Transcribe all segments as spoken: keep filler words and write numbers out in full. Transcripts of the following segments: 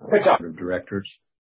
Good job. Of directors.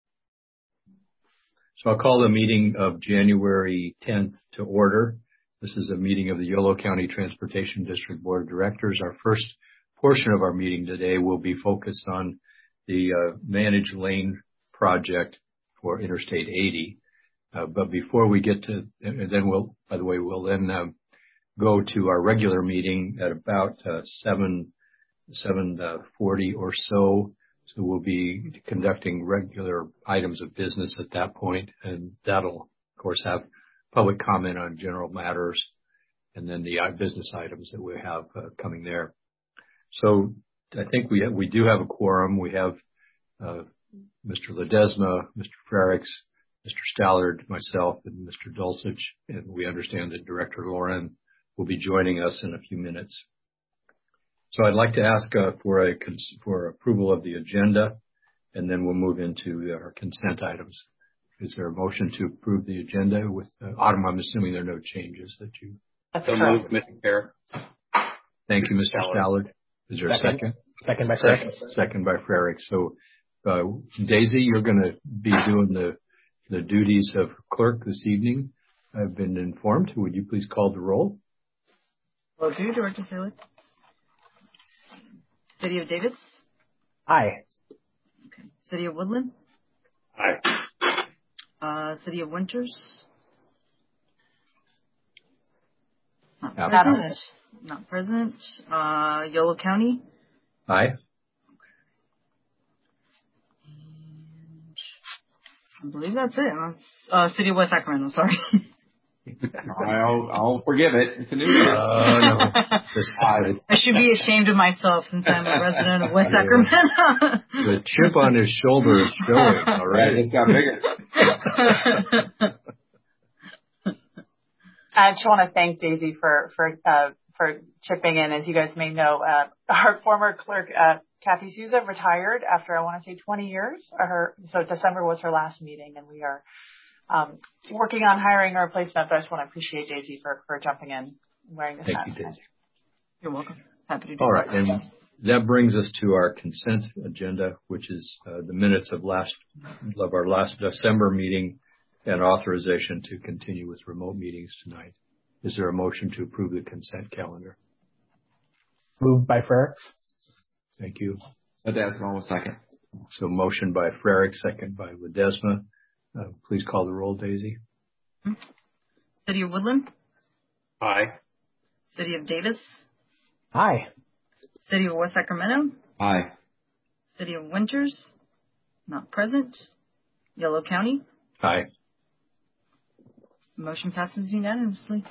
So I'll call the meeting of January tenth to order. This is a meeting of the Yolo County Transportation District Board of Directors. Our first portion of our meeting today will be focused on the uh, managed lane project for Interstate eighty. Uh, but before we get to, and then we'll, by the way, we'll then uh, go to our regular meeting at about uh, seven, seven forty or so. So we'll be conducting regular items of business at that point, and that'll, of course, have public comment on general matters, and then the business items that we have uh, coming there. So I think we have, we do have a quorum. We have uh, Mister Ledesma, Mister Frerichs, Mister Stallard, myself, and Mister Dulcich, and we understand that Director Loren will be joining us in a few minutes. So I'd like to ask uh, for a cons- for approval of the agenda, and then we'll move into our consent items. Is there a motion to approve the agenda with uh, Autumn? I'm assuming there are no changes that you. That's so moved, Mister Chair. Thank you, Mister Stallard. Is there second. a second? Second by Frerichs. Second, second by Frerichs. So, uh, Daisy, you're going to be doing the the duties of clerk this evening. I've been informed. Would you please call the roll? Will do, Director Salek. City of Davis? Aye. Okay. City of Woodland? Aye. Uh, City of Winters? Not Not present. present. Not present. Uh, Yolo County? Aye. And I believe that's it. That's, uh, City of West Sacramento, sorry. I'll, I'll forgive it. It's a new year. Uh, no. I should be ashamed of myself since I'm a resident of West Sacramento. The chip on his shoulder is showing already. It just got bigger. I just want to thank Daisy for for uh, for chipping in. As you guys may know, uh, our former clerk, uh, Kathy Souza, retired after, I want to say, twenty years. Her so December was her last meeting, and we are um, working on hiring a replacement. But I just want to appreciate Daisy for for jumping in, wearing this hat. Thank you, Daisy. You're welcome. Happy to do All so. right, and that brings us to our consent agenda, which is uh, the minutes of last of our last December meeting and authorization to continue with remote meetings tonight. Is there a motion to approve the consent calendar? Moved by Frerichs. Thank you. Ledesma will second. So motion by Frerichs, second by Ledesma. Uh, please call the roll, Daisy. City of Woodland? Aye. City of Davis? Aye. City of West Sacramento? Aye. City of Winters? Not present. Yolo County? Aye. Motion passes unanimously.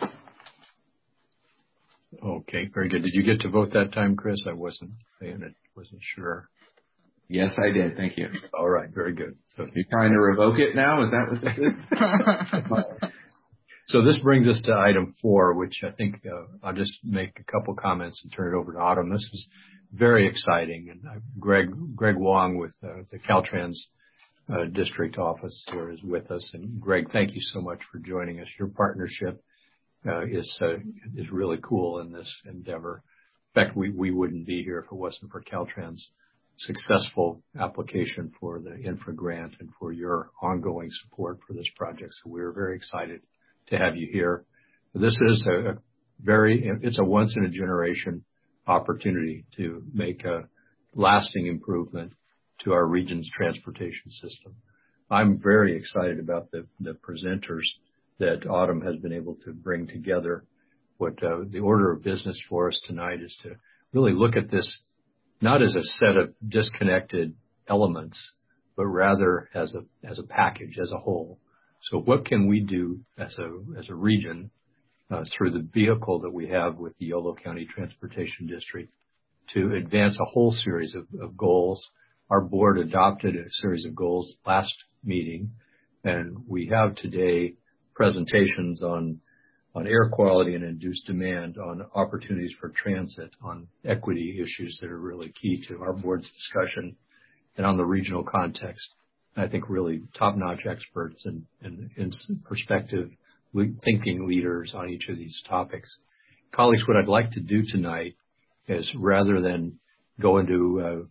Okay, very good. Did you get to vote that time, Chris? I wasn't saying it, wasn't sure. Yes, I did. Thank you. All right, very good. So you're trying to revoke it now? Is that what this is? So this brings us to item four, which I think uh, I'll just make a couple comments and turn it over to Autumn. This is very exciting, and uh, Greg Greg Wong with uh, the Caltrans uh, district office here is with us. And Greg, thank you so much for joining us. Your partnership uh, is uh, is really cool in this endeavor. In fact, we we wouldn't be here if it wasn't for Caltrans' successful application for the infra grant and for your ongoing support for this project. So we're very excited to have you here. This is a, a very, it's a once in a generation opportunity to make a lasting improvement to our region's transportation system. I'm very excited about the, the presenters that Autumn has been able to bring together. What uh, the order of business for us tonight is to really look at this not as a set of disconnected elements, but rather as a as a package, as a whole. So what can we do as a as a region uh, through the vehicle that we have with the Yolo County Transportation District to advance a whole series of, of goals? Our board adopted a series of goals last meeting, and we have today presentations on on air quality and induced demand, on opportunities for transit, on equity issues that are really key to our board's discussion, and on the regional context. I think really top-notch experts and, and, and perspective thinking leaders on each of these topics. Colleagues, what I'd like to do tonight is, rather than go into uh,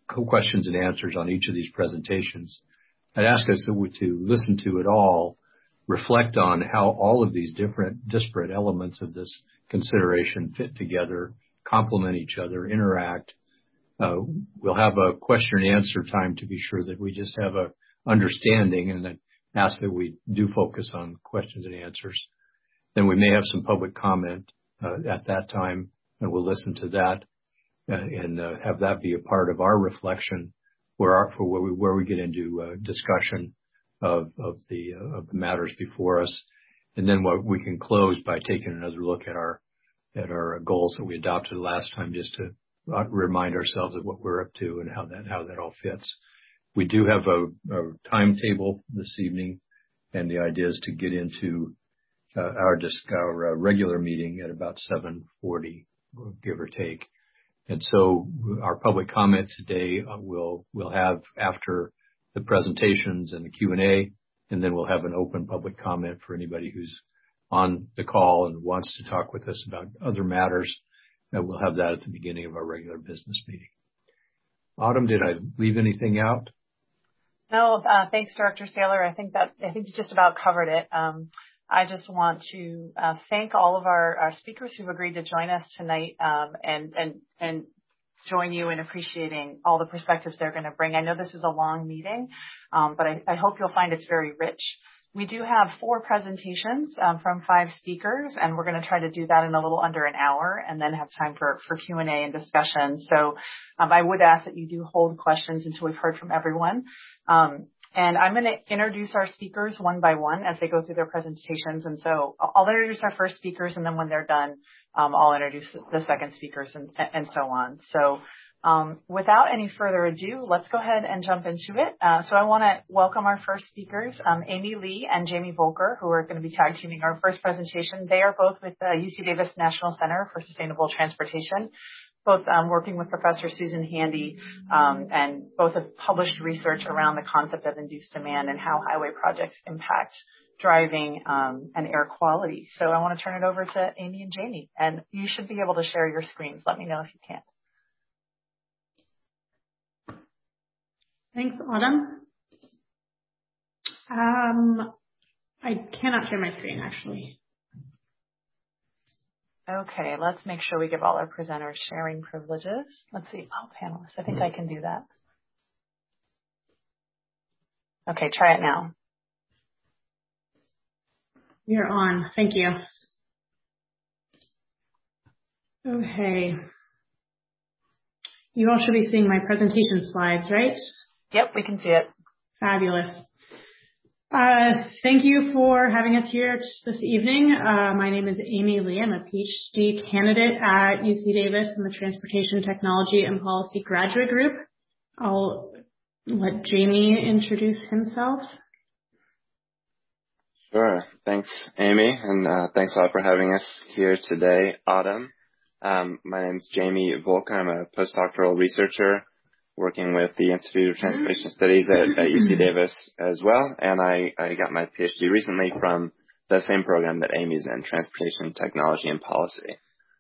questions and answers on each of these presentations. I'd ask us to, to listen to it all, reflect on how all of these different disparate elements of this consideration fit together, complement each other, interact. Uh, we'll have a question and answer time to be sure that we just have a understanding, and then ask that we do focus on questions and answers. Then we may have some public comment uh, at that time, and we'll listen to that uh, and uh, have that be a part of our reflection where, our, for where, we, where we get into uh, discussion of, of, the, uh, of the matters before us. And then what we can close by taking another look at our at our goals that we adopted last time, just to remind ourselves of what we're up to and how that how that all fits. We do have a, a timetable this evening, and the idea is to get into uh, our just our uh, regular meeting at about seven forty, give or take. And so our public comment today uh, we'll we'll have after the presentations and the Q and A, and then we'll have an open public comment for anybody who's on the call and wants to talk with us about other matters. And we'll have that at the beginning of our regular business meeting. Autumn, did I leave anything out? No, uh, thanks, Director Saylor. I think that I think you just about covered it. Um, I just want to uh, thank all of our, our speakers who've agreed to join us tonight, um, and and and join you in appreciating all the perspectives they're going to bring. I know this is a long meeting, um, but I, I hope you'll find it's very rich. We do have four presentations um, from five speakers, and we're going to try to do that in a little under an hour and then have time for, for Q and A and discussion. So um, I would ask that you do hold questions until we've heard from everyone. Um, and I'm going to introduce our speakers one by one as they go through their presentations. And so I'll introduce our first speakers, and then when they're done, um, I'll introduce the second speakers and, and so on. So Um, without any further ado, let's go ahead and jump into it. Uh, so I want to welcome our first speakers, um, Amy Lee and Jamie Volker, who are going to be tag teaming our first presentation. They are both with the U C Davis National Center for Sustainable Transportation, both um, working with Professor Susan Handy, um, and both have published research around the concept of induced demand and how highway projects impact driving um, and air quality. So I want to turn it over to Amy and Jamie, and you should be able to share your screens. Let me know if you can't. Thanks, Autumn. Um, I cannot share my screen, actually. Okay, let's make sure we give all our presenters sharing privileges. Let's see. Oh, panelists, I think I can do that. Okay, try it now. You're on. Thank you. Okay. You all should be seeing my presentation slides, right? Yep, we can see it. Fabulous. Uh, thank you for having us here this evening. Uh, my name is Amy Lee. I'm a PhD candidate at U C Davis in the Transportation Technology and Policy Graduate Group. I'll let Jamie introduce himself. Sure. Thanks, Amy, and uh, thanks a lot for having us here today, Autumn. Um, my name is Jamie Volker. I'm a postdoctoral researcher working with the Institute of Transportation Studies at, at U C Davis as well. And I, I got my PhD recently from the same program that Amy's in, Transportation Technology and Policy.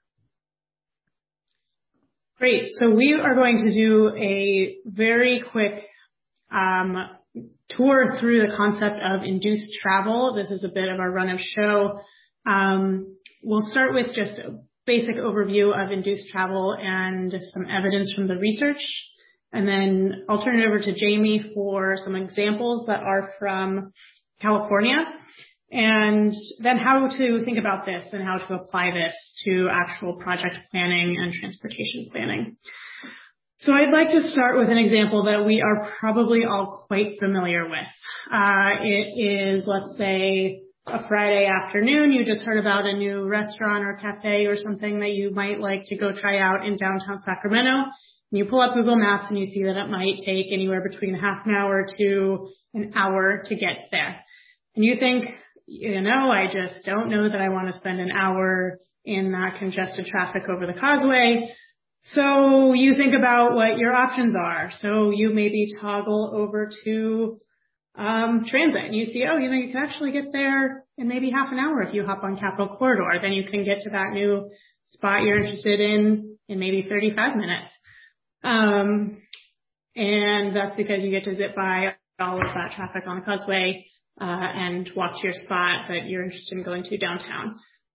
Great. So we are going to do a very quick um, tour through the concept of induced travel. This is a bit of our run of show. Um, we'll start with just a basic overview of induced travel and some evidence from the research. And then I'll turn it over to Jamie for some examples that are from California, and then how to think about this and how to apply this to actual project planning and transportation planning. So I'd like to start with an example that we are probably all quite familiar with. Uh, it is, let's say, a Friday afternoon. You just heard about a new restaurant or cafe or something that you might like to go try out in downtown Sacramento. And you pull up Google Maps and you see that it might take anywhere between half an hour to an hour to get there. And you think, you know, I just don't know that I want to spend an hour in that congested traffic over the causeway. So you think about what your options are. So you maybe toggle over to um, transit, and you see, oh, you know, you can actually get there in maybe half an hour if you hop on Capitol Corridor. Then you can get to that new spot you're interested in in maybe thirty-five minutes. Um, And that's because you get to zip by all of that traffic on the causeway uh, and walk to your spot that you're interested in going to downtown.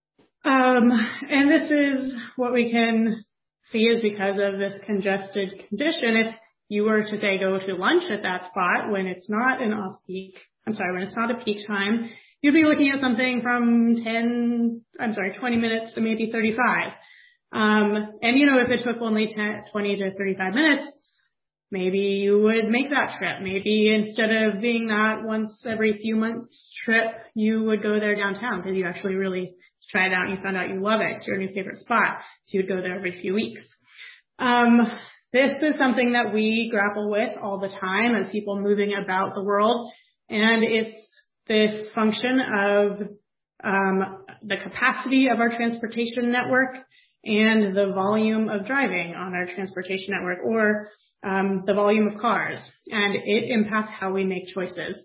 Um, and this is what we can see is because of this congested condition. If you were to, say, go to lunch at that spot when it's not an off-peak, I'm sorry, when it's not a peak time, you'd be looking at something from ten, I'm sorry, twenty minutes to maybe thirty-five. Um, and, you know, if it took only ten, twenty to thirty-five minutes, maybe you would make that trip. Maybe instead of being that once every few months trip, you would go there downtown because you actually really tried it out and you found out you love it. It's your new favorite spot. So you would go there every few weeks. Um, this is something that we grapple with all the time as people moving about the world. And it's the function of um, the capacity of our transportation network and the volume of driving on our transportation network, or um, the volume of cars. And it impacts how we make choices.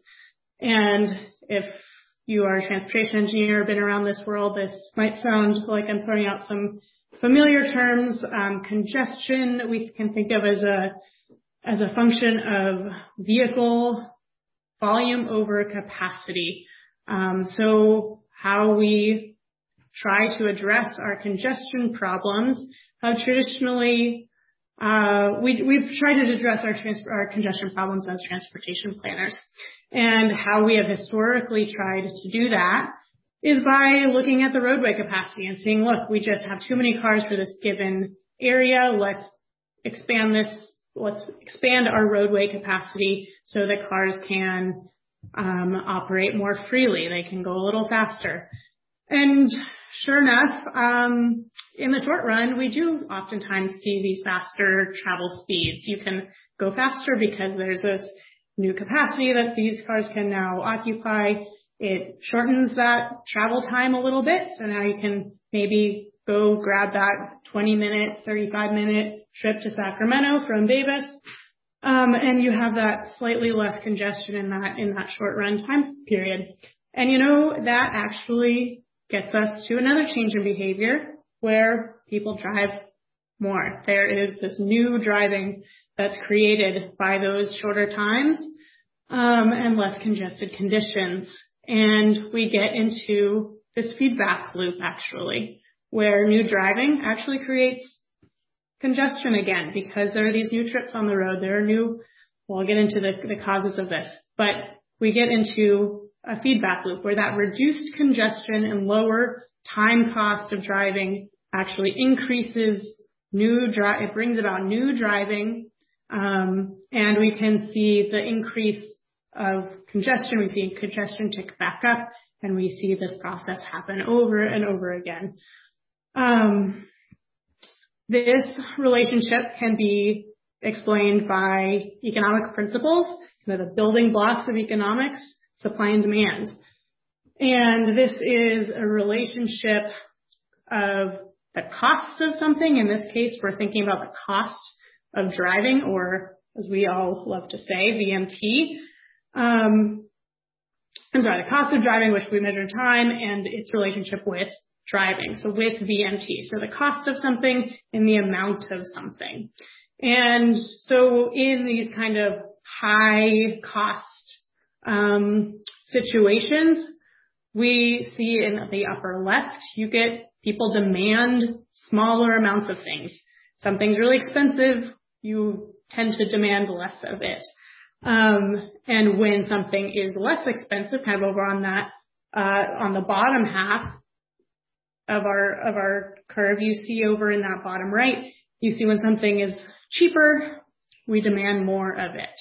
And if you are a transportation engineer, been around this world, this might sound like I'm throwing out some familiar terms. Um, congestion we can think of as a as a function of vehicle volume over capacity. Um, so how we try to address our congestion problems, how traditionally uh, we, we've tried to address our, trans- our congestion problems as transportation planners. And how we have historically tried to do that is by looking at the roadway capacity and saying, look, we just have too many cars for this given area. Let's expand this. Let's expand our roadway capacity so that cars can um, operate more freely. They can go a little faster. And sure enough, um, in the short run, we do oftentimes see these faster travel speeds. You can go faster because there's this new capacity that these cars can now occupy. It shortens that travel time a little bit. So now you can maybe go grab that twenty minute, thirty-five minute trip to Sacramento from Davis. Um, and you have that slightly less congestion in that, in that short run time period. And you know, that actually gets us to another change in behavior where people drive more. There is this new driving that's created by those shorter times, um, and less congested conditions. And we get into this feedback loop actually, where new driving actually creates congestion again because there are these new trips on the road. There are new, well, I'll get into the, the causes of this, but we get into a feedback loop where that reduced congestion and lower time cost of driving actually increases new drive. It brings about new driving, um, and we can see the increase of congestion. We see congestion tick back up, and we see this process happen over and over again. Um, this relationship can be explained by economic principles, you know, the building blocks of economics, supply and demand. And this is a relationship of the cost of something. In this case, we're thinking about the cost of driving, or as we all love to say, V M T. Um, I'm sorry, the cost of driving, which we measure time, and its relationship with driving, so with V M T. So the cost of something and the amount of something. And so in these kind of high cost um, situations, we see in the upper left, you get people demand smaller amounts of things. Something's really expensive, you tend to demand less of it. Um, and when something is less expensive, kind of over on that, uh, on the bottom half of our, of our curve, you see over in that bottom right, you see when something is cheaper, we demand more of it.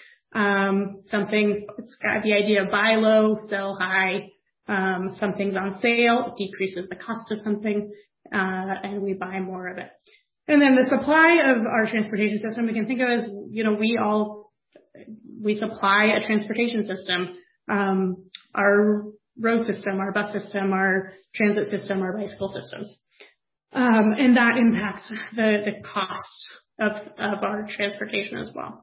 Um, something, it's got the idea of buy low, sell high. Um, something's on sale, it decreases the cost of something, uh, and we buy more of it. And then the supply of our transportation system, we can think of as, you know, we all, we supply a transportation system, um, our road system, our bus system, our transit system, our bicycle systems. Um, and that impacts the, the cost of, of our transportation as well.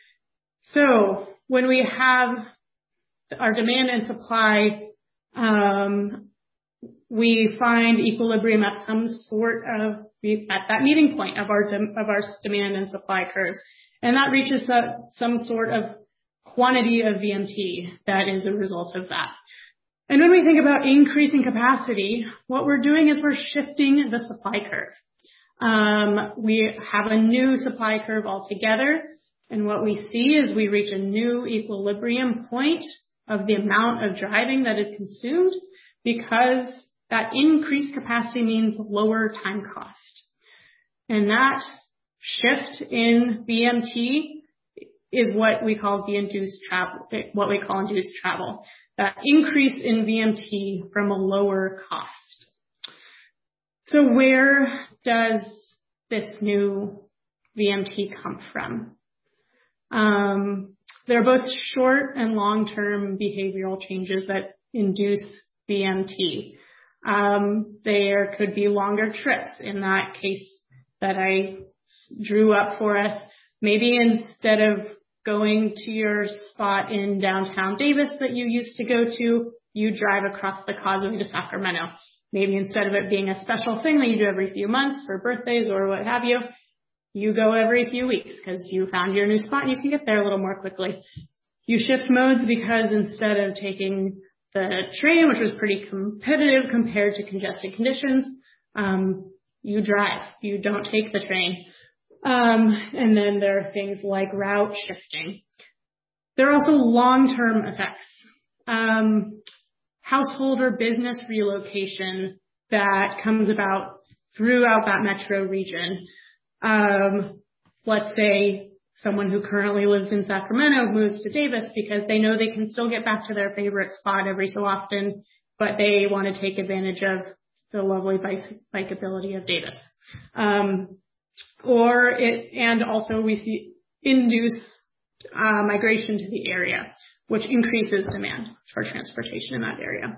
So when we have our demand and supply, um, we find equilibrium at some sort of at that meeting point of our, de- of our demand and supply curves. And that reaches a, some sort of quantity of V M T that is a result of that. And when we think about increasing capacity, what we're doing is we're shifting the supply curve. Um, we have a new supply curve altogether, and what we see is we reach a new equilibrium point of the amount of driving that is consumed, because that increased capacity means lower time cost. And that shift in V M T is what we call the induced travel, what we call induced travel. That increase in V M T from a lower cost. So where does this new V M T come from? Um, they're both short and long-term behavioral changes that induce V M T. Um, there could be longer trips. In that case that I drew up for us, maybe instead of going to your spot in downtown Davis that you used to go to, you drive across the causeway to Sacramento. Maybe instead of it being a special thing that you do every few months for birthdays or what have you, you go every few weeks because you found your new spot and you can get there a little more quickly. You shift modes because instead of taking the train, which was pretty competitive compared to congested conditions, um, you drive. You don't take the train. Um, and then there are things like route shifting. There are also long-term effects. Um, household or business relocation that comes about throughout that metro region. Um, let's say someone who currently lives in Sacramento moves to Davis because they know they can still get back to their favorite spot every so often, but they want to take advantage of the lovely bike, bikeability of Davis. Um, or it, and also we see induce uh, migration to the area, which increases demand for transportation in that area.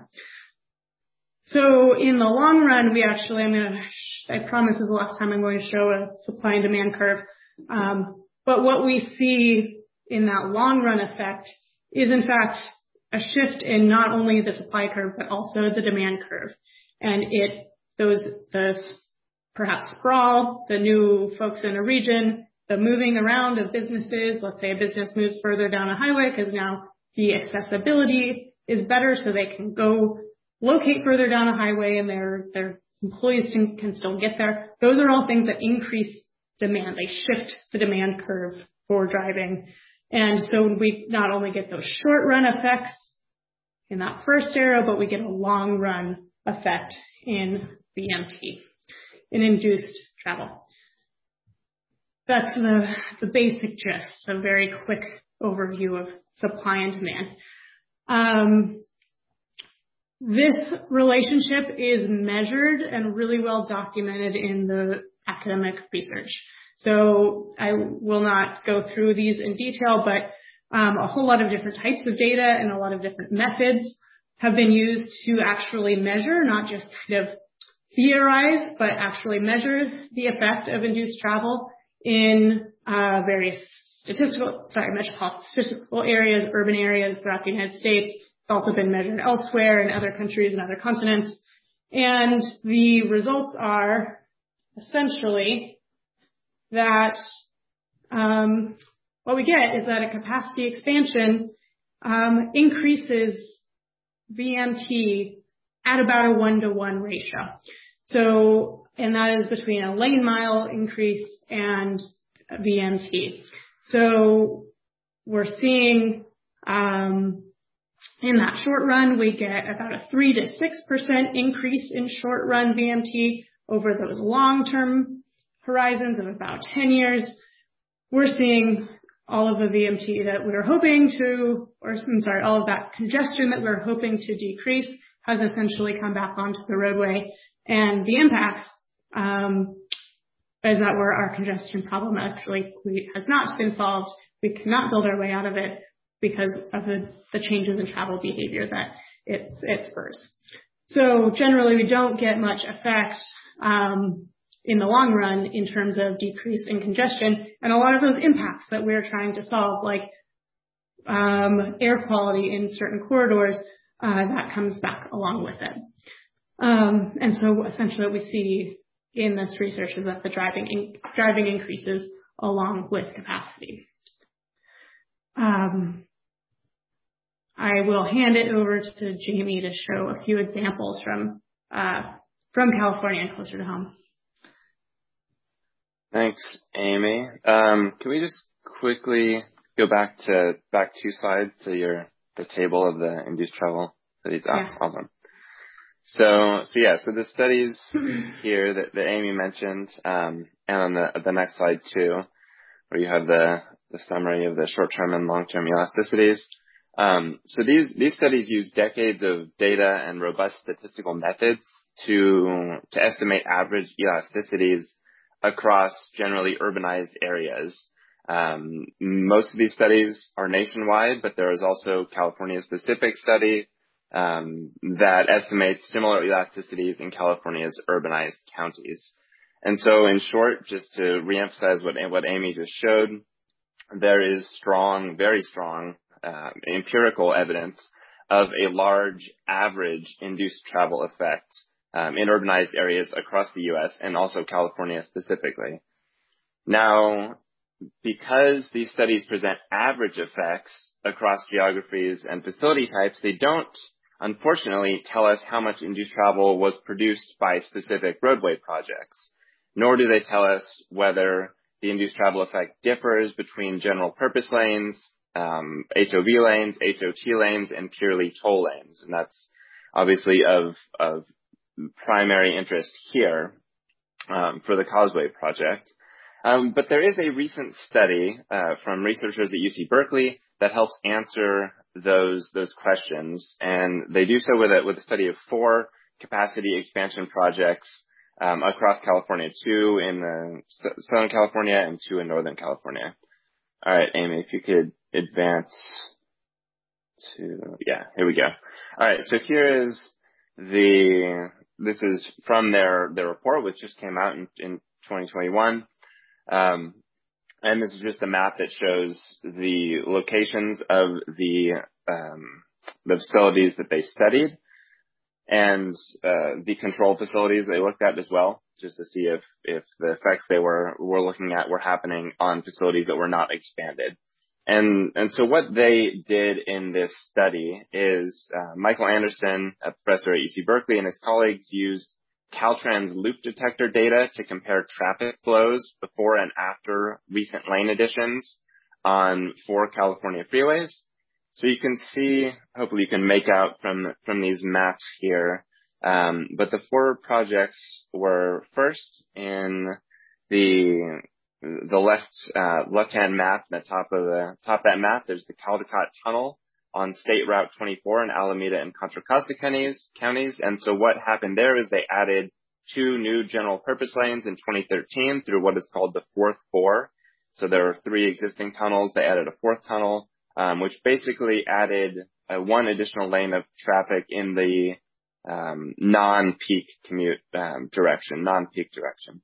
So in the long run, we actually, I'm going to, I promise this is the last time I'm going to show a supply and demand curve. Um, but what we see in that long run effect is in fact a shift in not only the supply curve, but also the demand curve. And it, those, the perhaps sprawl, the new folks in a region, the moving around of businesses. Let's say a business moves further down a highway because now the accessibility is better so they can go locate further down a highway and their, their employees can, can still get there. Those are all things that increase demand. They shift the demand curve for driving. And so we not only get those short run effects in that first arrow, but we get a long run effect in V M T, in induced travel. That's the, the basic gist, a very quick overview of supply and demand. Um, this relationship is measured and really well documented in the academic research. So I will not go through these in detail, but um, a whole lot of different types of data and a lot of different methods have been used to actually measure, not just kind of theorize, but actually measure the effect of induced travel in uh, various statistical, sorry, metropolitan statistical areas, urban areas throughout the United States. It's also been measured elsewhere in other countries and other continents. And the results are essentially that um, what we get is that a capacity expansion um, increases V M T at about a one-to-one ratio. So, and that is between a lane mile increase and V M T. So we're seeing um, in that short run, we get about a three to six percent increase in short run V M T over those long-term horizons of about ten years. We're seeing all of the V M T that we were hoping to, or I'm sorry, all of that congestion that we we're hoping to decrease has essentially come back onto the roadway. And the impacts um, is that where our congestion problem actually has not been solved. We cannot build our way out of it because of the, the changes in travel behavior that it, it spurs. So generally, we don't get much effect um, in the long run in terms of decrease in congestion. And a lot of those impacts that we're trying to solve, like um, air quality in certain corridors, uh, that comes back along with it. Um, and so essentially what we see in this research is that the driving in, driving increases along with capacity. Um, I will hand it over to Jamie to show a few examples from uh, from California and closer to home. Thanks, Amy. Um, can we just quickly go back to back two slides to your the table of the induced travel studies? Ah, Yeah. Awesome. So, so yeah, so the studies here that, that Amy mentioned, um, and on the the next slide too, where you have the the summary of the short-term and long-term elasticities. Um, so these these studies use decades of data and robust statistical methods to to estimate average elasticities across generally urbanized areas. Um, most of these studies are nationwide, but there is also California-specific study um, that estimates similar elasticities in California's urbanized counties. And so, in short, just to reemphasize what what Amy just showed, there is strong, very strong uh, empirical evidence of a large average induced travel effect um, in urbanized areas across the U S and also California specifically. Now, because these studies present average effects across geographies and facility types, they don't, unfortunately, tell us how much induced travel was produced by specific roadway projects, nor do they tell us whether the induced travel effect differs between general purpose lanes, um, H O V lanes, H O T lanes, and purely toll lanes. And that's obviously of, of primary interest here um, for the Causeway project. Um, but there is a recent study uh, from researchers at U C Berkeley that helps answer those those questions, and they do so with a with a study of four capacity expansion projects um, across California, two in the Southern California and two in Northern California. All right, Amy, if you could advance to yeah, here we go. All right, so here is the this is from their their report, which just came out in, in twenty twenty-one. Um, and this is just a map that shows the locations of the um, the facilities that they studied and uh, the control facilities they looked at as well, just to see if if the effects they were were looking at were happening on facilities that were not expanded. And and so what they did in this study is uh, Michael Anderson, a professor at U C Berkeley, and his colleagues used Caltrans loop detector data to compare traffic flows before and after recent lane additions on four California freeways. So you can see, hopefully you can make out from, from these maps here. Um, but the four projects were first in the, the left, uh, left-hand map, the top of the, top of that map, there's the Caldecott Tunnel on State Route twenty-four in Alameda and Contra Costa counties, counties. And so what happened there is they added two new general purpose lanes in twenty thirteen through what is called the fourth bore. So there were three existing tunnels. They added a fourth tunnel, um, which basically added uh, one additional lane of traffic in the um, non-peak commute um, direction, non-peak direction.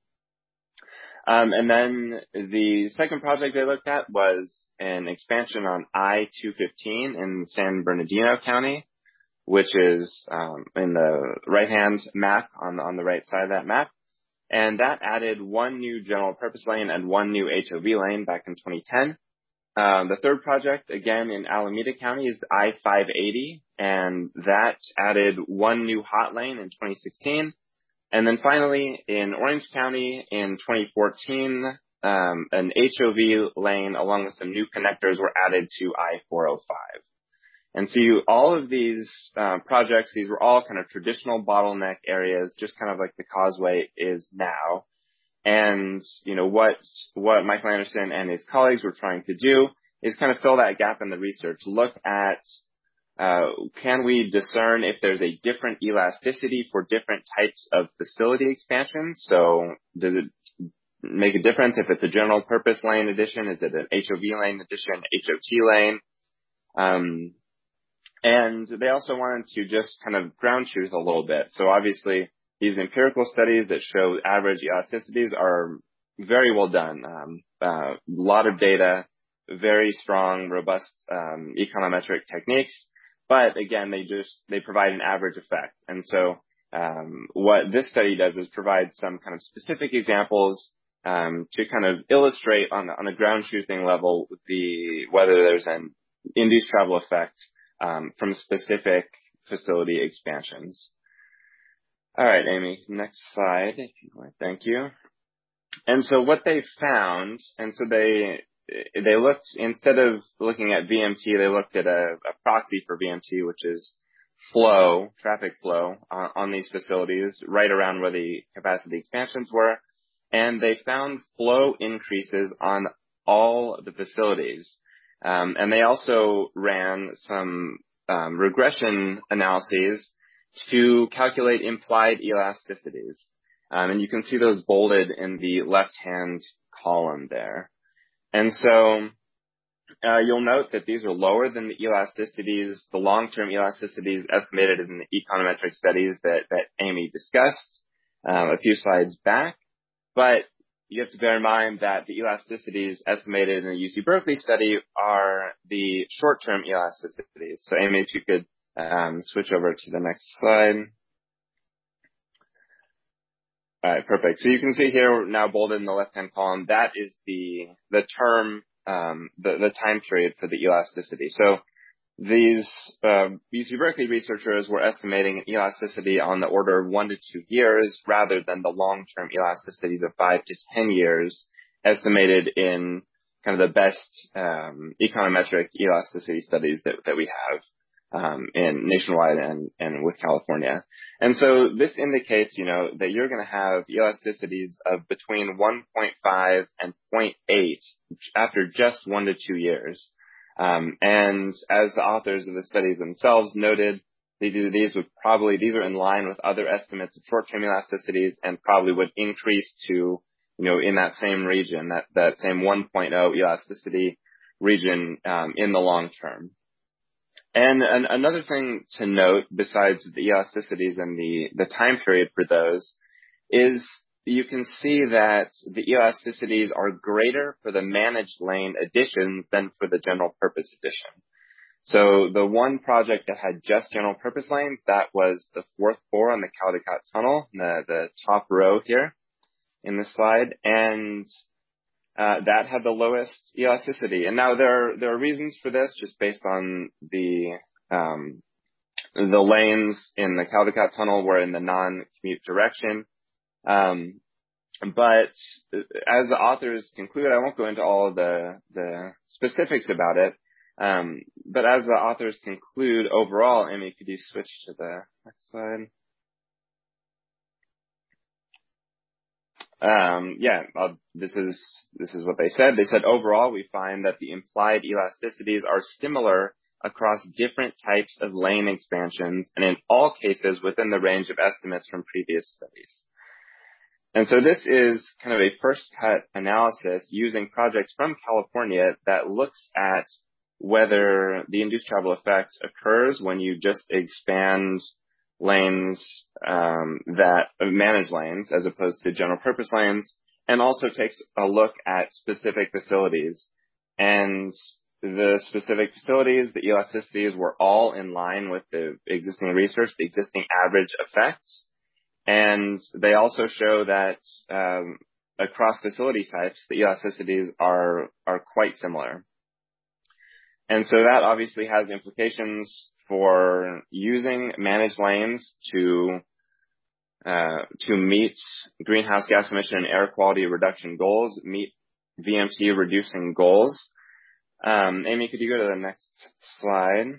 Um, and then the second project they looked at was an expansion on I two fifteen in San Bernardino County, which is um, in the right-hand map on, on the right side of that map. And that added one new general purpose lane and one new H O V lane back in twenty ten. Um, the third project, again in Alameda County, is I five eighty, and that added one new hot lane in twenty sixteen. And then finally, in Orange County in twenty fourteen, um, an H O V lane along with some new connectors were added to I four oh five. And so you, all of these uh, projects, these were all kind of traditional bottleneck areas, just kind of like the Causeway is now. And, you know, what, what Michael Anderson and his colleagues were trying to do is kind of fill that gap in the research. Look at, uh, can we discern if there's a different elasticity for different types of facility expansions? So does it make a difference if it's a general purpose lane addition? Is it an H O V lane addition, H O T lane? Um, and they also wanted to just kind of ground truth a little bit. So obviously these empirical studies that show average elasticities are very well done. Um, a uh, lot of data, very strong, robust um, econometric techniques. But again, they just, they provide an average effect. And so um, what this study does is provide some kind of specific examples um, to kind of illustrate on, on a ground truthing level the whether there's an induced travel effect um, from specific facility expansions. All right, Amy, next slide, if you want. Thank you. And so what they found, and so they they looked, instead of looking at V M T, they looked at a, a proxy for V M T, which is flow, traffic flow on, on these facilities right around where the capacity expansions were. And they found flow increases on all the facilities. Um, and they also ran some um, regression analyses to calculate implied elasticities. Um, and you can see those bolded in the left-hand column there. And so uh, you'll note that these are lower than the elasticities, the long-term elasticities estimated in the econometric studies that, that Amy discussed um, a few slides back. But you have to bear in mind that the elasticities estimated in the U C Berkeley study are the short-term elasticities. So Amy, if you could um, switch over to the next slide. All right, perfect. So you can see here now bolded in the left-hand column, that is the the term, um, the, the time period for the elasticity. So these uh, U C Berkeley researchers were estimating an elasticity on the order of one to two years rather than the long-term elasticities of five to ten years estimated in kind of the best um, econometric elasticity studies that, that we have um, in nationwide and, and with California. And so this indicates, you know, that you're going to have elasticities of between one point five and zero point eight after just one to two years. Um, and as the authors of the study themselves noted, they do, these would probably, these are in line with other estimates of short-term elasticities and probably would increase to, you know, in that same region, that, that same one point oh elasticity region um, in the long term. And an, another thing to note, besides the elasticities and the, the time period for those, is you can see that the elasticities are greater for the managed lane additions than for the general purpose addition. So the one project that had just general purpose lanes, that was the fourth core on the Caldecott Tunnel, the, the top row here in the slide. And uh, that had the lowest elasticity. And now there are, there are reasons for this just based on the, um, the lanes in the Caldecott Tunnel were in the non-commute direction. Um, but as the authors conclude, I won't go into all of the, the specifics about it. Um, but as the authors conclude overall, Amy, could you switch to the next slide? Um, yeah, I'll, this is, this is what they said. They said overall, we find that the implied elasticities are similar across different types of lane expansions and in all cases within the range of estimates from previous studies. And so this is kind of a first cut analysis using projects from California that looks at whether the induced travel effect occurs when you just expand lanes um, that manage lanes as opposed to general purpose lanes, and also takes a look at specific facilities. And the specific facilities, the elasticities were all in line with the existing research, the existing average effects. And they also show that um, across facility types, the elasticities are are quite similar. And so that obviously has implications for using managed lanes to uh, to meet greenhouse gas emission and air quality reduction goals, meet V M T reducing goals. Um, Amy, could you go to the next slide?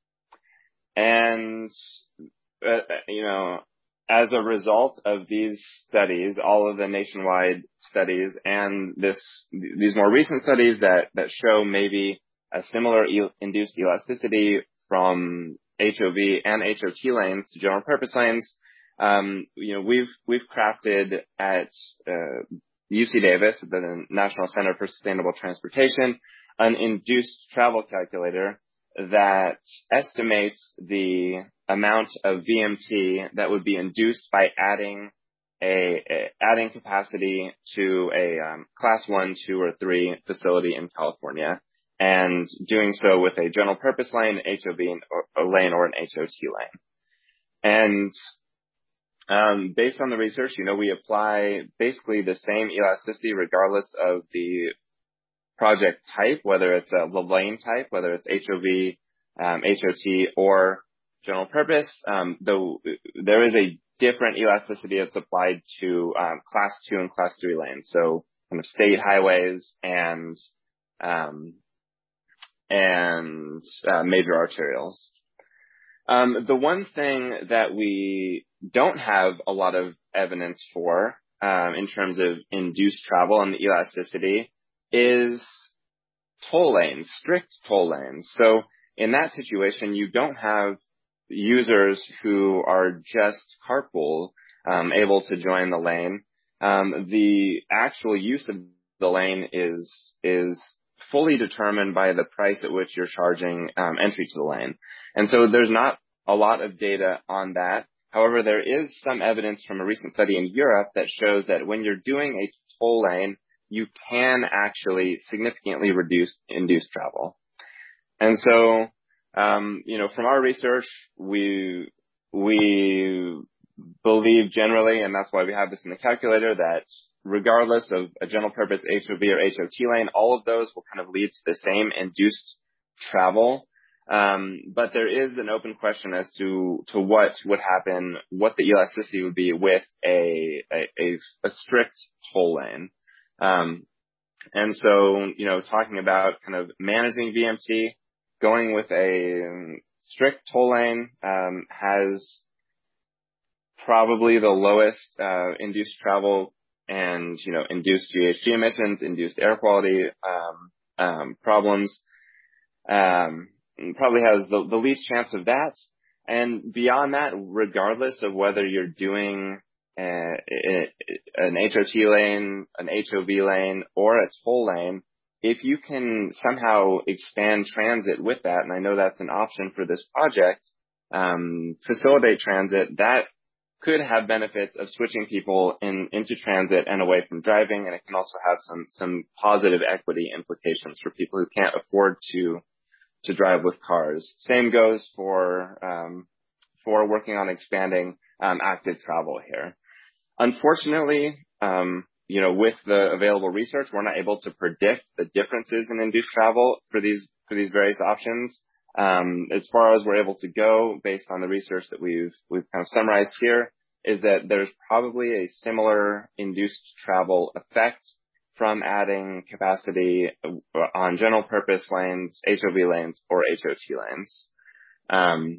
And uh, you know. As a result of these studies, all of the nationwide studies and this, these more recent studies that, that show maybe a similar e- induced elasticity from H O V and H O T lanes to general purpose lanes, um, you know, we've, we've crafted at, uh, U C Davis, the National Center for Sustainable Transportation, an induced travel calculator that estimates the amount of V M T that would be induced by adding a, a adding capacity to a um, class one, two, or three facility in California, and doing so with a general purpose lane, H O V or, or lane, or an H O T lane. And um, based on the research, you know, we apply basically the same elasticity regardless of the project type, whether it's a lane type, whether it's H O V, um, H O T, or general purpose. Um, though there is a different elasticity that's applied to um, class two and class three lanes, so kind of state highways and um, and uh, major arterials. Um, the one thing that we don't have a lot of evidence for um, in terms of induced travel and the elasticity is toll lanes, strict toll lanes. So in that situation, you don't have users who are just carpool um, able to join the lane. Um, the actual use of the lane is is fully determined by the price at which you're charging um, entry to the lane. And so there's not a lot of data on that. However, there is some evidence from a recent study in Europe that shows that when you're doing a toll lane, you can actually significantly reduce induced travel. And so, um, you know, from our research, we, we believe generally, and that's why we have this in the calculator, that regardless of a general purpose H O V or H O T lane, all of those will kind of lead to the same induced travel. Um, but there is an open question as to, to what would happen, what the elasticity would be with a, a, a, a strict toll lane. Um, and so, you know, talking about kind of managing V M T, going with a um, strict toll lane, um, has probably the lowest, uh, induced travel and, you know, induced G H G emissions, induced air quality, um, um, problems, um, probably has the, the least chance of that. And beyond that, regardless of whether you're doing Uh, an H O T lane, an H O V lane, or a toll lane, if you can somehow expand transit with that, and I know that's an option for this project, um, facilitate transit, that could have benefits of switching people in, into transit and away from driving, and it can also have some, some positive equity implications for people who can't afford to, to drive with cars. Same goes for, um, for working on expanding, um, active travel here. Unfortunately, um, you know, with the available research, we're not able to predict the differences in induced travel for these for these various options. Um, as far as we're able to go, based on the research that we've we've kind of summarized here, is that there's probably a similar induced travel effect from adding capacity on general purpose lanes, H O V lanes, or H O T lanes. Um,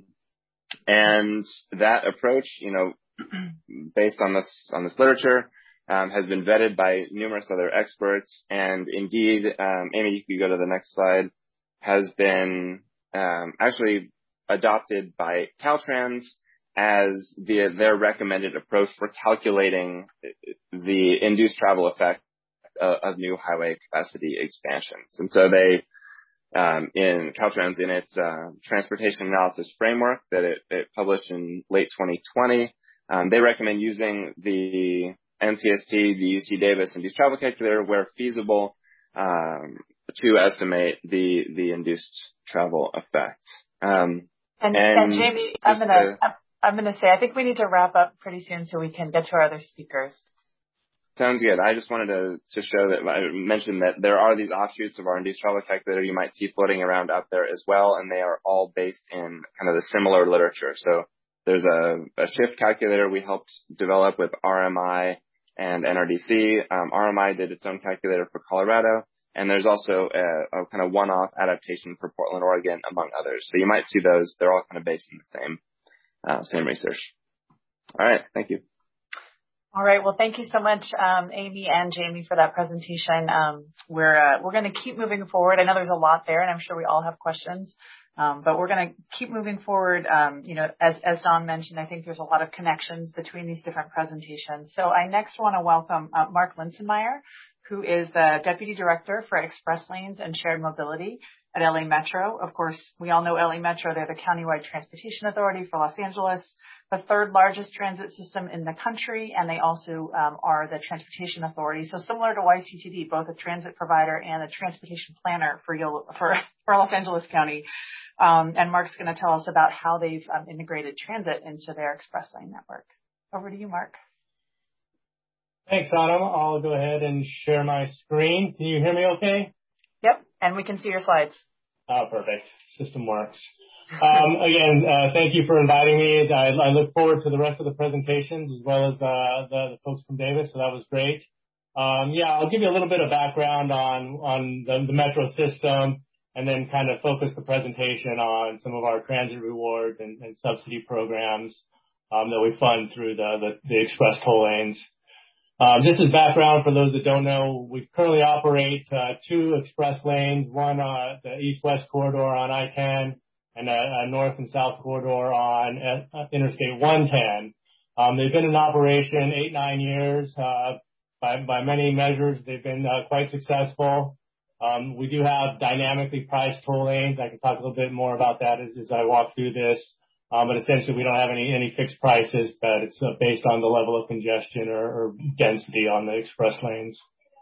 and that approach, you know, based on this on this literature, um, has been vetted by numerous other experts, and indeed, um, Amy, you can go to the next slide, has been um, actually adopted by Caltrans as the, their recommended approach for calculating the induced travel effect of, of new highway capacity expansions. And so they, um, in Caltrans, in its uh, transportation analysis framework that it, it published in late twenty twenty, Um, they recommend using the N C S T, the U C Davis induced travel calculator where feasible, um, to estimate the, the induced travel effect. Um, and, and, and Jamie, I'm gonna, to, I'm gonna say, I think we need to wrap up pretty soon so we can get to our other speakers. Sounds good. I just wanted to, to show that I mentioned that there are these offshoots of our induced travel calculator you might see floating around out there as well, and they are all based in kind of the similar literature. So there's a, a shift calculator we helped develop with R M I and N R D C. Um, R M I did its own calculator for Colorado, and there's also a, a kind of one-off adaptation for Portland, Oregon, among others. So you might see those. They're all kind of based in the same uh, same research. All right, thank you. All right. Well, thank you so much, um, Amy and Jamie, for that presentation. Um, we're uh, we're going to keep moving forward. I know there's a lot there, and I'm sure we all have questions. Um, but we're going to keep moving forward. Um, you know, as, as Don mentioned, I think there's a lot of connections between these different presentations. So I next want to welcome uh, Mark Linsenmeyer, who is the Deputy Director for Express Lanes and Shared Mobility at L A Metro. Of course, we all know L A Metro. They're the countywide transportation authority for Los Angeles, the third largest transit system in the country, and they also um, are the transportation authority. So similar to Y C T D, both a transit provider and a transportation planner for, for, for Los Angeles County. Um, and Mark's going to tell us about how they've um, integrated transit into their express lane network. Over to you, Mark. Thanks, Autumn. I'll go ahead and share my screen. Can you hear me okay? Yep, and we can see your slides. Oh, perfect. System works. Um, again, uh, thank you for inviting me. I, I look forward to the rest of the presentations as well as uh, the, the folks from Davis, so that was great. Um, yeah, I'll give you a little bit of background on, on the, the Metro system and then kind of focus the presentation on some of our transit rewards and, and subsidy programs um, that we fund through the, the, the express toll lanes. Um, just as background for those that don't know, we currently operate uh, two express lanes, one uh, the east-west corridor on I ten and a, a north and south corridor on uh, Interstate one ten. Um, they've been in operation eight, nine years. Uh, by, by many measures, they've been uh, quite successful. Um, we do have dynamically priced toll lanes. I can talk a little bit more about that as, as I walk through this. Um, but essentially, we don't have any, any fixed prices, but it's uh, based on the level of congestion or, or density on the express lanes.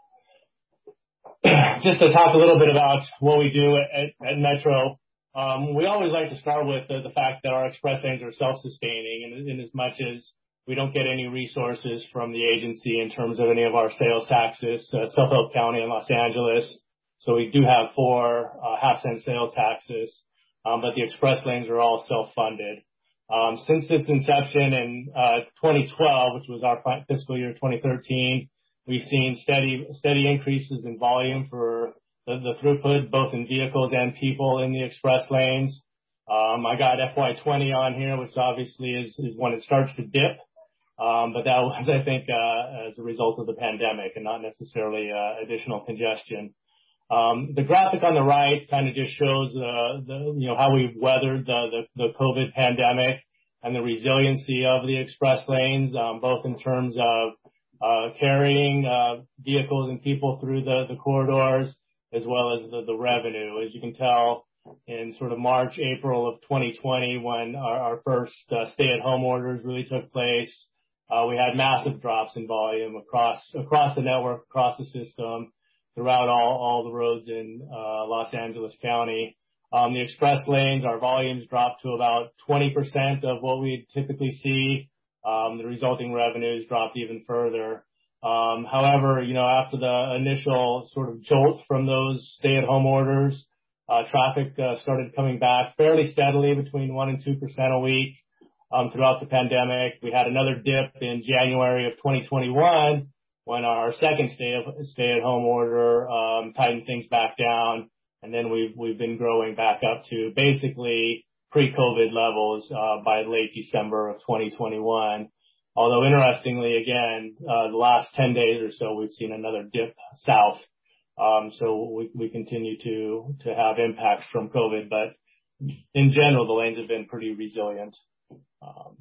Just to talk a little bit about what we do at, at Metro, um, we always like to start with the, the fact that our express lanes are self-sustaining, in, in as much as we don't get any resources from the agency in terms of any of our sales taxes, uh, Suffolk County and Los Angeles. So we do have four uh, half-cent sales taxes. Um, but the express lanes are all self-funded. Um, since its inception in uh, twenty twelve, which was our fiscal year twenty thirteen, we've seen steady steady increases in volume for the, the throughput, both in vehicles and people in the express lanes. Um, I got F Y twenty on here, which obviously is, is when it starts to dip. Um, but that was, I think, uh, as a result of the pandemic and not necessarily uh, additional congestion. Um, the graphic on the right kind of just shows, uh, the, you know, how we've weathered the, the, the COVID pandemic and the resiliency of the express lanes, um, both in terms of, uh, carrying, uh, vehicles and people through the, the corridors as well as the, the revenue. As you can tell in sort of March, April of twenty twenty, when our, our first uh, stay-at-home orders really took place, uh, we had massive drops in volume across, across the network, across the system, throughout all, all the roads in uh, Los Angeles County. Um, the express lanes, our volumes dropped to about twenty percent of what we typically see. Um, the resulting revenues dropped even further. Um, however, you know, after the initial sort of jolt from those stay-at-home orders, uh, traffic uh, started coming back fairly steadily between one and two percent a week um, throughout the pandemic. We had another dip in January of twenty twenty-one. When our second stay stay-at-home order um, tightened things back down, and then we've we've been growing back up to basically pre-COVID levels uh, by late December of twenty twenty-one. Although interestingly, again, uh, the last ten days or so, we've seen another dip south. Um, so we, we continue to to have impacts from COVID, but in general, the lanes have been pretty resilient. Um,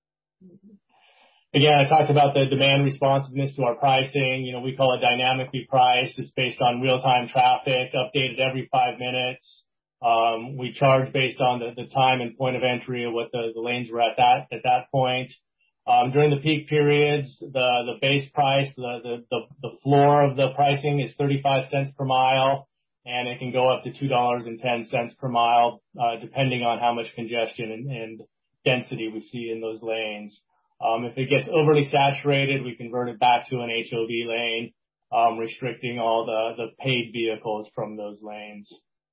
Again, I talked about the demand responsiveness to our pricing. You know, we call it dynamically priced. It's based on real-time traffic, updated every five minutes. Um, we charge based on the, the time and point of entry of what the, the lanes were at that at that point. Um, during the peak periods, the the base price, the, the the the floor of the pricing is thirty-five cents per mile, and it can go up to two dollars and ten cents per mile, uh, depending on how much congestion and, and density we see in those lanes. Um, if it gets overly saturated, we convert it back to an H O V lane, um, restricting all the, the paid vehicles from those lanes.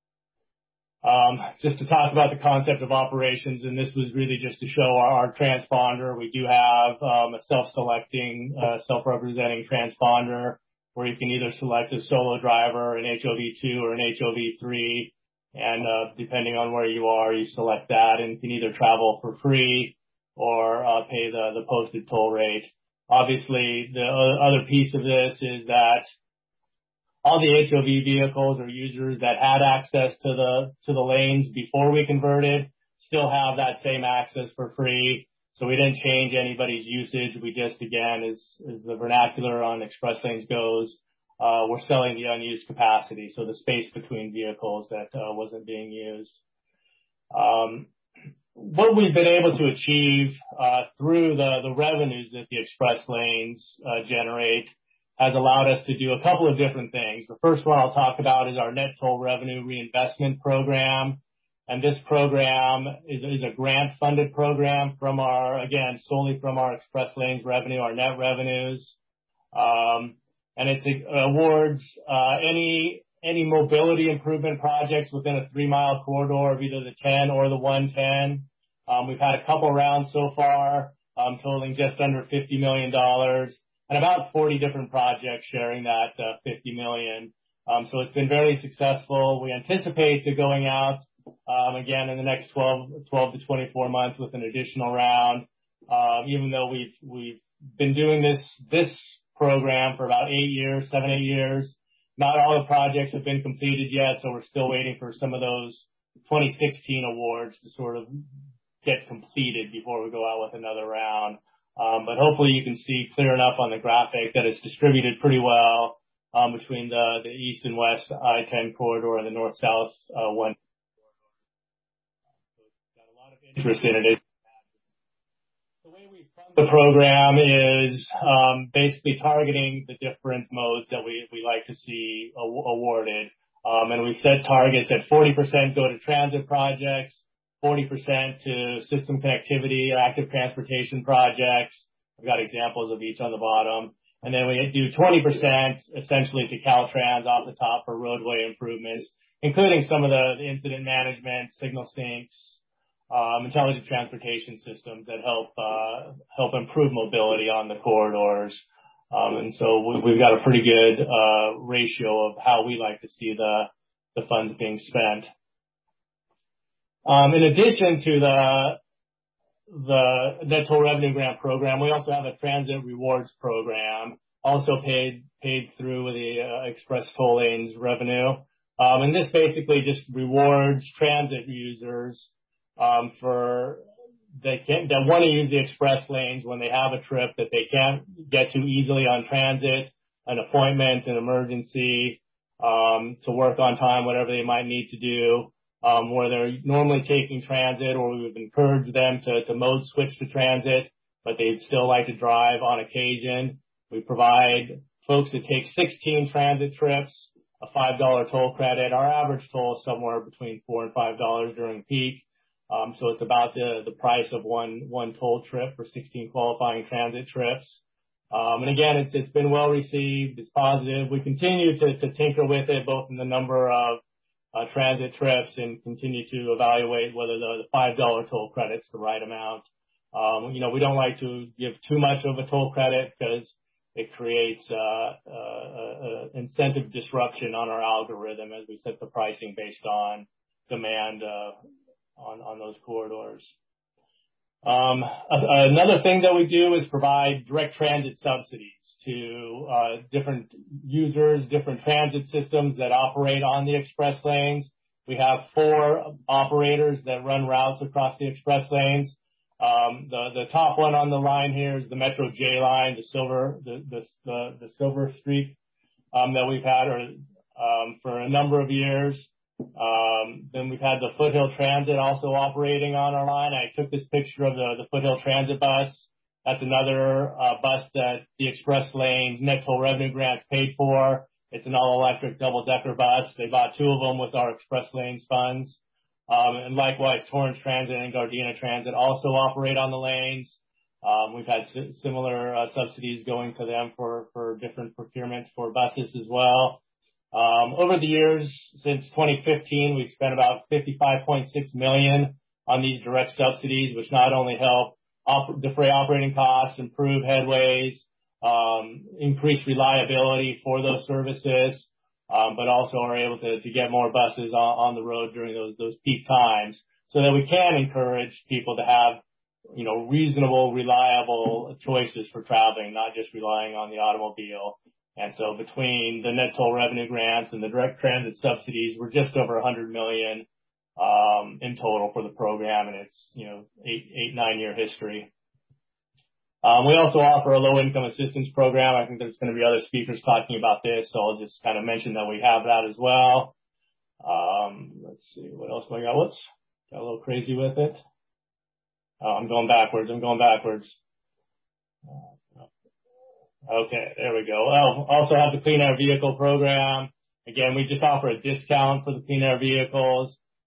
Um, just to talk about the concept of operations, and this was really just to show our, our transponder. We do have um, a self-selecting, uh, self-representing transponder where you can either select a solo driver, an H O V two, or an H O V three, and uh, depending on where you are, you select that and can either travel for free or uh, pay the, the posted toll rate. Obviously, the other piece of this is that all the H O V vehicles or users that had access to the to the lanes before we converted still have that same access for free. So we didn't change anybody's usage. We just, again, as, as the vernacular on express lanes goes, uh, we're selling the unused capacity, so the space between vehicles that uh, wasn't being used. Um, What we've been able to achieve uh, through the, the revenues that the express lanes uh, generate has allowed us to do a couple of different things. The first one I'll talk about is our net toll revenue reinvestment program. And this program is, is a grant-funded program from our, again, solely from our Express Lanes revenue, our net revenues. Um, and it awards uh, any any mobility improvement projects within a three-mile corridor of either the ten or the one ten. Um, we've had a couple rounds so far, um, totaling just under fifty million dollars, and about forty different projects sharing that uh, fifty million dollars. Um, so it's been very successful. We anticipate to going out Um, again, in the next twelve, twelve to twenty-four months with an additional round, um, even though we've, we've been doing this, this program for about eight years, seven, eight years. Not all the projects have been completed yet, so we're still waiting for some of those twenty sixteen awards to sort of get completed before we go out with another round. Um, but hopefully you can see clear enough on the graphic that it's distributed pretty well, um, between the, the east and west I ten corridor and the north-south, uh, one. Interest in it. The way we fund the program is um, basically targeting the different modes that we, we like to see aw- awarded. Um, and we set targets at forty percent go to transit projects, forty percent to system connectivity or active transportation projects. We've got examples of each on the bottom. And then we do twenty percent essentially to Caltrans off the top for roadway improvements, including some of the, the incident management, signal syncs, Um, intelligent transportation systems that help uh, help improve mobility on the corridors, um, and so we, we've got a pretty good uh, ratio of how we like to see the the funds being spent. Um, in addition to the the Net Toll Revenue Grant program, we also have a transit rewards program, also paid paid through the uh, Express Toll Lanes revenue, um, and this basically just rewards transit users Um, for they can they want to use the express lanes when they have a trip that they can't get to easily on transit, an appointment, an emergency, um, to work on time, whatever they might need to do, um, where they're normally taking transit, or we would encourage them to, to mode switch to transit, but they'd still like to drive on occasion. We provide folks that take sixteen transit trips a five dollar toll credit. Our average toll is somewhere between four and five dollars during peak. Um, so it's about the, the price of one, one toll trip for sixteen qualifying transit trips. Um, and again, it's, it's been well received. It's positive. We continue to, to tinker with it, both in the number of uh, transit trips and continue to evaluate whether the, the five dollar toll credit's the right amount. Um, you know, we don't like to give too much of a toll credit because it creates, uh, uh, uh, incentive disruption on our algorithm as we set the pricing based on demand, uh, on, on those corridors. Um, another thing that we do is provide direct transit subsidies to uh, different users, different transit systems that operate on the express lanes. We have four operators that run routes across the express lanes. Um, the, the top one on the line here is the Metro J line, the silver, the, the, the, the silver streak, um, that we've had or, um, for a number of years. Um, then we've had the Foothill Transit also operating on our line. I took this picture of the, the Foothill Transit bus. That's another uh, bus that the Express Lanes Net Toll Revenue Grants paid for. It's an all-electric double-decker bus. They bought two of them with our Express Lanes funds. Um, and likewise, Torrance Transit and Gardena Transit also operate on the lanes. Um, we've had s- similar uh, subsidies going to them for, for different procurements for buses as well. Um, over the years, since twenty fifteen, we've spent about fifty-five point six million dollars on these direct subsidies, which not only help op- defray operating costs, improve headways, um, increase reliability for those services, um, but also are able to, to get more buses on, on the road during those, those peak times so that we can encourage people to have, you know, reasonable, reliable choices for traveling, not just relying on the automobile. And so between the net toll revenue grants and the direct transit subsidies, we're just over one hundred million dollars um, in total for the program, and it's, you know, eight, eight, nine year history. Um, we also offer a low income assistance program. I think there's going to be other speakers talking about this, so I'll just kind of mention that we have that as well. Um, let's see, what else do I got? Whoops, got a little crazy with it. Oh, I'm going backwards. I'm going backwards. Uh, Okay, there we go. Oh, also have the Clean Air Vehicle program. Again, we just offer a discount for the Clean Air vehicles.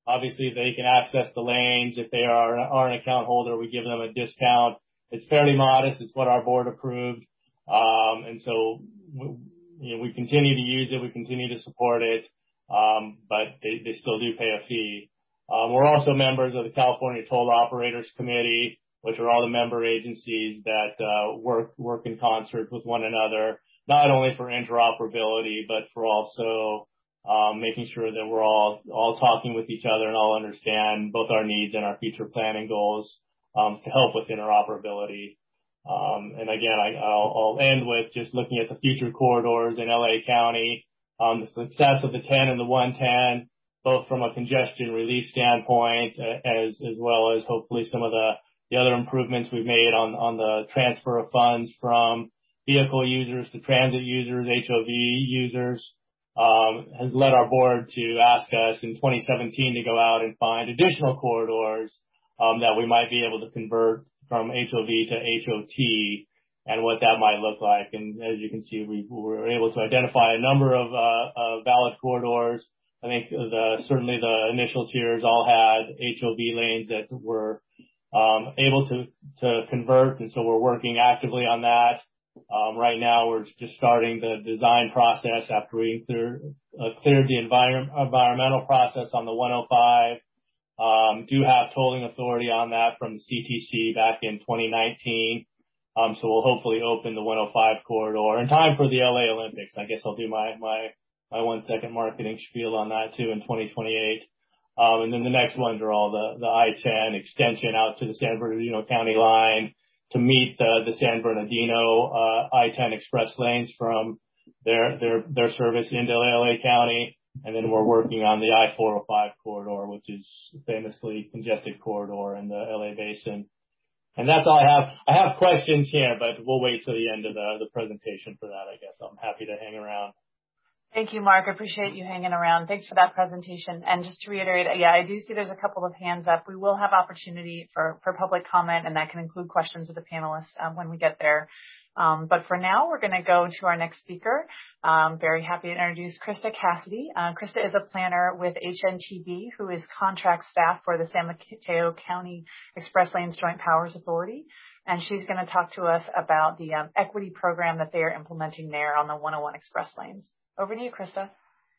Obviously, they can access the lanes. If they are, are an account holder, we give them a discount. It's fairly modest. It's what our board approved. Um, and so, you know, we continue to use it. We continue to support it. Um, but they, they still do pay a fee. Um, we're also members of the California Toll Operators Committee, which are all the member agencies that, uh, work, work in concert with one another, not only for interoperability, but for also, um, making sure that we're all, all talking with each other and all understand both our needs and our future planning goals, um, to help with interoperability. Um, and again, I, I'll, I'll end with just looking at the future corridors in L A County, um, the success of the ten and the one ten, both from a congestion relief standpoint, uh, as, as well as hopefully some of the, the other improvements we've made on, on the transfer of funds from vehicle users to transit users, H O V users, um, has led our board to ask us in twenty seventeen to go out and find additional corridors, um, that we might be able to convert from H O V to H O T and what that might look like. And as you can see, we were able to identify a number of, uh, uh valid corridors. I think the, certainly the initial tiers all had H O V lanes that were, um, able to, to convert. And so we're working actively on that. Um, right now we're just starting the design process after we clear, uh, cleared the environment, environmental process on the one oh five. Um, do have tolling authority on that from the C T C back in twenty nineteen. Um, so we'll hopefully open the one oh five corridor in time for the L A Olympics. I guess I'll do my, my, my one second marketing spiel on that too in twenty twenty-eight. Um, and then the next ones are all the, the I ten extension out to the San Bernardino County line to meet the, the San Bernardino, uh, I ten express lanes from their, their, their service into L A County. And then we're working on the I four oh five corridor, which is famously congested corridor in the L A basin. And that's all I have. I have questions here, but we'll wait till the end of the, the presentation for that, I guess. I'm happy to hang around. Thank you, Mark. I appreciate you hanging around. Thanks for that presentation. And just to reiterate, yeah, I do see there's a couple of hands up. We will have opportunity for, for public comment, and that can include questions of the panelists um, when we get there. Um, but for now, we're going to go to our next speaker. Um, very happy to introduce Krista Cassidy. Uh, Krista is a planner with H N T B, who is contract staff for the San Mateo County Express Lanes Joint Powers Authority. And she's going to talk to us about the um, equity program that they are implementing there on the one oh one Express Lanes. Over to you, Krista.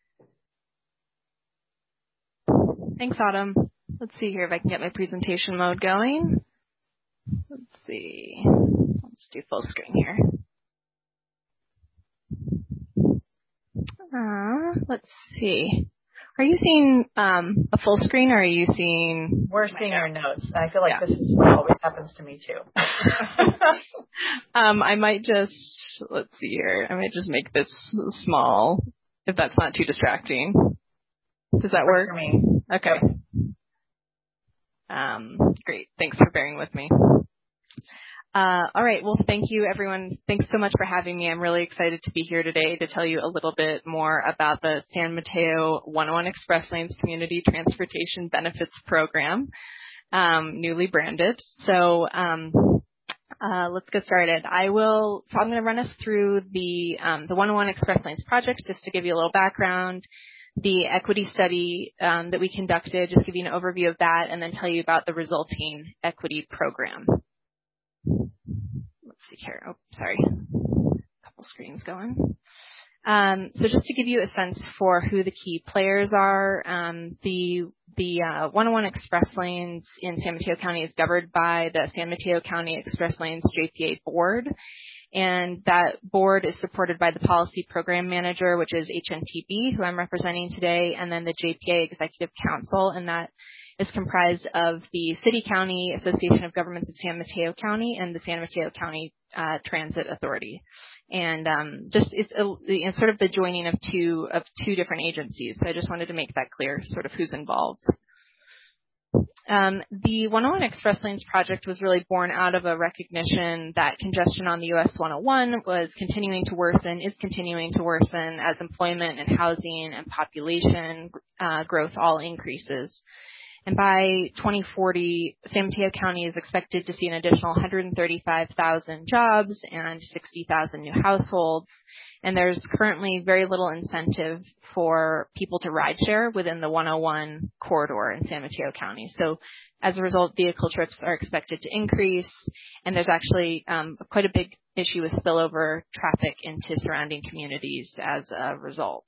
Thanks, Autumn. Let's see here if I can get my presentation mode going. Let's see. Let's do full screen here. Uh, let's see. Are you seeing um, a full screen, or are you seeing? We're seeing your notes. I feel like yeah. this is what always happens to me too. um, I might just let's see here. I might just make this small, if that's not too distracting. Does that work? For me. Okay. Yep. Um, great. Thanks for bearing with me. Uh, all right. Well, thank you, everyone. Thanks so much for having me. I'm really excited to be here today to tell you a little bit more about the San Mateo one oh one Express Lanes Community Transportation Benefits Program, um, newly branded. So um, uh, let's get started. I will. So I'm going to run us through the um, the one oh one Express Lanes project just to give you a little background. The equity study um, that we conducted, just give you an overview of that, and then tell you about the resulting equity program. Let's see here. Oh, sorry. A couple screens going. Um, so just to give you a sense for who the key players are, um, the the uh, one oh one Express Lanes in San Mateo County is governed by the San Mateo County Express Lanes J P A board. And that board is supported by the Policy Program Manager, which is H N T B, who I'm representing today, and then the J P A Executive Council, and that is comprised of the City County Association of Governments of San Mateo County and the San Mateo County uh, Transit Authority. And um, just it's, a, it's sort of the joining of two of two different agencies. So I just wanted to make that clear, sort of who's involved. Um, the one oh one Express Lanes project was really born out of a recognition that congestion on the U S one oh one was continuing to worsen, is continuing to worsen as employment and housing and population uh, growth all increases. And by twenty forty, San Mateo County is expected to see an additional one hundred thirty-five thousand jobs and sixty thousand new households. And there's currently very little incentive for people to rideshare within the one oh one corridor in San Mateo County. So as a result, vehicle trips are expected to increase, and there's actually um, quite a big issue with spillover traffic into surrounding communities as a result.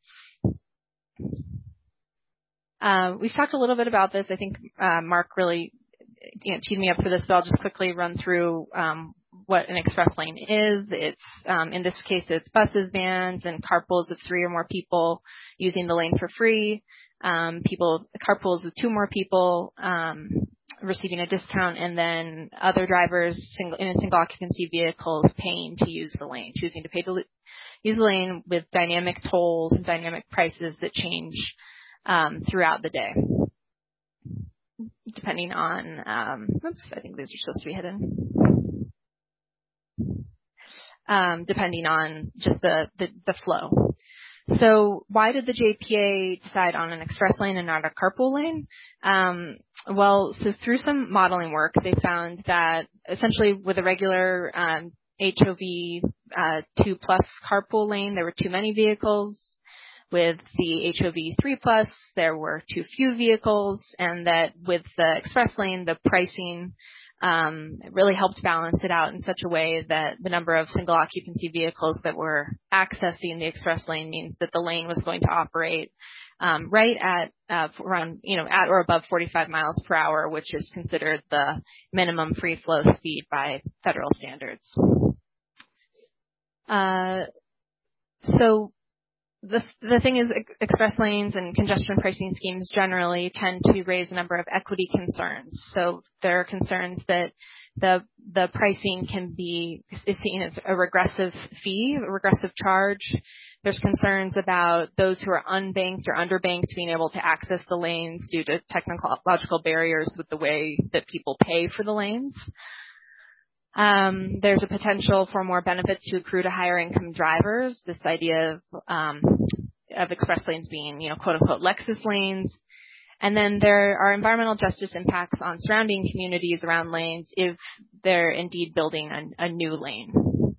Uh, we've talked a little bit about this. I think uh, Mark really you know, teed me up for this, but I'll just quickly run through um, what an express lane is. It's um, in this case, it's buses, vans, and carpools of three or more people using the lane for free. Um, people carpools with two more people um, receiving a discount, and then other drivers single, in single occupancy vehicles paying to use the lane, choosing to pay to use the lane with dynamic tolls and dynamic prices that change Um, throughout the day, depending on, um, oops, I think these are supposed to be hidden, um, depending on just the, the, the flow. So why did the J P A decide on an express lane and not a carpool lane? Um, well, so through some modeling work, they found that essentially with a regular um, H O V uh, two plus carpool lane, there were too many vehicles. With the H O V three plus, there were too few vehicles, and that with the express lane, the pricing um, really helped balance it out in such a way that the number of single occupancy vehicles that were accessing the express lane means that the lane was going to operate um, right at uh, around, you know, at or above forty-five miles per hour, which is considered the minimum free flow speed by federal standards. Uh, so The, the thing is, express lanes and congestion pricing schemes generally tend to raise a number of equity concerns. So there are concerns that the the pricing can be is seen as a regressive fee, a regressive charge. There's concerns about those who are unbanked or underbanked being able to access the lanes due to technological barriers with the way that people pay for the lanes. Um, there's a potential for more benefits to accrue to higher income drivers. This idea of, um, of express lanes being, you know, quote unquote Lexus lanes. And then there are environmental justice impacts on surrounding communities around lanes if they're indeed building a, a new lane.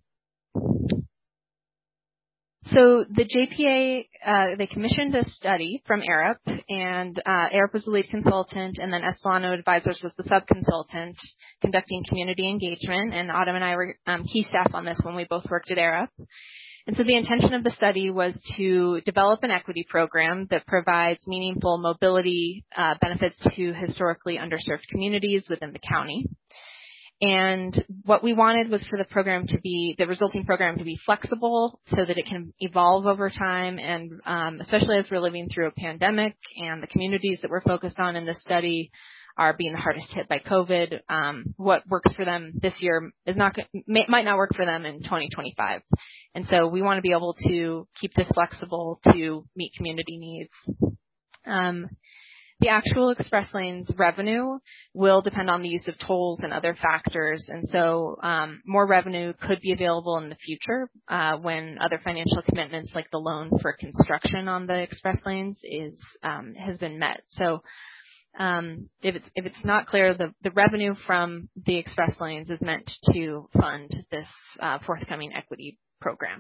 So the J P A, uh, they commissioned a study from Arup, and uh, Arup was the lead consultant, and then Estelano Advisors was the sub-consultant conducting community engagement, and Autumn and I were um, key staff on this when we both worked at Arup. And so the intention of the study was to develop an equity program that provides meaningful mobility uh, benefits to historically underserved communities within the county. And what we wanted was for the program to be, the resulting program to be flexible so that it can evolve over time. And um, especially as we're living through a pandemic and the communities that we're focused on in this study are being the hardest hit by COVID, um, what works for them this year is not may, might not work for them in twenty twenty-five. And so we want to be able to keep this flexible to meet community needs. Um, The actual express lanes revenue will depend on the use of tolls and other factors, and so um, more revenue could be available in the future uh, when other financial commitments like the loan for construction on the express lanes is um, has been met. So um, if it's if it's not clear, the, the revenue from the express lanes is meant to fund this uh, forthcoming equity program.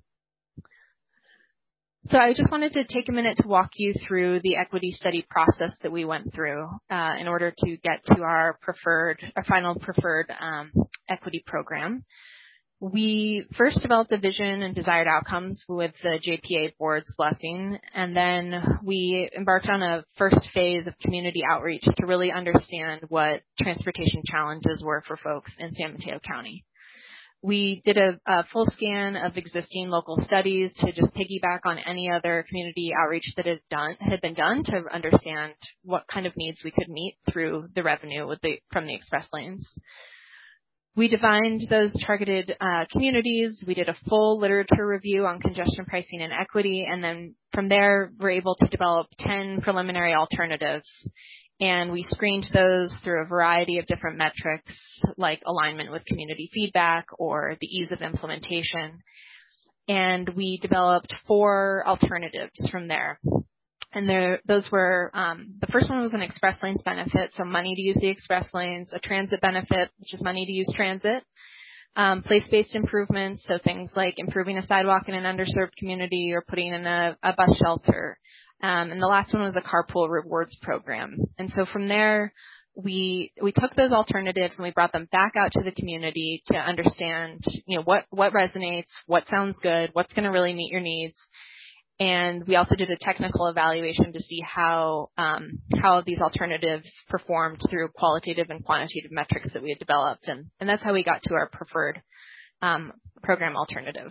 So I just wanted to take a minute to walk you through the equity study process that we went through uh, in order to get to our preferred, our final preferred um, equity program. We first developed a vision and desired outcomes with the J P A board's blessing, and then we embarked on a first phase of community outreach to really understand what transportation challenges were for folks in San Mateo County. We did a, a full scan of existing local studies to just piggyback on any other community outreach that has done, had been done to understand what kind of needs we could meet through the revenue with the, from the express lanes. We defined those targeted uh, communities. We did a full literature review on congestion pricing and equity, and then from there, we're able to develop ten preliminary alternatives. And we screened those through a variety of different metrics like alignment with community feedback or the ease of implementation. And we developed four alternatives from there. And there, those were, um, the first one was an express lanes benefit, so money to use the express lanes, a transit benefit, which is money to use transit, um, place-based improvements, so things like improving a sidewalk in an underserved community or putting in a, a bus shelter. Um, and the last one was a carpool rewards program. And so from there, we we took those alternatives and we brought them back out to the community to understand, you know, what, what resonates, what sounds good, what's going to really meet your needs. And we also did a technical evaluation to see how um, how these alternatives performed through qualitative and quantitative metrics that we had developed. And, and that's how we got to our preferred um, program alternative.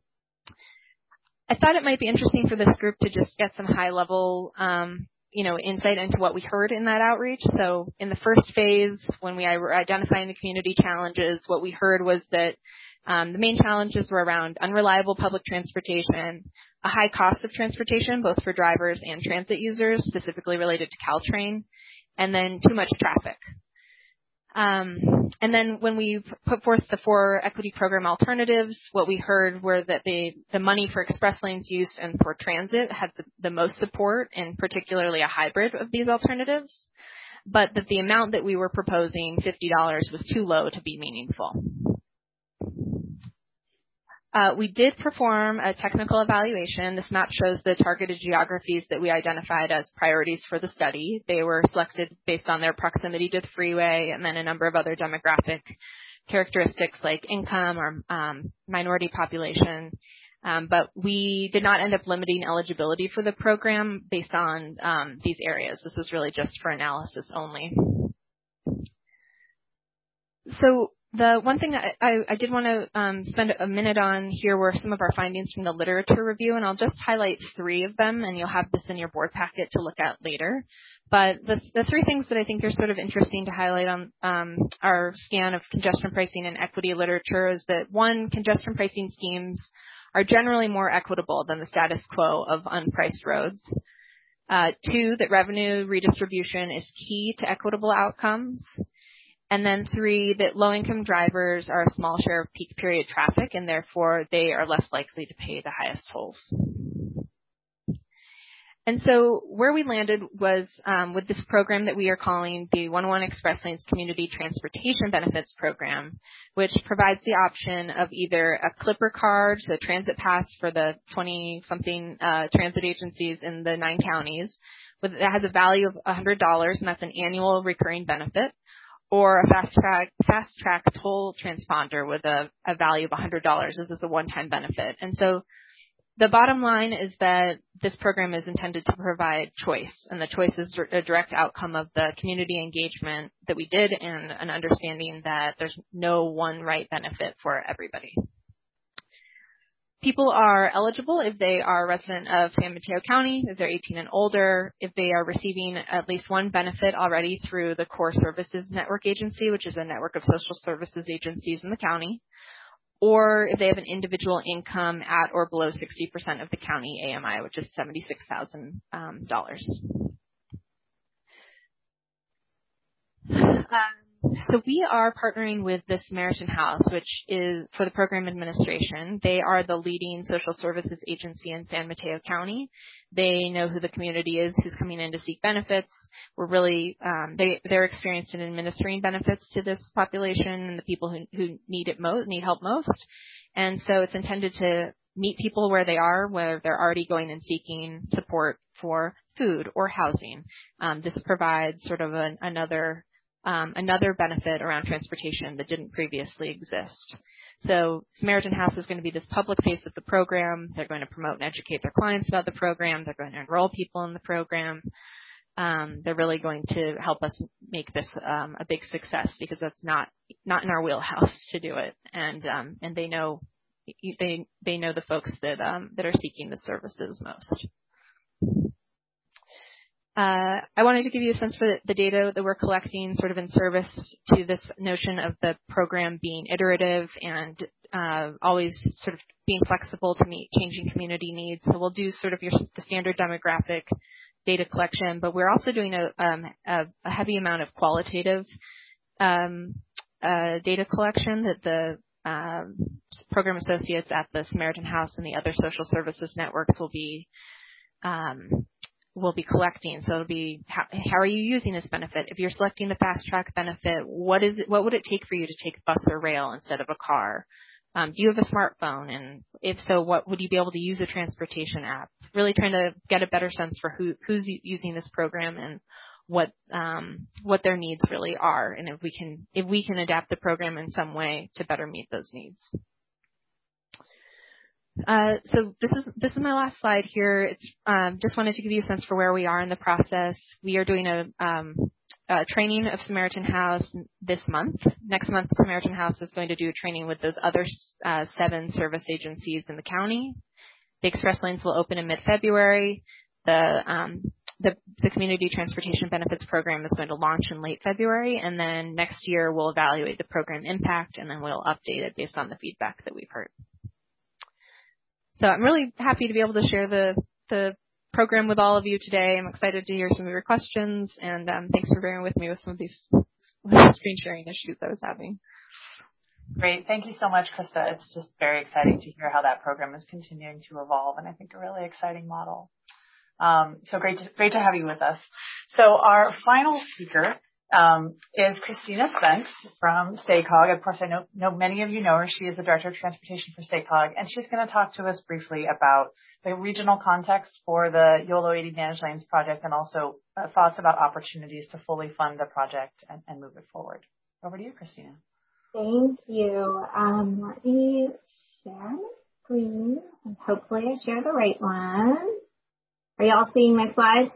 I thought it might be interesting for this group to just get some high-level um, you know, insight into what we heard in that outreach. So in the first phase, when we were identifying the community challenges, what we heard was that um, the main challenges were around unreliable public transportation, a high cost of transportation, both for drivers and transit users, specifically related to Caltrain, and then too much traffic. Um, and then when we put forth the four equity program alternatives, what we heard were that the, the money for express lanes use and for transit had the, the most support, and particularly a hybrid of these alternatives, but that the amount that we were proposing, fifty dollars, was too low to be meaningful. Uh, we did perform a technical evaluation. This map shows the targeted geographies that we identified as priorities for the study. They were selected based on their proximity to the freeway and then a number of other demographic characteristics like income or um, minority population. Um, but we did not end up limiting eligibility for the program based on um, these areas. This was really just for analysis only. So the one thing I, I, I did want to um, spend a minute on here were some of our findings from the literature review, and I'll just highlight three of them, and you'll have this in your board packet to look at later. But the, the three things that I think are sort of interesting to highlight on um, our scan of congestion pricing and equity literature is that, one, congestion pricing schemes are generally more equitable than the status quo of unpriced roads. Uh, two, that revenue redistribution is key to equitable outcomes. And then three, that low-income drivers are a small share of peak period traffic, and therefore they are less likely to pay the highest tolls. And so where we landed was um, with this program that we are calling the one oh one Express Lanes Community Transportation Benefits Program, which provides the option of either a Clipper card, so transit pass for the twenty-something uh, transit agencies in the nine counties, with, that has a value of one hundred dollars, and that's an annual recurring benefit, or a fast track, fast track toll transponder with a, a value of one hundred dollars. This is a one-time benefit. And so the bottom line is that this program is intended to provide choice, and the choice is a direct outcome of the community engagement that we did and an understanding that there's no one right benefit for everybody. People are eligible if they are a resident of San Mateo County, if they're eighteen and older, if they are receiving at least one benefit already through the Core Services Network Agency, which is a network of social services agencies in the county, or if they have an individual income at or below sixty percent of the county A M I, which is seventy-six thousand dollars. Um, So we are partnering with the Samaritan House, which is for the program administration. They are the leading social services agency in San Mateo County. They know who the community is who's coming in to seek benefits. We're really, um, they, they're experienced in administering benefits to this population and the people who, who need it most, need help most. And so it's intended to meet people where they are, where they're already going and seeking support for food or housing. Um, this provides sort of an, another Um, another benefit around transportation that didn't previously exist. So Samaritan House is going to be this public face of the program. They're going to promote and educate their clients about the program. They're going to enroll people in the program. Um, they're really going to help us make this um, a big success, because that's not not in our wheelhouse to do it. And um, and they know they they know the folks that um, that are seeking the services most. Uh, I wanted to give you a sense for the, the data that we're collecting sort of in service to this notion of the program being iterative and uh, always sort of being flexible to meet changing community needs. So we'll do sort of your, the standard demographic data collection, but we're also doing a, um, a, a heavy amount of qualitative um, uh, data collection that the um, program associates at the Samaritan House and the other social services networks will be um, we'll be collecting. So it'll be how, how are you using this benefit? If you're selecting the fast track benefit, what is it, what would it take for you to take bus or rail instead of a car? Um, do you have a smartphone? And if so, what would you be able to use a transportation app? Really trying to get a better sense for who who's using this program and what um, what their needs really are, and if we can if we can adapt the program in some way to better meet those needs. Uh, so this is this is my last slide here. It's um, just wanted to give you a sense for where we are in the process. We are doing a, um, a training of Samaritan House this month. Next month, Samaritan House is going to do a training with those other uh, seven service agencies in the county. The express lanes will open in mid-February. The um, The, the Community Transportation Benefits Program is going to launch in late February, and then next year we'll evaluate the program impact, and then we'll update it based on the feedback that we've heard. So I'm really happy to be able to share the, the program with all of you today. I'm excited to hear some of your questions, and um, thanks for bearing with me with some of these screen sharing issues I was having. Great. Thank you so much, Krista. It's just very exciting to hear how that program is continuing to evolve, and I think a really exciting model. Um, so great to, great to have you with us. So our final speaker um, is Christina Spence from SACOG. Of course, I know, know many of you know her. She is the Director of Transportation for SACOG, and she's going to talk to us briefly about the regional context for the YOLO eighty Managed Lanes project and also uh, thoughts about opportunities to fully fund the project and, and move it forward. Over to you, Christina. Thank you. Um, let me share my screen, and hopefully I share the right one. Are y'all seeing my slides?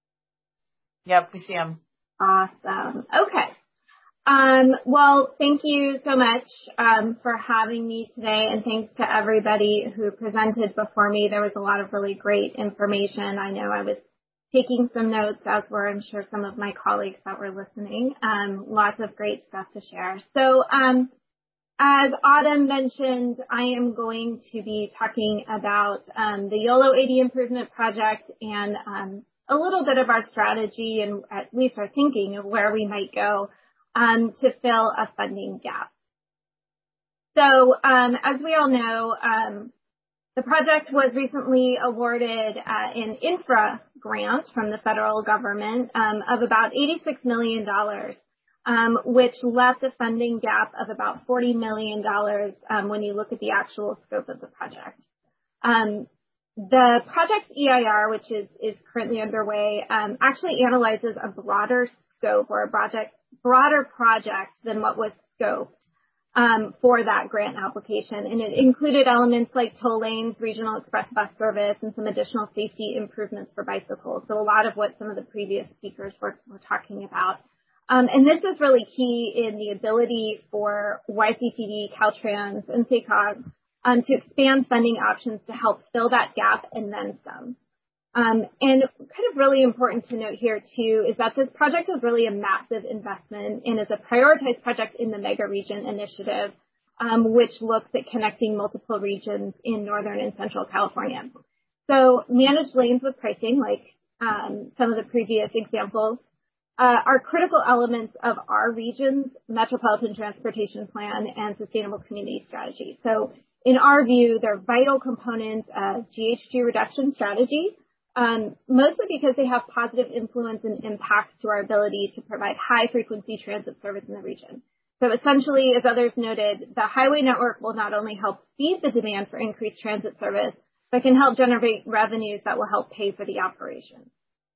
Yep, we see them. Awesome. Okay. Um, well, thank you so much um, for having me today, and thanks to everybody who presented before me. There was a lot of really great information. I know I was taking some notes, as were I'm sure some of my colleagues that were listening. Um, lots of great stuff to share. So um, as Autumn mentioned, I am going to be talking about um, the YOLO eighty Improvement Project and um, a little bit of our strategy and at least our thinking of where we might go um, to fill a funding gap. So um, as we all know, um, the project was recently awarded uh, an infra grant from the federal government um, of about eighty-six million dollars. Um, which left a funding gap of about forty million dollars um, when you look at the actual scope of the project. Um, the project E I R, which is, is currently underway, um, actually analyzes a broader scope or a project, broader project than what was scoped um, for that grant application. And it included elements like toll lanes, regional express bus service, and some additional safety improvements for bicycles. So a lot of what some of the previous speakers were, were talking about. Um, and this is really key in the ability for Y C T D, Caltrans, and SACOG um, to expand funding options to help fill that gap and then some. Um, and kind of really important to note here, too, is that this project is really a massive investment and is a prioritized project in the Mega Region Initiative, um, which looks at connecting multiple regions in Northern and Central California. So managed lanes with pricing, like um, some of the previous examples, Uh, are critical elements of our region's Metropolitan Transportation Plan and Sustainable Community Strategy. So in our view, they're vital components of G H G reduction strategy, um, mostly because they have positive influence and impacts to our ability to provide high-frequency transit service in the region. So essentially, as others noted, the highway network will not only help feed the demand for increased transit service, but can help generate revenues that will help pay for the operation.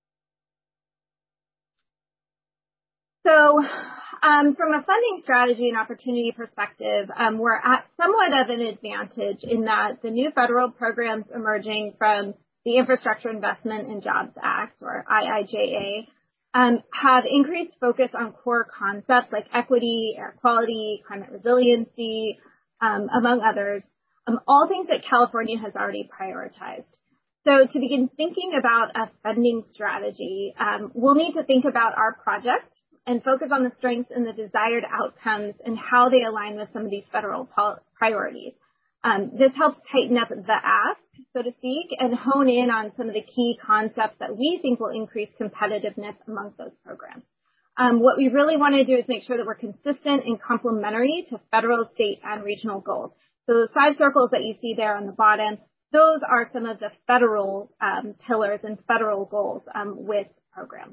So um, from a funding strategy and opportunity perspective, um, we're at somewhat of an advantage in that the new federal programs emerging from the Infrastructure Investment and Jobs Act, or I I J A, um, have increased focus on core concepts like equity, air quality, climate resiliency, um, among others, um, all things that California has already prioritized. So to begin thinking about a funding strategy, um, we'll need to think about our project and focus on the strengths and the desired outcomes and how they align with some of these federal priorities. Um, this helps tighten up the ask, so to speak, and hone in on some of the key concepts that we think will increase competitiveness amongst those programs. Um, what we really want to do is make sure that we're consistent and complementary to federal, state, and regional goals. So those five circles that you see there on the bottom, those are some of the federal um, pillars and federal goals um, with programs.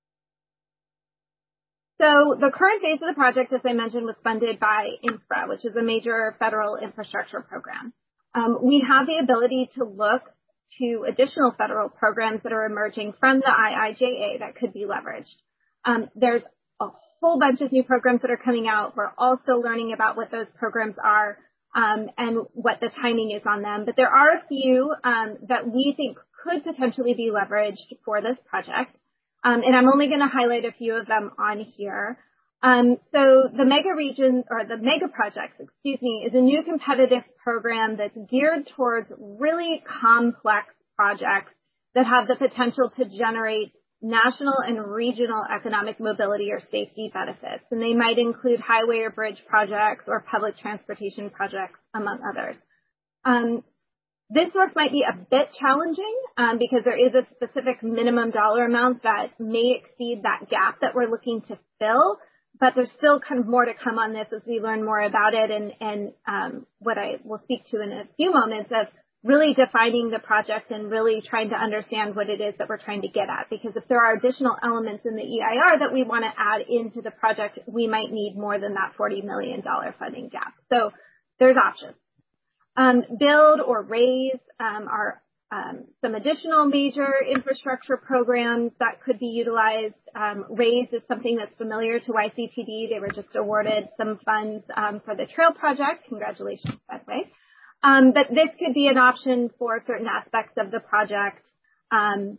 So the current phase of the project, as I mentioned, was funded by INFRA, which is a major federal infrastructure program. Um, we have the ability to look to additional federal programs that are emerging from the I I J A that could be leveraged. Um, there's a whole bunch of new programs that are coming out. We're also learning about what those programs are um, and what the timing is on them. But there are a few um, that we think could potentially be leveraged for this project. Um, and I'm only going to highlight a few of them on here. Um, so the mega region or the mega projects, excuse me, is a new competitive program that's geared towards really complex projects that have the potential to generate national and regional economic mobility or safety benefits. And they might include highway or bridge projects or public transportation projects, among others. Um, This work might be a bit challenging um, because there is a specific minimum dollar amount that may exceed that gap that we're looking to fill, but there's still kind of more to come on this as we learn more about it and, and um, what I will speak to in a few moments of really defining the project and really trying to understand what it is that we're trying to get at. Because if there are additional elements in the E I R that we want to add into the project, we might need more than that forty million dollars funding gap. So there's options. Um, build or raise um, are um, some additional major infrastructure programs that could be utilized. Um, raise is something that's familiar to Y C T D. They were just awarded some funds um, for the trail project. Congratulations, by the way. Um, but this could be an option for certain aspects of the project. Um,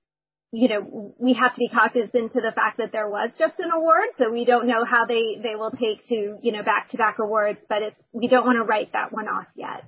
you know, we have to be cognizant to the fact that there was just an award, so we don't know how they, they will take to, you know, back-to-back awards, but it's, we don't want to write that one off yet.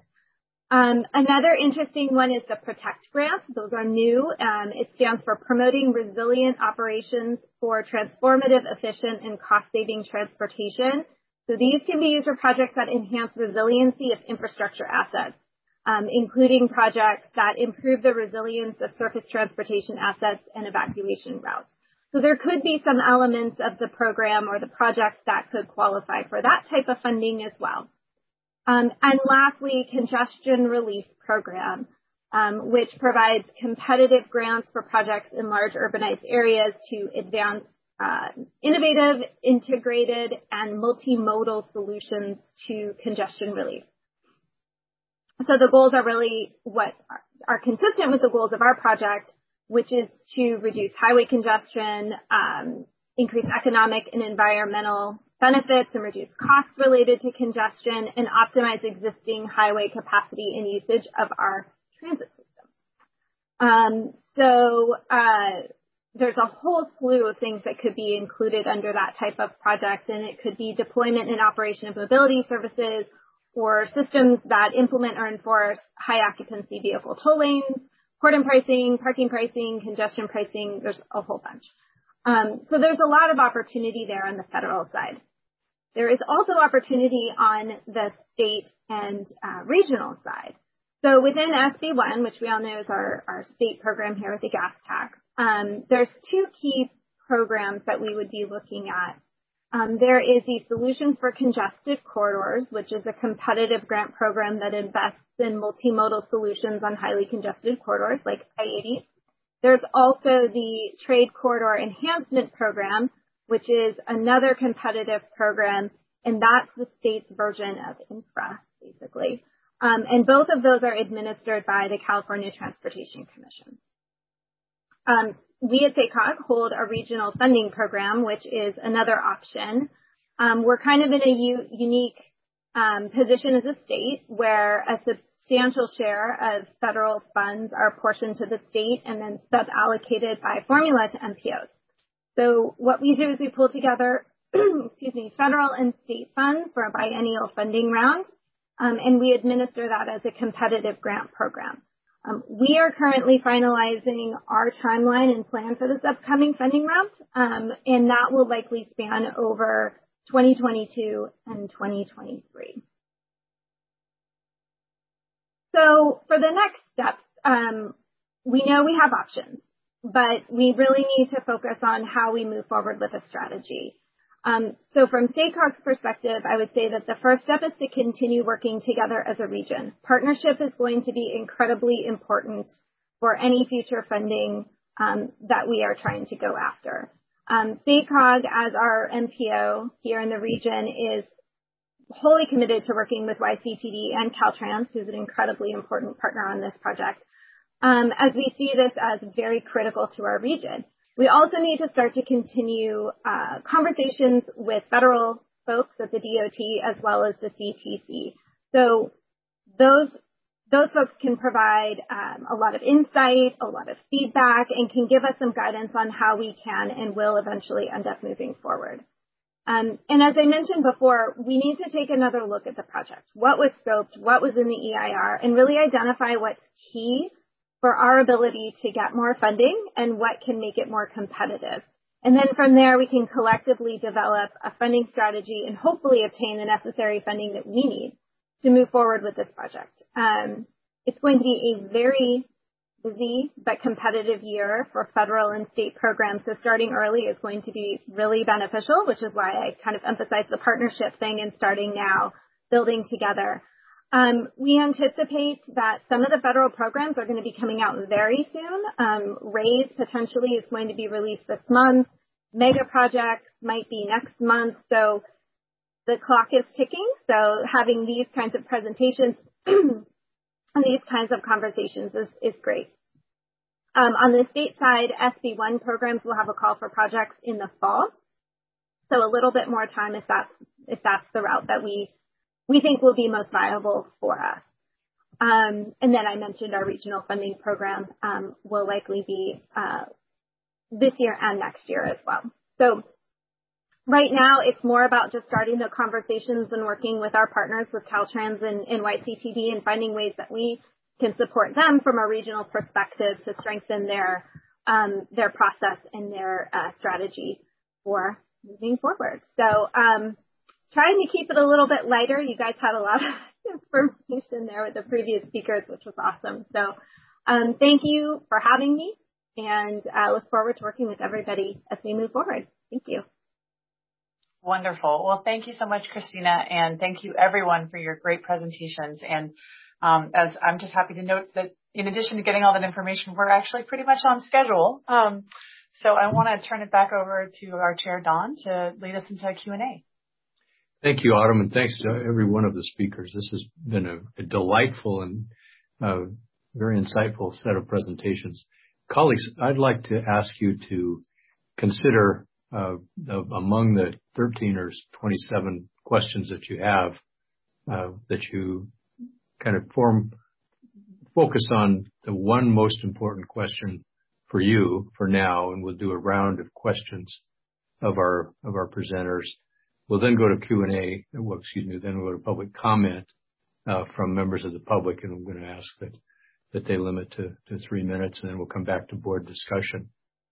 Um, another interesting one is the PROTECT grant. Those are new. Um, it stands for Promoting Resilient Operations for Transformative, Efficient, and Cost-Saving Transportation. So these can be used for projects that enhance resiliency of infrastructure assets. Um, including projects that improve the resilience of surface transportation assets and evacuation routes. So there could be some elements of the program or the projects that could qualify for that type of funding as well. Um, and lastly, Congestion Relief Program, um, which provides competitive grants for projects in large urbanized areas to advance uh, innovative, integrated, and multimodal solutions to congestion relief. So the goals are really what are consistent with the goals of our project, which is to reduce highway congestion, um, increase economic and environmental benefits, and reduce costs related to congestion, and optimize existing highway capacity and usage of our transit system. Um, so uh, there's a whole slew of things that could be included under that type of project, and it could be deployment and operation of mobility services, or systems that implement or enforce high occupancy vehicle toll lanes, cordon pricing, parking pricing, congestion pricing. There's a whole bunch. Um, so there's a lot of opportunity there on the federal side. There is also opportunity on the state and uh, regional side. So within S B one, which we all know is our, our state program here with the gas tax, um, there's two key programs that we would be looking at. Um, there is the Solutions for Congested Corridors, which is a competitive grant program that invests in multimodal solutions on highly congested corridors like I eighty. There's also the Trade Corridor Enhancement Program, which is another competitive program, and that's the state's version of INFRA, basically. Um, and both of those are administered by the California Transportation Commission. Um, We at SACOG hold a regional funding program, which is another option. Um, we're kind of in a u- unique um, position as a state where a substantial share of federal funds are apportioned to the state and then sub-allocated by formula to M P Os. So what we do is we pull together, excuse me, federal and state funds for a biennial funding round, um, and we administer that as a competitive grant program. Um, we are currently finalizing our timeline and plan for this upcoming funding round, um, and that will likely span over twenty twenty-two and twenty twenty-three. So for the next steps, um, we know we have options, but we really need to focus on how we move forward with a strategy. Um, so from SACOG's perspective, I would say that the first step is to continue working together as a region. Partnership is going to be incredibly important for any future funding um, that we are trying to go after. Um, SACOG, as our M P O here in the region, is wholly committed to working with Y C T D and Caltrans, who's an incredibly important partner on this project, um, as we see this as very critical to our region. We also need to start to continue uh, conversations with federal folks at the D O T as well as the C T C. So those those folks can provide um, a lot of insight, a lot of feedback, and can give us some guidance on how we can and will eventually end up moving forward. Um, and as I mentioned before, we need to take another look at the project. What was scoped, what was in the E I R, and really identify what's key for our ability to get more funding and what can make it more competitive. And then from there, we can collectively develop a funding strategy and hopefully obtain the necessary funding that we need to move forward with this project. Um, it's going to be a very busy but competitive year for federal and state programs, so starting early is going to be really beneficial, which is why I kind of emphasize the partnership thing and starting now, building together. Um, we anticipate that some of the federal programs are going to be coming out very soon. Um, RAISE potentially is going to be released this month. Mega projects might be next month. So the clock is ticking. So having these kinds of presentations and these kinds of conversations is, is great. Um, on the state side, S B one programs will have a call for projects in the fall. So a little bit more time if that's, if that's the route that we we think will be most viable for us. Um, and then I mentioned our regional funding program um, will likely be uh, this year and next year as well. So right now, it's more about just starting the conversations and working with our partners with Caltrans and, and Y C T D and finding ways that we can support them from a regional perspective to strengthen their um, their process and their uh, strategy for moving forward. So um, trying to keep it a little bit lighter. You guys had a lot of information there with the previous speakers, which was awesome. So um, thank you for having me, and I look forward to working with everybody as we move forward. Thank you. Wonderful. Well, thank you so much, Christina, and thank you everyone for your great presentations. And um, as I'm just happy to note that in addition to getting all that information, we're actually pretty much on schedule. Um, so I want to turn it back over to our chair, Don, to lead us into a Q and A. Thank you, Autumn, and thanks to every one of the speakers. This has been a, a delightful and uh, very insightful set of presentations. Colleagues, I'd like to ask you to consider uh, of, among the thirteen or twenty-seven questions that you have, uh, that you kind of form, focus on the one most important question for you for now, and we'll do a round of questions of our of our presenters. We'll then go to Q and A, well, excuse me, then we'll go to public comment uh, from members of the public, and I'm going to ask that, that they limit to, to three minutes, and then we'll come back to board discussion.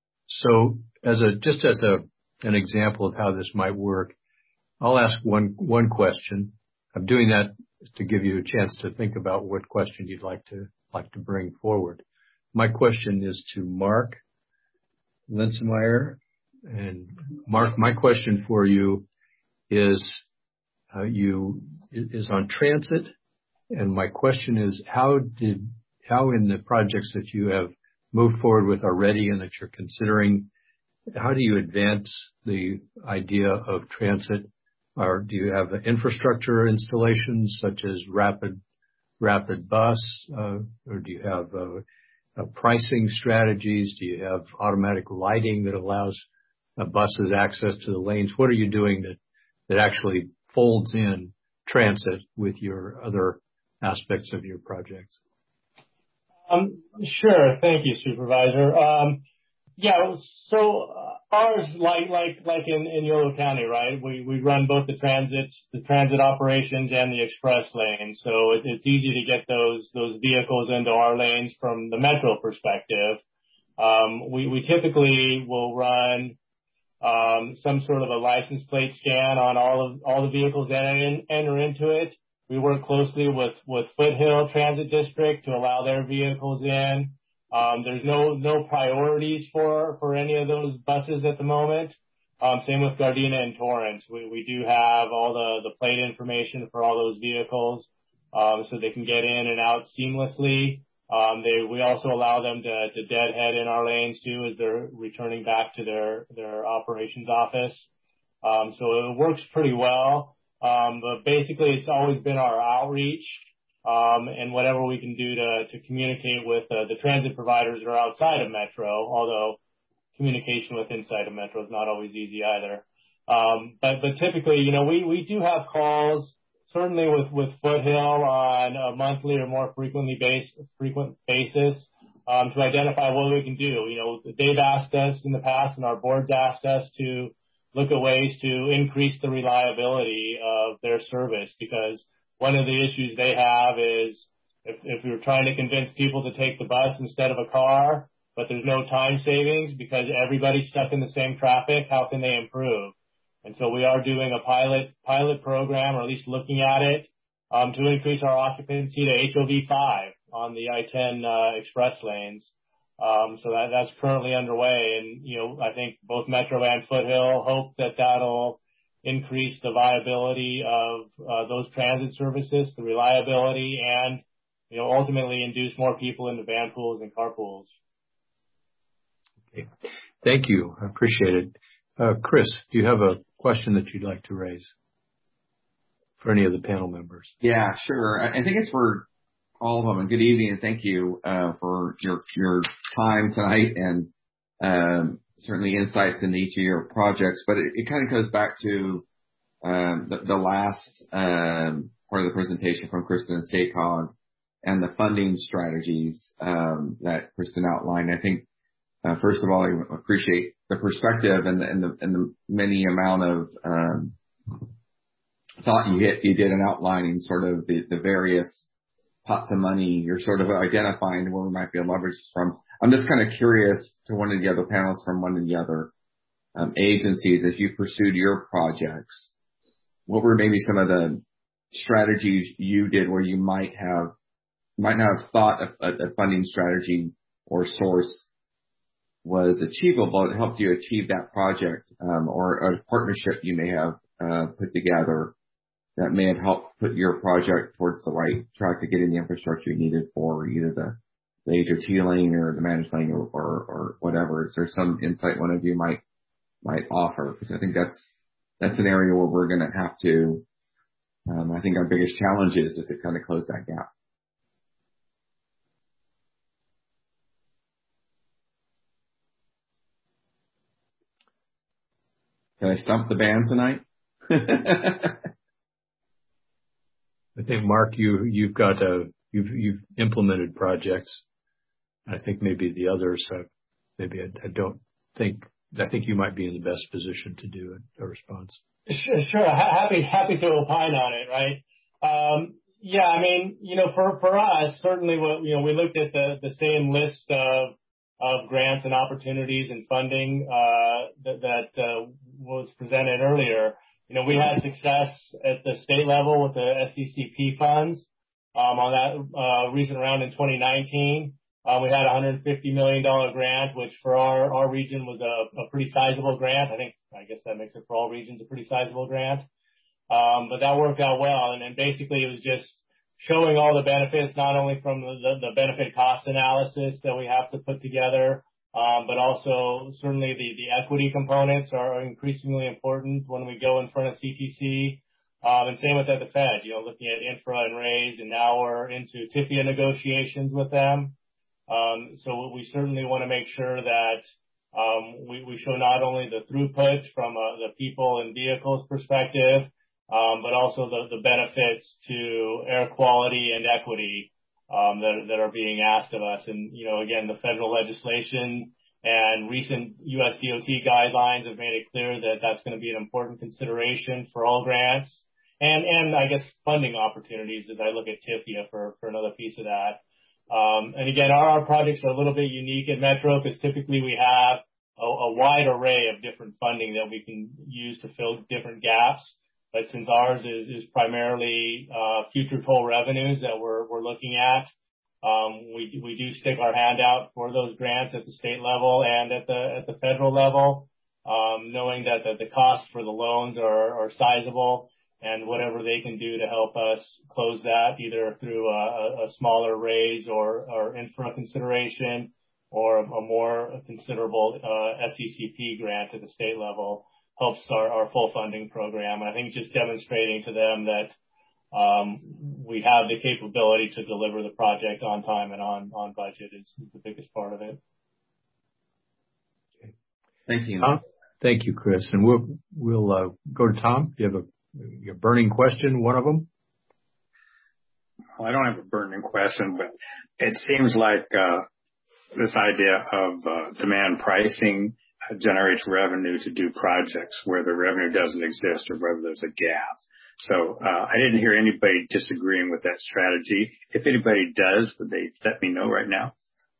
So as a, just as a, an example of how this might work, I'll ask one, one question. I'm doing that to give you a chance to think about what question you'd like to, like to bring forward. My question is to Mark Linsenmeyer. And Mark, my question for you is uh, you is on transit, and my question is how did how in the projects that you have moved forward with already and that you're considering, how do you advance the idea of transit? Or do you have infrastructure installations such as rapid rapid bus, uh, or do you have uh, uh, pricing strategies? Do you have automatic lighting that allows uh, buses access to the lanes? What are you doing that that actually folds in transit with your other aspects of your projects? Um, sure. Thank you, Supervisor. Um, yeah, so uh, ours, like like like in, in Yolo County, right? We we run both the transit the transit operations and the express lanes, so it, it's easy to get those those vehicles into our lanes from the metro perspective. Um, we we typically will run Um, some sort of a license plate scan on all of all the vehicles that in, enter into it. We work closely with, with Foothill Transit District to allow their vehicles in. Um, there's no no priorities for, for any of those buses at the moment. Um, same with Gardena and Torrance. We, we do have all the, the plate information for all those vehicles, um, so they can get in and out seamlessly. Um, they, we also allow them to, to deadhead in our lanes too as they're returning back to their, their operations office. Um, so it works pretty well. Um, but basically it's always been our outreach, um, and whatever we can do to, to communicate with uh, the transit providers that are outside of Metro, although communication with inside of Metro is not always easy either. Um, but, but typically, you know, we, we do have calls, certainly with, with Foothill on a monthly or more frequently based, frequent basis, um, to identify what we can do. You know, they've asked us in the past and our board's asked us to look at ways to increase the reliability of their service, because one of the issues they have is if, if you're trying to convince people to take the bus instead of a car, but there's no time savings because everybody's stuck in the same traffic, how can they improve? And so we are doing a pilot pilot program, or at least looking at it, um, to increase our occupancy to H O V five on the I ten uh, express lanes. Um, so that, that's currently underway. And, you know, I think both Metro and Foothill hope that that'll increase the viability of uh, those transit services, the reliability, and, you know, ultimately induce more people into van pools and carpools. Okay. Thank you. I appreciate it. Uh, Chris, do you have a question that you'd like to raise for any of the panel members? Yeah, sure. I think it's for all of them. And good evening, and thank you uh, for your your time tonight and um, certainly insights into each of your projects. But it, it kind of goes back to um, the, the last um, part of the presentation from Kristen and SACOG and the funding strategies um, that Kristen outlined. I think Uh, first of all, I appreciate the perspective and the, and the, and the many amount of um, thought you hit, you did in outlining sort of the, the various pots of money. You're sort of identifying where we might be able to leverage this from. I'm just kind of curious to one of the other panels from one of the other um, agencies, as you pursued your projects, what were maybe some of the strategies you did where you might have might not have thought a, a funding strategy or source was achievable, it helped you achieve that project, um, or a partnership you may have uh, put together that may have helped put your project towards the right track to getting the infrastructure you needed for either the, the H O T lane or the managed lane or, or, or whatever. Is there some insight one of you might might offer? Because I think that's that's an area where we're going to have to. Um, I think our biggest challenge is, is to kind of close that gap. Can I stump the band tonight? I think, Mark, you, you've got a, you've, you've implemented projects. I think maybe the others have, maybe I, I don't think, I think you might be in the best position to do a, a response. Sure, sure. Happy, happy to opine on it, right? Um, yeah, I mean, you know, for, for us, certainly what, you know, we looked at the, the same list of, of grants and opportunities and funding, uh, that, that, uh, was presented earlier. You know, we had success at the state level with the S C C P funds, um, on that, uh, recent round in twenty nineteen. Uh, we had a one hundred fifty million dollars grant, which for our, our region was a, a pretty sizable grant. I think, I guess that makes it for all regions a pretty sizable grant. Um, but that worked out well. And then basically it was just showing all the benefits, not only from the, the, the benefit cost analysis that we have to put together, um, but also certainly the, the equity components are increasingly important when we go in front of C T C. Um, and same with at the Fed, you know, looking at infra and raise, and now we're into T I F I A negotiations with them. Um, so we certainly want to make sure that um, we, we show not only the throughput from uh, the people and vehicles perspective, um, but also the, the benefits to air quality and equity um, that, that are being asked of us. And, you know, again, the federal legislation and recent U S D O T guidelines have made it clear that that's going to be an important consideration for all grants and, and I guess funding opportunities as I look at T I F I A for, for another piece of that. Um, and again, our, our projects are a little bit unique at Metro because typically we have a, a wide array of different funding that we can use to fill different gaps. But since ours is, is primarily uh, future toll revenues that we're, we're looking at, um, we, we do stick our hand out for those grants at the state level and at the at the federal level. Um, um, knowing that, that the costs for the loans are, are sizable, and whatever they can do to help us close that, either through a, a smaller raise or, or infra consideration, or a more considerable uh, S E C P grant at the state level, helps our, our full funding program. And I think just demonstrating to them that um, we have the capability to deliver the project on time and on, on budget is, is the biggest part of it. Thank you. Tom? Thank you, Chris. And we'll we'll uh, go to Tom. Do you have a, a burning question, one of them? Well, I don't have a burning question, but it seems like uh, this idea of uh, demand pricing generates revenue to do projects where the revenue doesn't exist or whether there's a gap. So uh, I didn't hear anybody disagreeing with that strategy. If anybody does, would they let me know right now?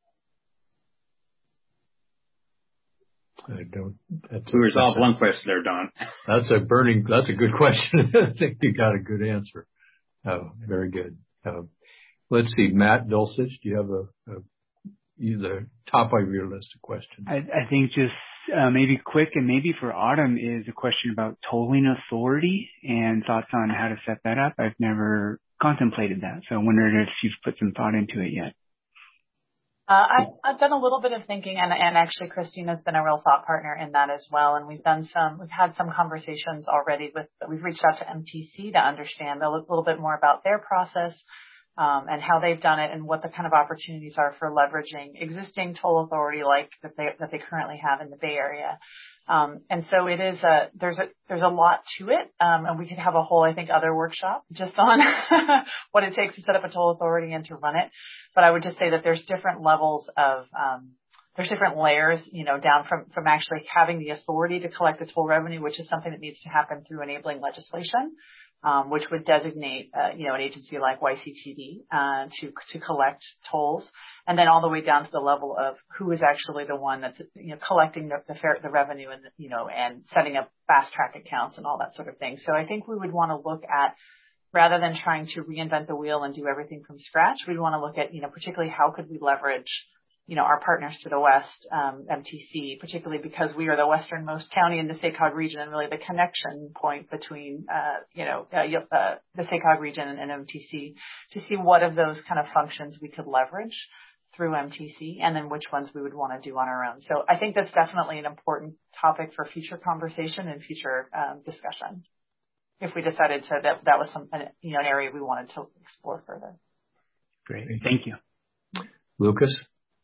I don't. That's we resolved a, one question there, Don. That's a burning. That's a good question. I think you got a good answer. Oh, very good. Uh, let's see, Matt Dulcich, do you have a, a the top of your list of questions? I, I think just uh, maybe quick and maybe for Autumn is a question about tolling authority and thoughts on how to set that up. I've never contemplated that, so I wondered if you've put some thought into it yet. Uh, I've, I've done a little bit of thinking, and, and actually Christina's been a real thought partner in that as well. And we've done some, we've had some conversations already with, we've reached out to M T C to understand a little bit more about their process, um, and how they've done it and what the kind of opportunities are for leveraging existing toll authority like that they, that they currently have in the Bay Area. Um, and so it is a, there's a, there's a lot to it. Um, and we could have a whole, I think, other workshop just on what it takes to set up a toll authority and to run it. But I would just say that there's different levels of, um, there's different layers, you know, down from, from actually having the authority to collect the toll revenue, which is something that needs to happen through enabling legislation, um, which would designate, uh, you know, an agency like Y C T D, uh, to, to collect tolls. And then all the way down to the level of who is actually the one that's, you know, collecting the, the, fair, the revenue and, you know, and setting up fast track accounts and all that sort of thing. So I think we would want to look at, rather than trying to reinvent the wheel and do everything from scratch, we'd want to look at, you know, particularly how could we leverage, you know, our partners to the west, um, M T C, particularly because we are the westernmost county in the S A C O G region and really the connection point between, uh, you know, uh, uh, the S A C O G region and, and M T C to see what of those kind of functions we could leverage through M T C and then which ones we would want to do on our own. So I think that's definitely an important topic for future conversation and future um, discussion, if we decided to, that that was some, you know, an area we wanted to explore further. Great. Thank you. Lucas?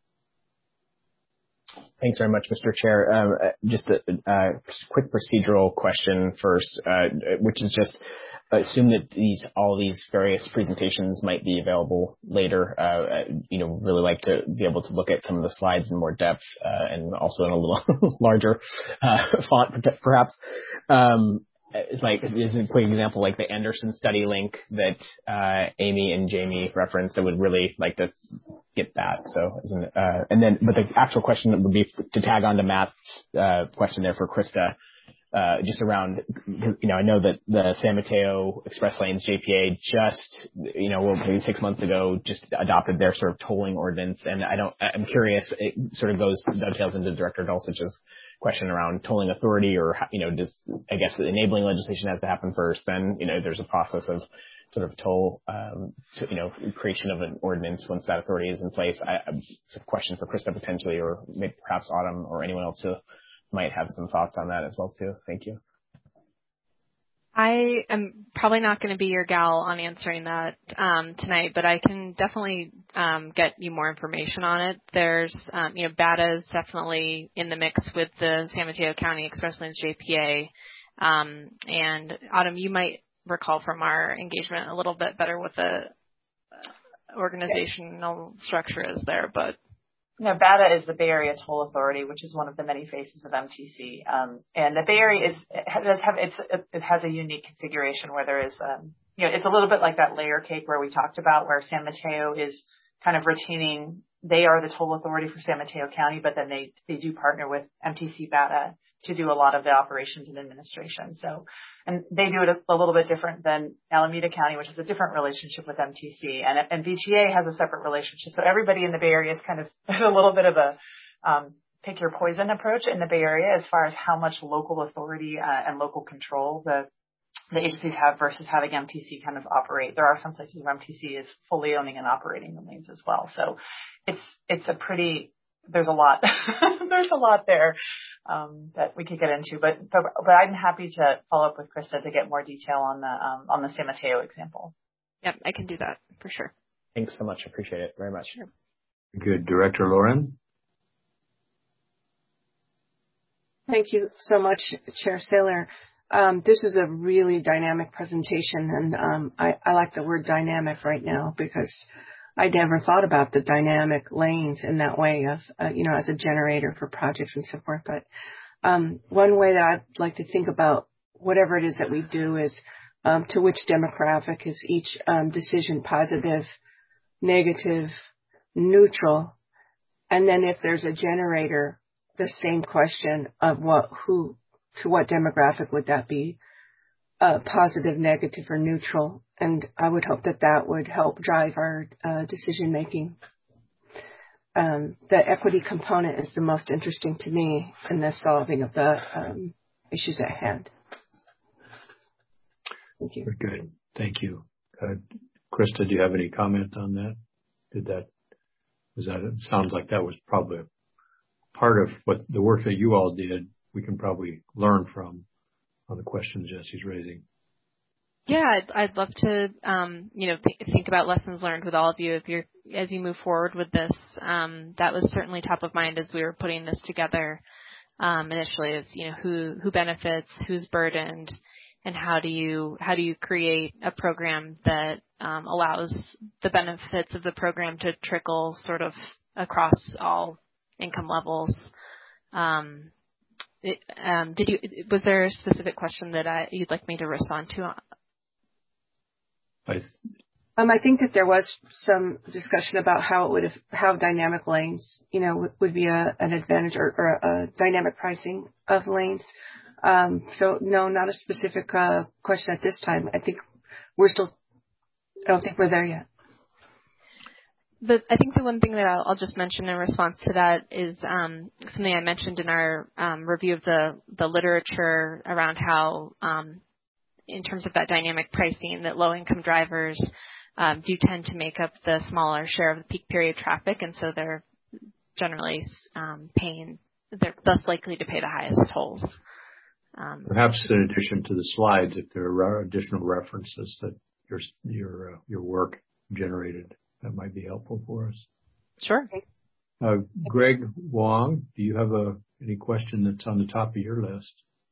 Thanks very much, Mister Chair. Um, just a, a quick procedural question first, uh, which is just assume that these all these various presentations might be available later. Uh, you know, really like to be able to look at some of the slides in more depth uh, and also in a little larger uh, font, perhaps. Um, It's like, this is a quick example, like the Anderson study link that uh, Amy and Jamie referenced. I would really like to get that. So, uh, and then, but the actual question would be to tag on to Matt's uh, question there for Krista, uh, just around, you know, I know that the San Mateo Express Lanes J P A just, you know, well, maybe six months ago just adopted their sort of tolling ordinance. And I don't, I'm curious, it sort of goes, dovetails into Director Dulcich's question around tolling authority, or, you know, just, I guess the enabling legislation has to happen first. Then, you know, there's a process of sort of toll, um, to, you know, creation of an ordinance once that authority is in place. I, it's a question for Krista potentially, or maybe perhaps Autumn or anyone else who might have some thoughts on that as well too. Thank you. I am probably not going to be your gal on answering that um, tonight, but I can definitely um, get you more information on it. There's, um, you know, B A T A is definitely in the mix with the San Mateo County Express Lanes J P A. Um, and Autumn, you might recall from our engagement a little bit better what the organizational structure is there, but. No, B A T A is the Bay Area Toll Authority, which is one of the many faces of M T C. Um, and the Bay Area is, it does have, it's, it has a unique configuration where there is, um, you know, it's a little bit like that layer cake where we talked about, where San Mateo is kind of retaining, they are the toll authority for San Mateo County, but then they, they do partner with M T C B A T A to do a lot of the operations and administration. So, and they do it a, a little bit different than Alameda County, which is a different relationship with M T C, and, and V T A has a separate relationship. So everybody in the Bay Area is kind of, there's a little bit of a, um, pick your poison approach in the Bay Area as far as how much local authority uh, and local control the the agencies have versus having M T C kind of operate. There are some places where M T C is fully owning and operating the lanes as well. So it's it's a pretty there's a lot there's a lot there um, that we could get into. But, but but I'm happy to follow up with Krista to get more detail on the um, on the San Mateo example. Yep, I can do that for sure. Thanks so much. Appreciate it very much. Sure. Good. Director Loren? Thank you so much, Chair Saylor. Um, this is a really dynamic presentation, and um, I, I like the word dynamic right now because I never thought about the dynamic lanes in that way of, uh, you know, as a generator for projects and so forth. But um, one way that I'd like to think about whatever it is that we do is um, to which demographic is each um, decision positive, negative, neutral, and then if there's a generator, the same question of what, who, to what demographic would that be, uh, positive, negative, or neutral? And I would hope that that would help drive our uh, decision making. Um, the equity component is the most interesting to me in the solving of the um, issues at hand. Thank you. Very good. Thank you. Uh, Krista, do you have any comment on that? Did that, was that, it sounds like that was probably a part of what the work that you all did. We can probably learn from on the questions Jesse's raising. Yeah, I'd, I'd love to, um, you know, th- think about lessons learned with all of you if you're, as you move forward with this. Um, that was certainly top of mind as we were putting this together um, initially. Is you know who who benefits, who's burdened, and how do you how do you create a program that um, allows the benefits of the program to trickle sort of across all income levels. Um, It, um, did you? Was there a specific question that I, you'd like me to respond to? I, um, I think that there was some discussion about how it would have, how dynamic lanes, you know, would, would be a, an advantage or, or a dynamic pricing of lanes. Um, so no, not a specific uh, question at this time. I think we're still. I don't think we're there yet. The, I think the one thing that I'll, I'll just mention in response to that is um, something I mentioned in our um, review of the, the literature around how, um, in terms of that dynamic pricing, that low-income drivers um, do tend to make up the smaller share of the peak period traffic, and so they're generally um, paying, they're less likely to pay the highest tolls. Um, Perhaps in addition to the slides, if there are additional references that your your uh, your work generated, that might be helpful for us. Sure. Uh, Greg Wong, do you have a, any question that's on the top of your list?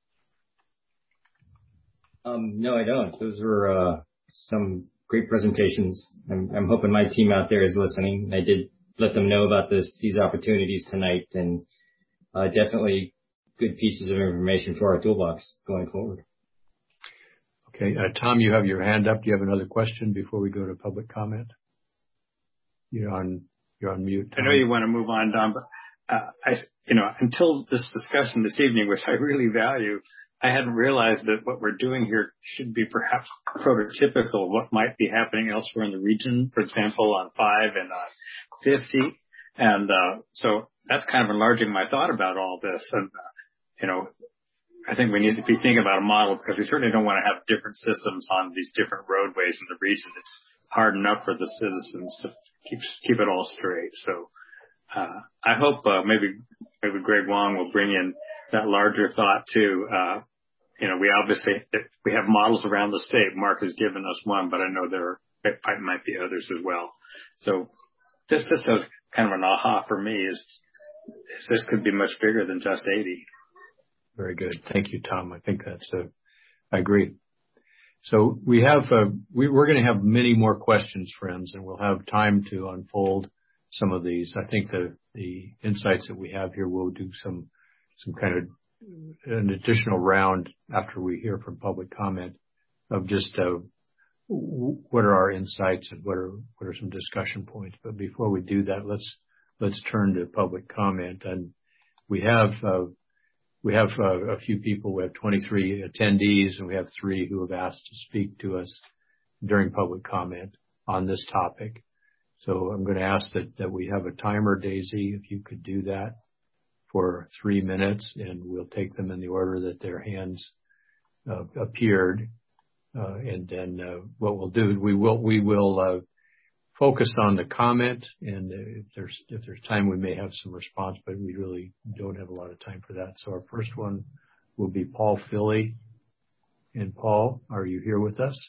Um, no, I don't. Those were uh, some great presentations. I'm, I'm hoping my team out there is listening. I did let them know about this, these opportunities tonight, and uh, definitely good pieces of information for our toolbox going forward. Okay. Uh, Tom, you have your hand up. Do you have another question before we go to public comment? You're on, you're on mute, Tom. I know you want to move on, Don, but, uh, I, you know, until this discussion this evening, which I really value, I hadn't realized that what we're doing here should be perhaps prototypical of what might be happening elsewhere in the region, for example, on five and on fifty. And, uh, so that's kind of enlarging my thought about all this. And, uh, you know, I think we need to be thinking about a model because we certainly don't want to have different systems on these different roadways in the region. It's hard enough for the citizens to keep keep it all straight. So uh, I hope uh, maybe maybe Greg Wong will bring in that larger thought too. Uh, you know, we obviously we have models around the state. Mark has given us one, but I know there are, there might be others as well. So this just as kind of an aha for me is, is this could be much bigger than just eighty. Very good. Thank you, Tom. I think that's a, I agree. So we have, uh, we, we're going to have many more questions, friends, and we'll have time to unfold some of these. I think the, the insights that we have here will do some, some kind of an additional round after we hear from public comment of just, uh, what are our insights and what are, what are some discussion points. But before we do that, let's, let's turn to public comment. And we have, uh, We have uh, a few people. We have twenty-three attendees, and we have three who have asked to speak to us during public comment on this topic. So I'm going to ask that, that we have a timer, Daisy, if you could do that for three minutes, and we'll take them in the order that their hands uh, appeared. Uh, and then uh, what we'll do, we will we will uh, focus on the comment, and if there's if there's time, we may have some response, but we really don't have a lot of time for that. So our first one will be Paul Philly. And Paul, are you here with us?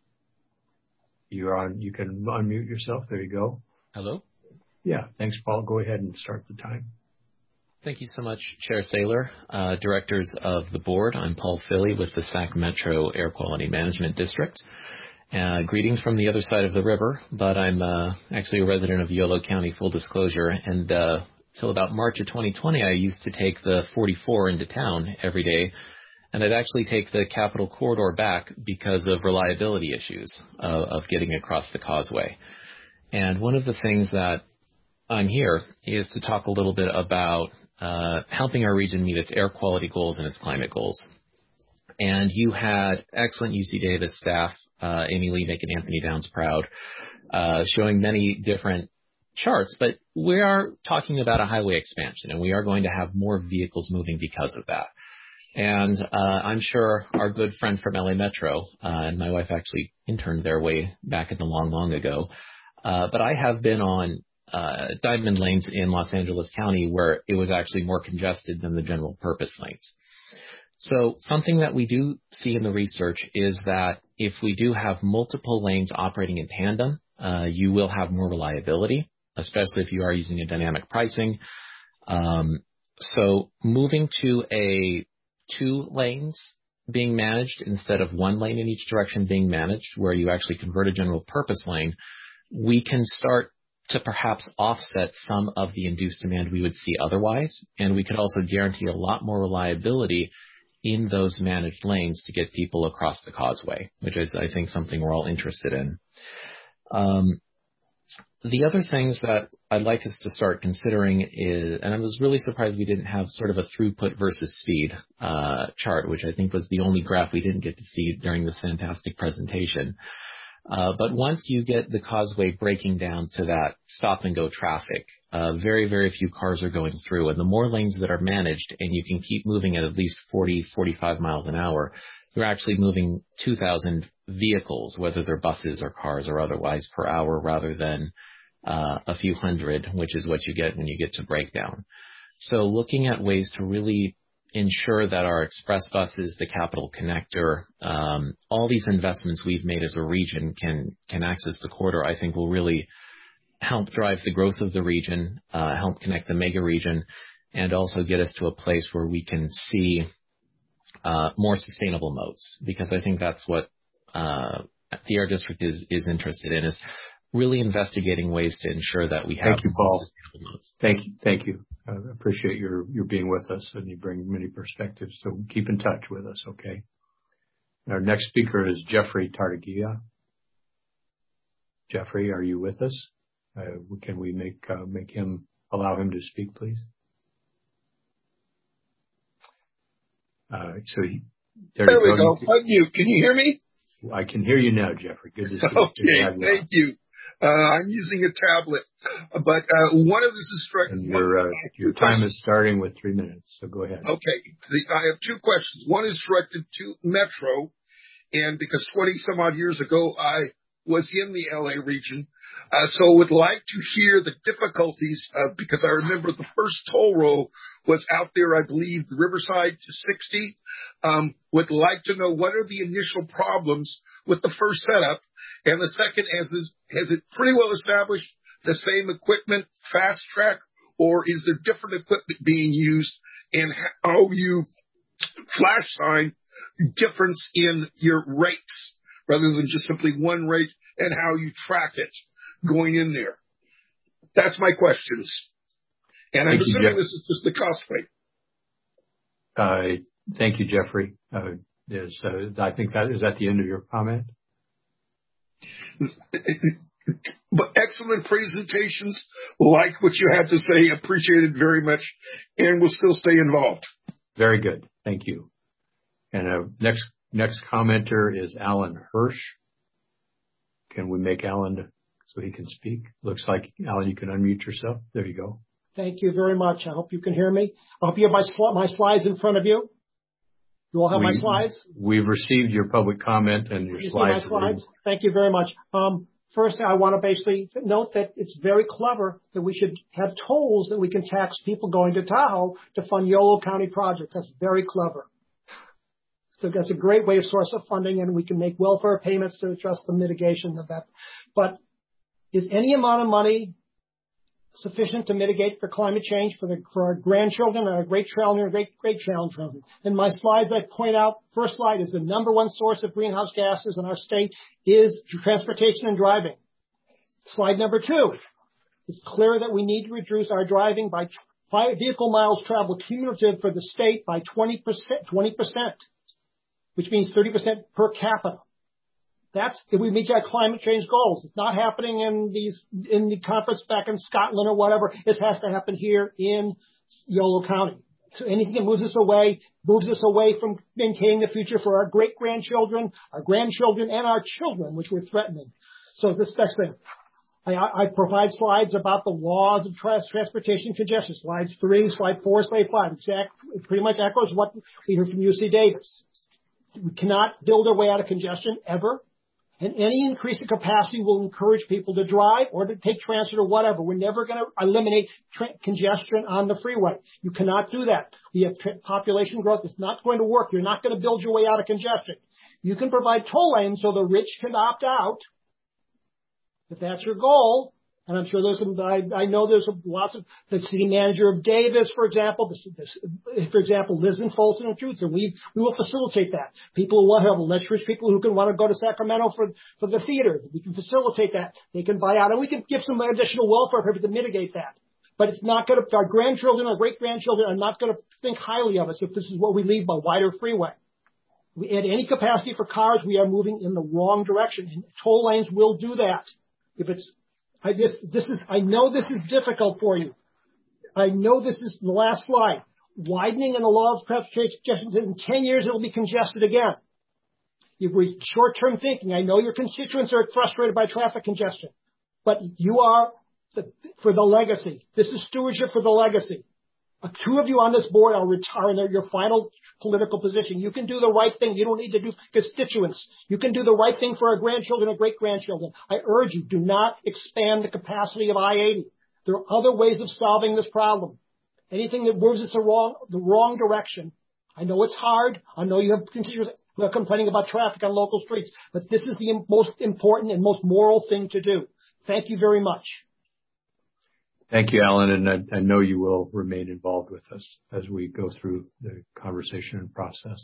You're on. You can unmute yourself. There you go. Hello. Yeah. Thanks, Paul. Go ahead and start the time. Thank you so much, Chair Saylor, uh, directors of the board. I'm Paul Philly with the Sac Metro Air Quality Management District. Uh, greetings from the other side of the river, but I'm uh, actually a resident of Yolo County, full disclosure, and uh, till about March of twenty twenty, I used to take the forty-four into town every day, and I'd actually take the Capitol Corridor back because of reliability issues uh, of getting across the causeway. And one of the things that I'm here is to talk a little bit about Uh, helping our region meet its air quality goals and its climate goals. And you had excellent U C Davis staff, uh, Amy Lee making Anthony Downs proud, uh, showing many different charts, but we are talking about a highway expansion, and we are going to have more vehicles moving because of that. And uh, I'm sure our good friend from L A Metro, uh, and my wife actually interned there way back in the long, long ago, uh, but I have been on Uh, diamond lanes in Los Angeles County where it was actually more congested than the general purpose lanes. So something that we do see in the research is that if we do have multiple lanes operating in tandem, uh, you will have more reliability, especially if you are using a dynamic pricing. Um, so moving to a two lanes being managed instead of one lane in each direction being managed, where you actually convert a general purpose lane, we can start to perhaps offset some of the induced demand we would see otherwise. And we could also guarantee a lot more reliability in those managed lanes to get people across the causeway, which is, I think, something we're all interested in. Um, the other things that I'd like us to start considering is, and I was really surprised we didn't have sort of a throughput versus speed uh, chart, which I think was the only graph we didn't get to see during this fantastic presentation. Uh, but once you get the causeway breaking down to that stop and go traffic, uh, very, very few cars are going through. And the more lanes that are managed and you can keep moving at at least forty, forty-five miles an hour, you're actually moving two thousand vehicles, whether they're buses or cars or otherwise, per hour rather than uh, a few hundred, which is what you get when you get to breakdown. So looking at ways to really ensure that our express buses, the Capitol Connector, um, all these investments we've made as a region can can access the corridor, I think will really help drive the growth of the region, uh, help connect the mega region, and also get us to a place where we can see uh, more sustainable modes. Because I think that's what uh, the Air District is is interested in, is really investigating ways to ensure that we have Thank you, Paul. sustainable modes. Thank you. Thank you. I uh, appreciate your, your being with us, and you bring many perspectives. So keep in touch with us, okay? Our next speaker is Jeffrey Tartagia. Jeffrey, are you with us? Uh, can we make uh, make him allow him to speak, please? Uh, so he, there, there we go. go. Unmute. Can you hear me? I can hear you now, Jeffrey. Good to see you. Okay, thank you. Uh, I'm using a tablet, but uh, one of this is and your uh, your time is starting with three minutes. So go ahead. Okay, the, I have two questions. One is directed to Metro, and because twenty some odd years ago I was in the L A region, uh, so would like to hear the difficulties uh, because I remember the first toll road was out there, I believe, Riverside to sixty. Um, would like to know what are the initial problems with the first setup, and the second, has this, has it pretty well established the same equipment, fast track, or is there different equipment being used, and how you flash sign difference in your rates rather than just simply one rate, and how you track it going in there? That's my questions. And I'm Thank assuming you, this is just the cost rate. Uh, thank you, Jeffrey. Uh, is, uh, I think that is at the end of your comment. But excellent presentations. Like what you had to say. Appreciated very much. And we'll still stay involved. Very good. Thank you. And uh, next next commenter is Alan Hirsch. Can we make Alan so he can speak? Looks like, Alan, you can unmute yourself. There you go. Thank you very much. I hope you can hear me. I hope you have my, sl- my slides in front of you. You all have we, my slides? We've received your public comment and your you slides. See my slides? Thank you very much. Um, first, I want to basically note that it's very clever that we should have tolls that we can tax people going to Tahoe to fund Yolo County projects. That's very clever. So that's a great way of source of funding, and we can make welfare payments to address the mitigation of that. But is any amount of money sufficient to mitigate for climate change for the for our grandchildren and our great-children and great great-grandchildren? In my slides, I point out, first slide is the number one source of greenhouse gases in our state is transportation and driving. Slide number two, it's clear that we need to reduce our driving by five vehicle miles traveled cumulative for the state by twenty percent, twenty percent, which means thirty percent per capita. That's if we meet our climate change goals. It's not happening in these in the conference back in Scotland or whatever. It has to happen here in Yolo County. So anything that moves us away, moves us away from maintaining the future for our great grandchildren, our grandchildren, and our children, which we're threatening. So this next thing, I, I provide slides about the laws of trans- transportation congestion. Slides three, slide four, slide five. Exact, it pretty much echoes what we heard from U C Davis. We cannot build our way out of congestion ever. And any increase in capacity will encourage people to drive or to take transit or whatever. We're never going to eliminate tra- congestion on the freeway. You cannot do that. We have tra- population growth. It's not going to work. You're not going to build your way out of congestion. You can provide toll lanes so the rich can opt out, if that's your goal. And I'm sure there's some, I, I know there's lots of, the city manager of Davis, for example, this, this, for example, Lisbon, Folsom, and Truth, and we, we will facilitate that. People who want to have less rich people who can want to go to Sacramento for, for the theater, we can facilitate that. They can buy out, and we can give some additional welfare for people to mitigate that. But it's not going to, our grandchildren, our great-grandchildren are not going to think highly of us if this is what we leave by wider freeway. We add any capacity for cars, we are moving in the wrong direction, and toll lanes will do that. If it's, I just, this is, I know this is difficult for you. I know this is the last slide. Widening in the law of transportation, in ten years it will be congested again. If we're short-term thinking, I know your constituents are frustrated by traffic congestion, but you are the, for the legacy. This is stewardship for the legacy. Uh, two of you on this board are retiring your final political position. You can do the right thing. You don't need to do constituents. You can do the right thing for our grandchildren and great-grandchildren. I urge you, do not expand the capacity of I eighty. There are other ways of solving this problem. Anything that moves us the wrong, the wrong direction. I know it's hard. I know you have constituents who are complaining about traffic on local streets, but this is the most important and most moral thing to do. Thank you very much. Thank you, Alan, and I, I know you will remain involved with us as we go through the conversation and process.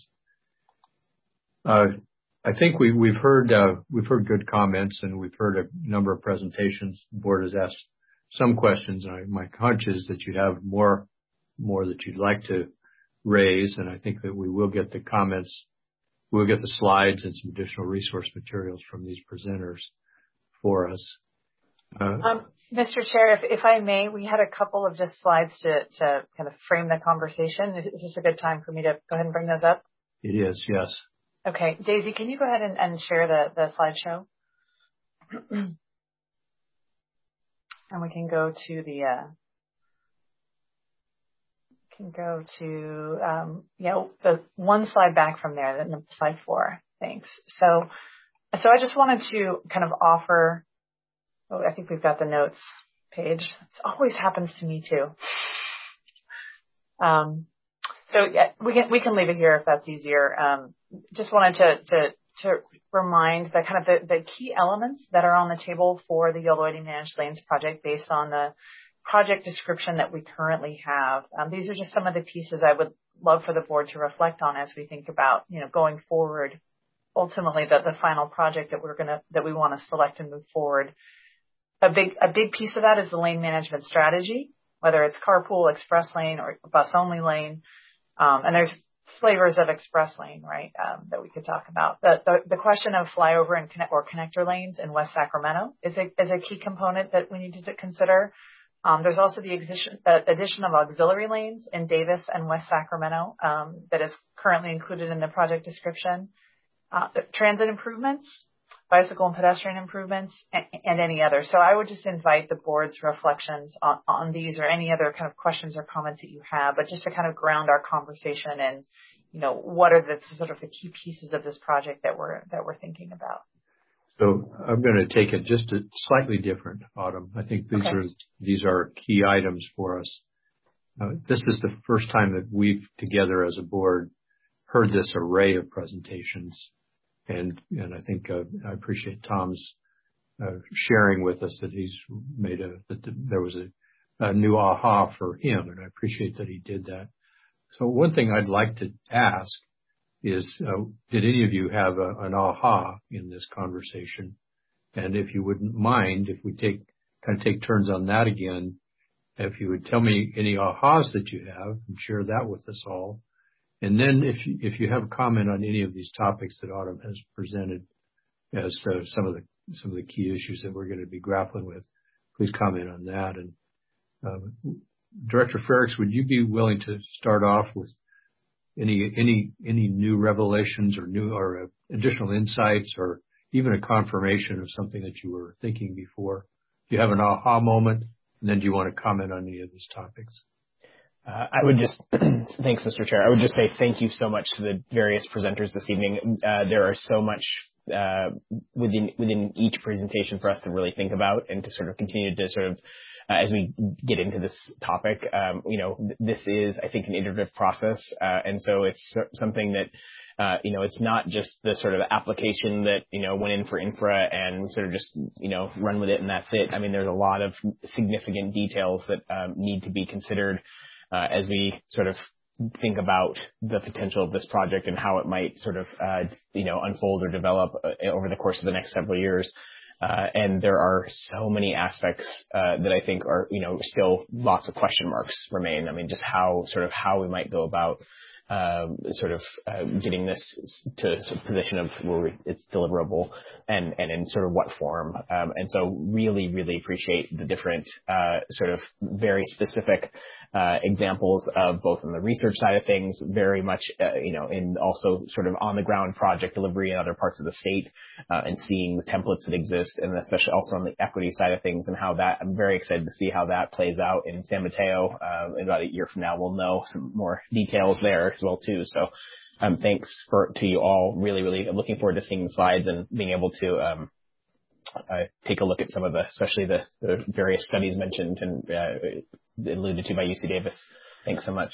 Uh, I think we, we've heard uh, we've heard good comments, and we've heard a number of presentations. The board has asked some questions, and I, my hunch is that you have more more that you'd like to raise, and I think that we will get the comments, we'll get the slides and some additional resource materials from these presenters for us. Uh, um, Mister Chair, if, if I may, we had a couple of just slides to, to kind of frame the conversation. Is this a good time for me to go ahead and bring those up? It is, yes. Okay. Daisy, can you go ahead and, and share the, the slideshow? And we can go to the, uh, can go to, um, you know, the one slide back from there, then slide four. Thanks. So, so I just wanted to kind of offer, oh, I think we've got the notes page. It always happens to me too. Um, so yeah, we can, we can leave it here if that's easier. Um, just wanted to, to, to remind the kind of the, the key elements that are on the table for the Yolo Managed Lanes project based on the project description that we currently have. Um, these are just some of the pieces I would love for the board to reflect on as we think about, you know, going forward, ultimately the, the final project that we're going to, that we want to select and move forward. A big, a big piece of that is the lane management strategy, whether it's carpool, express lane, or bus only lane. Um, and there's flavors of express lane, right, um, that we could talk about. The, the, the question of flyover and connect, or connector lanes in West Sacramento is a, is a key component that we need to consider. Um, there's also the addition, uh, addition of auxiliary lanes in Davis and West Sacramento um, that is currently included in the project description. Uh, transit improvements, bicycle and pedestrian improvements, and, and any other. So I would just invite the board's reflections on, on these or any other kind of questions or comments that you have, but just to kind of ground our conversation and, you know, what are the sort of the key pieces of this project that we're, that we're thinking about. So I'm going to take it just a slightly different, Autumn. I think these okay. are, these are key items for us. Uh, this is the first time that we've together as a board heard this array of presentations. And, and I think, uh, I appreciate Tom's, uh, sharing with us that he's made a, that there was a, a new aha for him. And I appreciate that he did that. So one thing I'd like to ask is, uh, did any of you have a, an aha in this conversation? And if you wouldn't mind, if we take, kind of take turns on that again, if you would tell me any ahas that you have and share that with us all. And then if you, if you have a comment on any of these topics that Autumn has presented as uh, some of the, some of the key issues that we're going to be grappling with, please comment on that. And, uh, Director Frerichs, would you be willing to start off with any, any, any new revelations or new or uh, additional insights or even a confirmation of something that you were thinking before? Do you have an aha moment? And then do you want to comment on any of these topics? Uh, I would just, thanks, Mister Chair. I would just say thank you so much to the various presenters this evening. Uh, there are so much uh, within within each presentation for us to really think about and to sort of continue to sort of, uh, as we get into this topic, um, you know, this is, I think, an iterative process. Uh, and so it's something that, Uh, you know, it's not just the sort of application that, you know, went in for infra and sort of just, you know, run with it and that's it. I mean, there's a lot of significant details that um, need to be considered uh, as we sort of think about the potential of this project and how it might sort of, uh, you know, unfold or develop uh, over the course of the next several years. Uh, and there are so many aspects uh, that I think are, you know, still lots of question marks remain. I mean, just how sort of how we might go about Um, sort of uh, getting this to a position of where it's deliverable and, and in sort of what form. Um, and so really, really appreciate the different uh, sort of very specific uh, examples of both on the research side of things, very much, uh, you know, in also sort of on the ground project delivery in other parts of the state uh, and seeing the templates that exist, and especially also on the equity side of things and how that, I'm very excited to see how that plays out in San Mateo. Uh, in about a year from now, we'll know some more details there as well too. So um, thanks for to you all. Really, really looking forward to seeing the slides and being able to um, uh, take a look at some of the, especially the, the various studies mentioned and uh, alluded to by U C Davis. Thanks so much.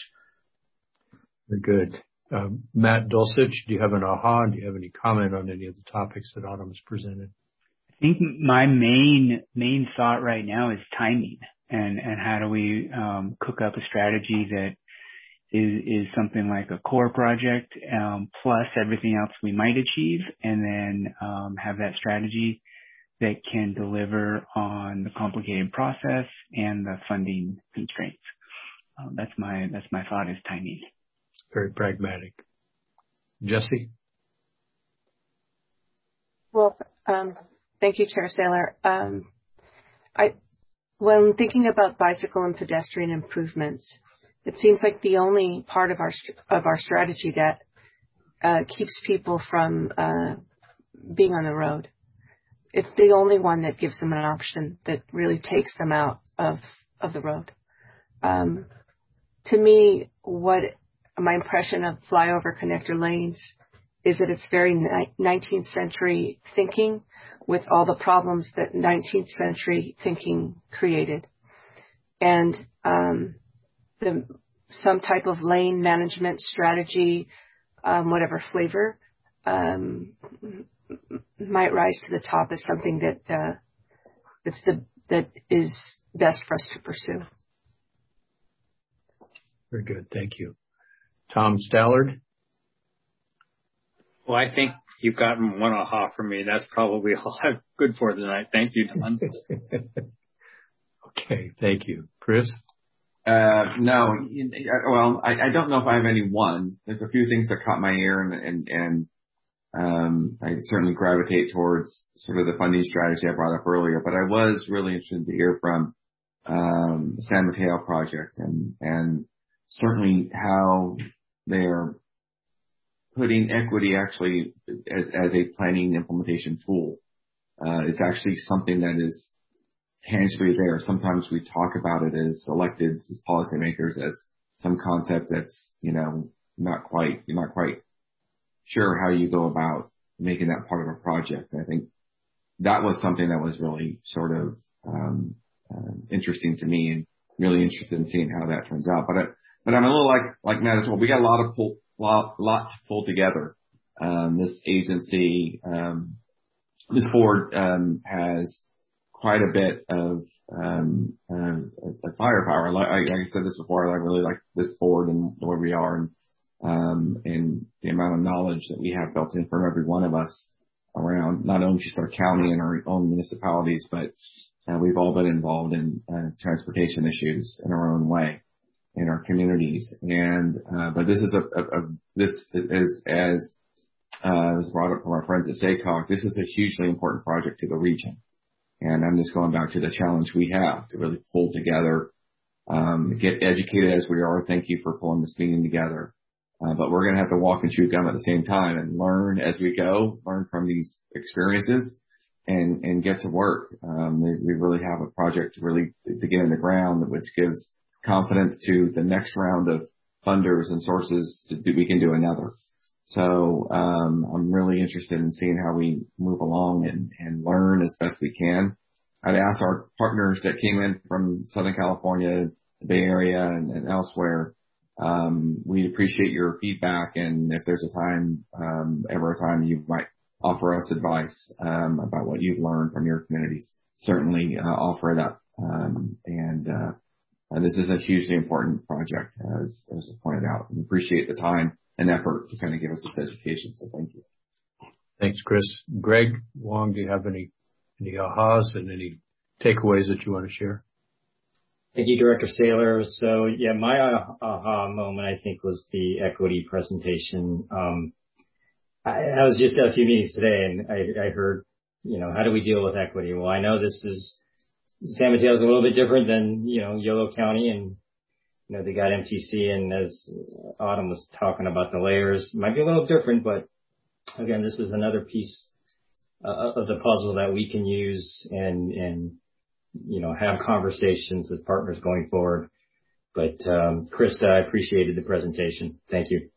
Very good. Um, Matt Dulcich, do you have an aha? Do you have any comment on any of the topics that Autumn has presented? I think my main main thought right now is timing and, and how do we um, cook up a strategy that is, is something like a core project um, plus everything else we might achieve, and then um, have that strategy that can deliver on the complicated process and the funding constraints. Um, that's my that's my thought is timing. Very pragmatic. Jesse? Well, um, thank you, Chair Saylor. Um, I, when thinking about bicycle and pedestrian improvements, it seems like the only part of our of our strategy that uh, keeps people from uh, being on the road. It's the only one that gives them an option that really takes them out of of the road. Um, to me, what my impression of flyover connector lanes is that it's very nineteenth century thinking with all the problems that nineteenth century thinking created. And um, the, some type of lane management strategy, um, whatever flavor, um, might rise to the top as something that uh, that's the that is best for us to pursue. Very good, thank you. Tom Stallard. Well, I think you've gotten one aha from me. That's probably all I'm good for tonight. Thank you, Don. Okay, thank you. Chris? Uh, no, well, I, I don't know if I have any one. There's a few things that caught my ear, and, and, and um, I certainly gravitate towards sort of the funding strategy I brought up earlier, but I was really interested to hear from um, the San Mateo project and, and certainly how they're putting equity actually as, as a planning implementation tool. Uh, it's actually something that is tangibly there. Sometimes we talk about it as elected as policymakers as some concept that's, you know, not quite, you're not quite sure how you go about making that part of a project. And I think that was something that was really sort of, um, uh, interesting to me and really interested in seeing how that turns out. But, I, but I'm a little like, like Matt as well. We got a lot of pull, lot, lot to pull together. Um, this agency, um, this board, um, has quite a bit of, um, uh, firepower. Like, like I said this before, I really like this board and where we are and, um, and the amount of knowledge that we have built in from every one of us around not only just our county and our own municipalities, but uh, we've all been involved in uh, transportation issues in our own way in our communities. And, uh, but this is a, a, a this is as, uh, was brought up from our friends at SACOG, this is a hugely important project to the region. And I'm just going back to the challenge we have to really pull together, um, get educated as we are. Thank you for pulling this meeting together. Uh, but we're going to have to walk and chew gum at the same time and learn as we go, learn from these experiences and, and get to work. Um, we, we really have a project to really to, to get in the ground, which gives confidence to the next round of funders and sources to do, we can do another. So, um, I'm really interested in seeing how we move along and, and learn as best we can. I'd ask our partners that came in from Southern California, the Bay Area and, and elsewhere, um, we appreciate your feedback. And if there's a time, um, ever a time you might offer us advice, um, about what you've learned from your communities, certainly, uh, offer it up. Um, and, uh, and this is a hugely important project as, as pointed out. We appreciate the time and effort to kind of give us this education. So thank you. Thanks, Chris. Greg Wong, do you have any, any ahas and any takeaways that you want to share? Thank you, Director Saylor. So yeah, my aha moment, I think, was the equity presentation. Um, I, I was just at a few meetings today and I, I heard, you know, how do we deal with equity? Well, I know this is, San Mateo is a little bit different than, you know, Yolo County and, you know, they got M T C and as Autumn was talking about the layers, it might be a little different, but again, this is another piece uh, of the puzzle that we can use and, and, you know, have conversations with partners going forward. But, um, Krista, I appreciated the presentation. Thank you.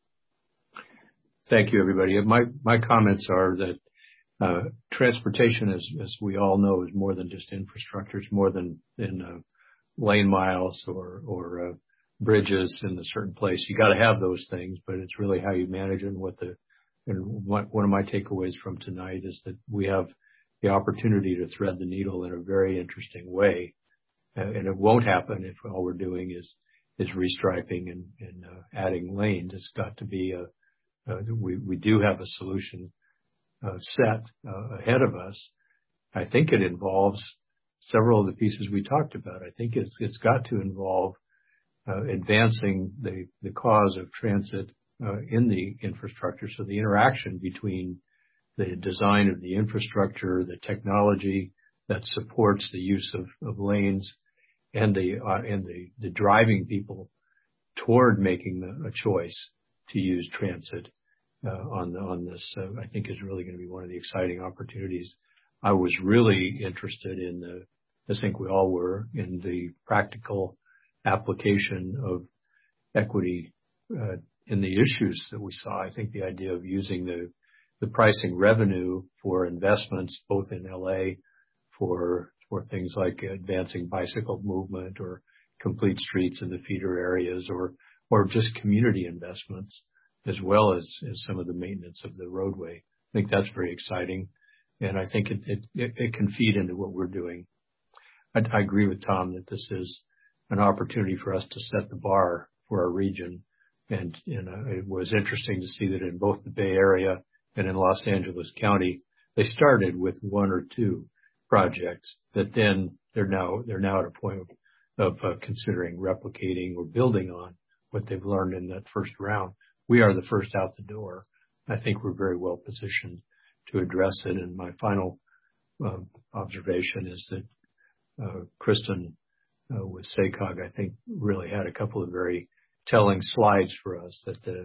Thank you, everybody. My, my comments are that, uh, transportation, as, as we all know, is more than just infrastructure. It's more than, than, uh, lane miles or, or, uh, bridges in a certain place. You got to have those things, but it's really how you manage it and what the, and what, one of my takeaways from tonight is that we have the opportunity to thread the needle in a very interesting way. Uh, and it won't happen if all we're doing is, is restriping and, and, uh, adding lanes. It's got to be a, uh, we, we do have a solution, uh, set, uh, ahead of us. I think it involves several of the pieces we talked about. I think it's, it's got to involve, uh, advancing the, the cause of transit, uh, in the infrastructure. So the interaction between the design of the infrastructure, the technology that supports the use of, of lanes and the, uh, and the, the driving people toward making the, a choice to use transit, uh, on the, on this, uh, I think is really going to be one of the exciting opportunities. I was really interested in the, I think we all were, in the practical application of equity, uh, in the issues that we saw. I think the idea of using the, the pricing revenue for investments, both in L A for, for things like advancing bicycle movement or complete streets in the feeder areas or, or just community investments, as well as, as some of the maintenance of the roadway. I think that's very exciting. And I think it, it, it can feed into what we're doing. I, I agree with Tom that this is an opportunity for us to set the bar for our region. And, and uh, it was interesting to see that in both the Bay Area and in Los Angeles County, they started with one or two projects that then they're now, they're now at a point of, of uh, considering replicating or building on what they've learned in that first round. We are the first out the door. I think we're very well positioned to address it. And my final uh, observation is that uh, Kristen uh, with SACOG, I think, really had a couple of very telling slides for us that the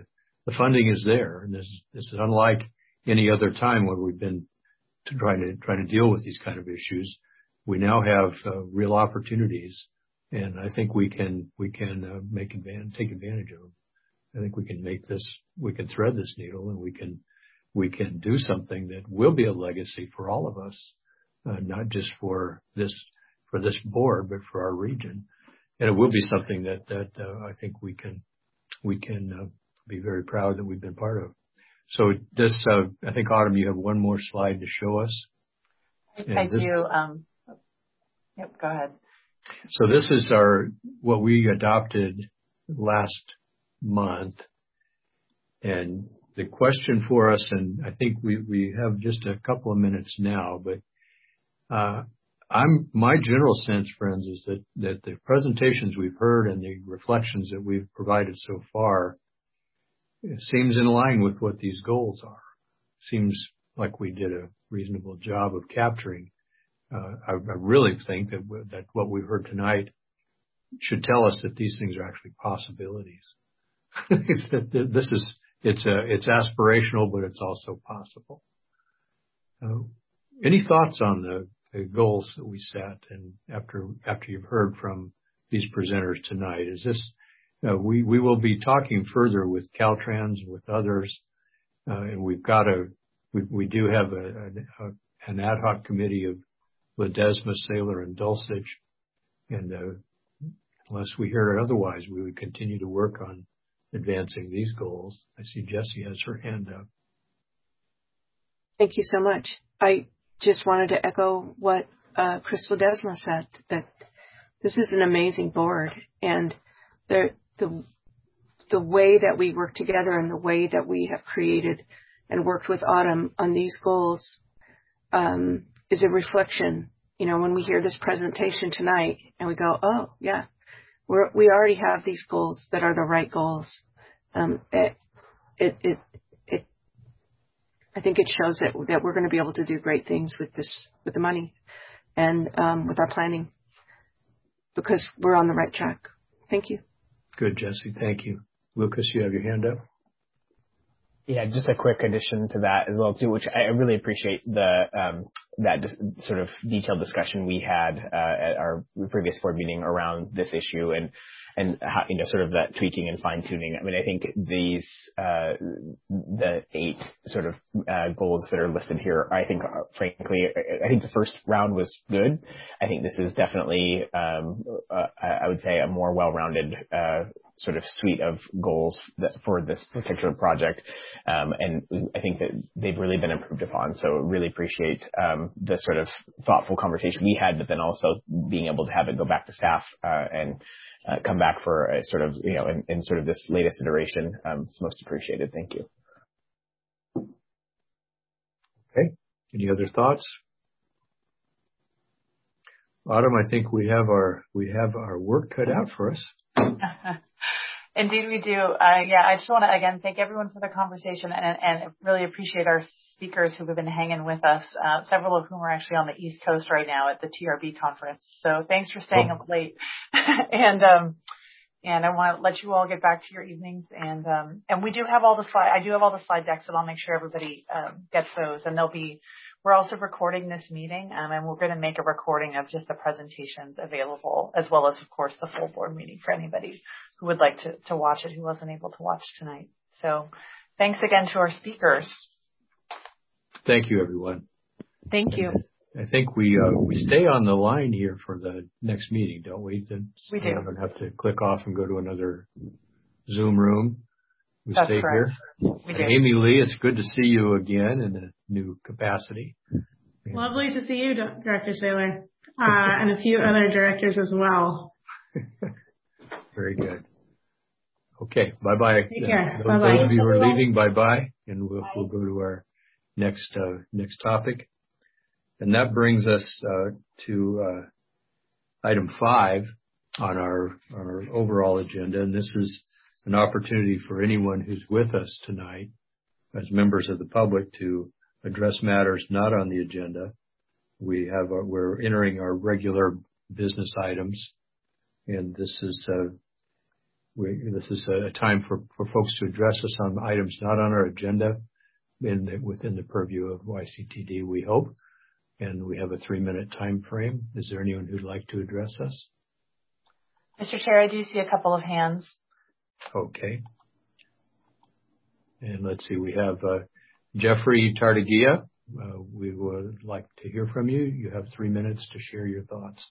the funding is there. And this, this is unlike any other time when we've been to trying to, trying to deal with these kind of issues. We now have uh, real opportunities, and I think we can, we can uh, make advantage, take advantage of them. I think we can make this, we can thread this needle, and we can, we can do something that will be a legacy for all of us, uh, not just for this, for this board, but for our region. And it will be something that, that, uh, I think we can, we can, uh, be very proud that we've been part of. So this, uh, I think, Autumn, you have one more slide to show us. And I this, do. Um, yep, go ahead. So this is our, what we adopted last month. And the question for us, and I think we, we have just a couple of minutes now, but, uh, I'm, my general sense, friends, is that, that the presentations we've heard and the reflections that we've provided so far, it seems in line with what these goals are. Seems like we did a reasonable job of capturing. Uh, I, I really think that w- that what we've heard tonight should tell us that these things are actually possibilities. It's that this is it's a it's aspirational, but it's also possible. Uh, any thoughts on the, the goals that we set? And after after you've heard from these presenters tonight, is this Uh, we, we will be talking further with Caltrans and with others, uh, and we've got a, we, we do have a, a, an ad hoc committee of Ledesma, Saylor, and Dulcich, and uh, unless we hear otherwise, we would continue to work on advancing these goals. I see Jessie has her hand up. Thank you so much. I just wanted to echo what uh, Chris Ledesma said, that this is an amazing board, and there The, the way that we work together and the way that we have created and worked with Autumn on these goals um, is a reflection. You know, when we hear this presentation tonight and we go, oh, yeah, we're, we already have these goals that are the right goals. Um, it, it, it, it, I think it shows that, that we're going to be able to do great things with this, with the money and um, with our planning, because we're on the right track. Thank you. Good, Jessie. Thank you. Lucas, you have your hand up. Yeah, just a quick addition to that as well too, which I really appreciate the um, that sort of detailed discussion we had uh, at our previous board meeting around this issue, and and how, you know, sort of that tweaking and fine tuning. I mean, I think these uh, the eight sort of uh, goals that are listed here, I think, are, frankly, I think the first round was good. I think this is definitely, um, uh, I would say, a more well-rounded uh, sort of suite of goals that, for this particular project. Um, and I think that they've really been improved upon. So really appreciate um, the sort of thoughtful conversation we had, but then also being able to have it go back to staff uh, and uh, come back for a sort of, you know, in, in sort of this latest iteration. Um, it's most appreciated. Thank you. Okay. Any other thoughts? Autumn, I think we have our we have our work cut out for us. Indeed, we do. Uh, yeah, I just want to, again, thank everyone for the conversation, and, and really appreciate our speakers who have been hanging with us, uh, several of whom are actually on the East Coast right now at the T R B conference. So thanks for staying oh. up late. and um, and I want to let you all get back to your evenings. And um, and we do have all the slide. I do have all the slide decks, and I'll make sure everybody um, gets those. And they'll be. We're also recording this meeting, um, and we're going to make a recording of just the presentations available, as well as, of course, the full board meeting for anybody who would like to, to watch it, who wasn't able to watch tonight. So thanks again to our speakers. Thank you, everyone. Thank you. I think we uh, we stay on the line here for the next meeting, don't we? Then we do. We don't have to click off and go to another Zoom room. We That's stay correct. here. We do. Amy Lee, it's good to see you again in a new capacity. Lovely to see you, Director Saylor, uh, and a few other directors as well. Very good. Okay, bye-bye. Take care. Those, bye-bye. those of you who are leaving, bye-bye, and we'll, we'll go to our next uh, next topic. And that brings us uh, to uh, item five on our, our overall agenda, and this is an opportunity for anyone who's with us tonight as members of the public to address matters not on the agenda. We have our, we're entering our regular business items, and this is uh, we, this is a time for, for folks to address us on items not on our agenda in the, within the purview of Y C T D, we hope. And we have a three-minute time frame. Is there anyone who'd like to address us? Mister Chair, I do see a couple of hands. Okay. And let's see, we have uh, Jeffrey Tartagia. Uh, we would like to hear from you. You have three minutes to share your thoughts.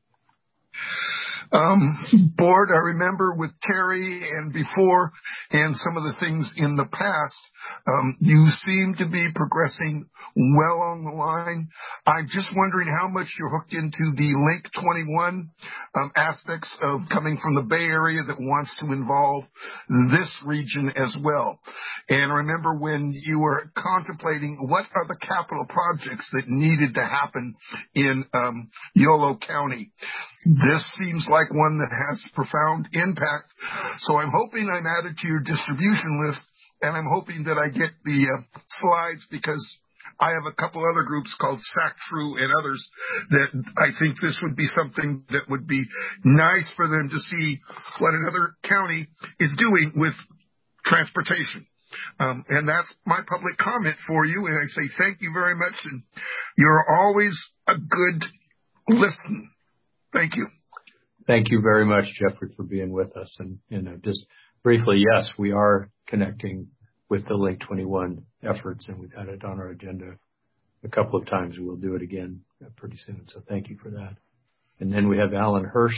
Um, board, I remember with Terry and before and some of the things in the past, um, you seem to be progressing well on the line. I'm just wondering how much you're hooked into the Link twenty-one um, aspects of coming from the Bay Area that wants to involve this region as well. And remember when you were contemplating what are the capital projects that needed to happen in um, Yolo County. This seems like one that has profound impact. So I'm hoping I'm added to your distribution list, and I'm hoping that I get the uh, slides because I have a couple other groups called SACTRU and others that I think this would be something that would be nice for them to see what another county is doing with transportation. Um, and that's my public comment for you, and I say thank you very much, and you're always a good listener. Thank you. Thank you very much, Jeffrey, for being with us. And, and uh, just briefly, yes, we are connecting with the Link twenty-one efforts, and we've had it on our agenda a couple of times. We'll do it again pretty soon. So thank you for that. And then we have Alan Hirsch.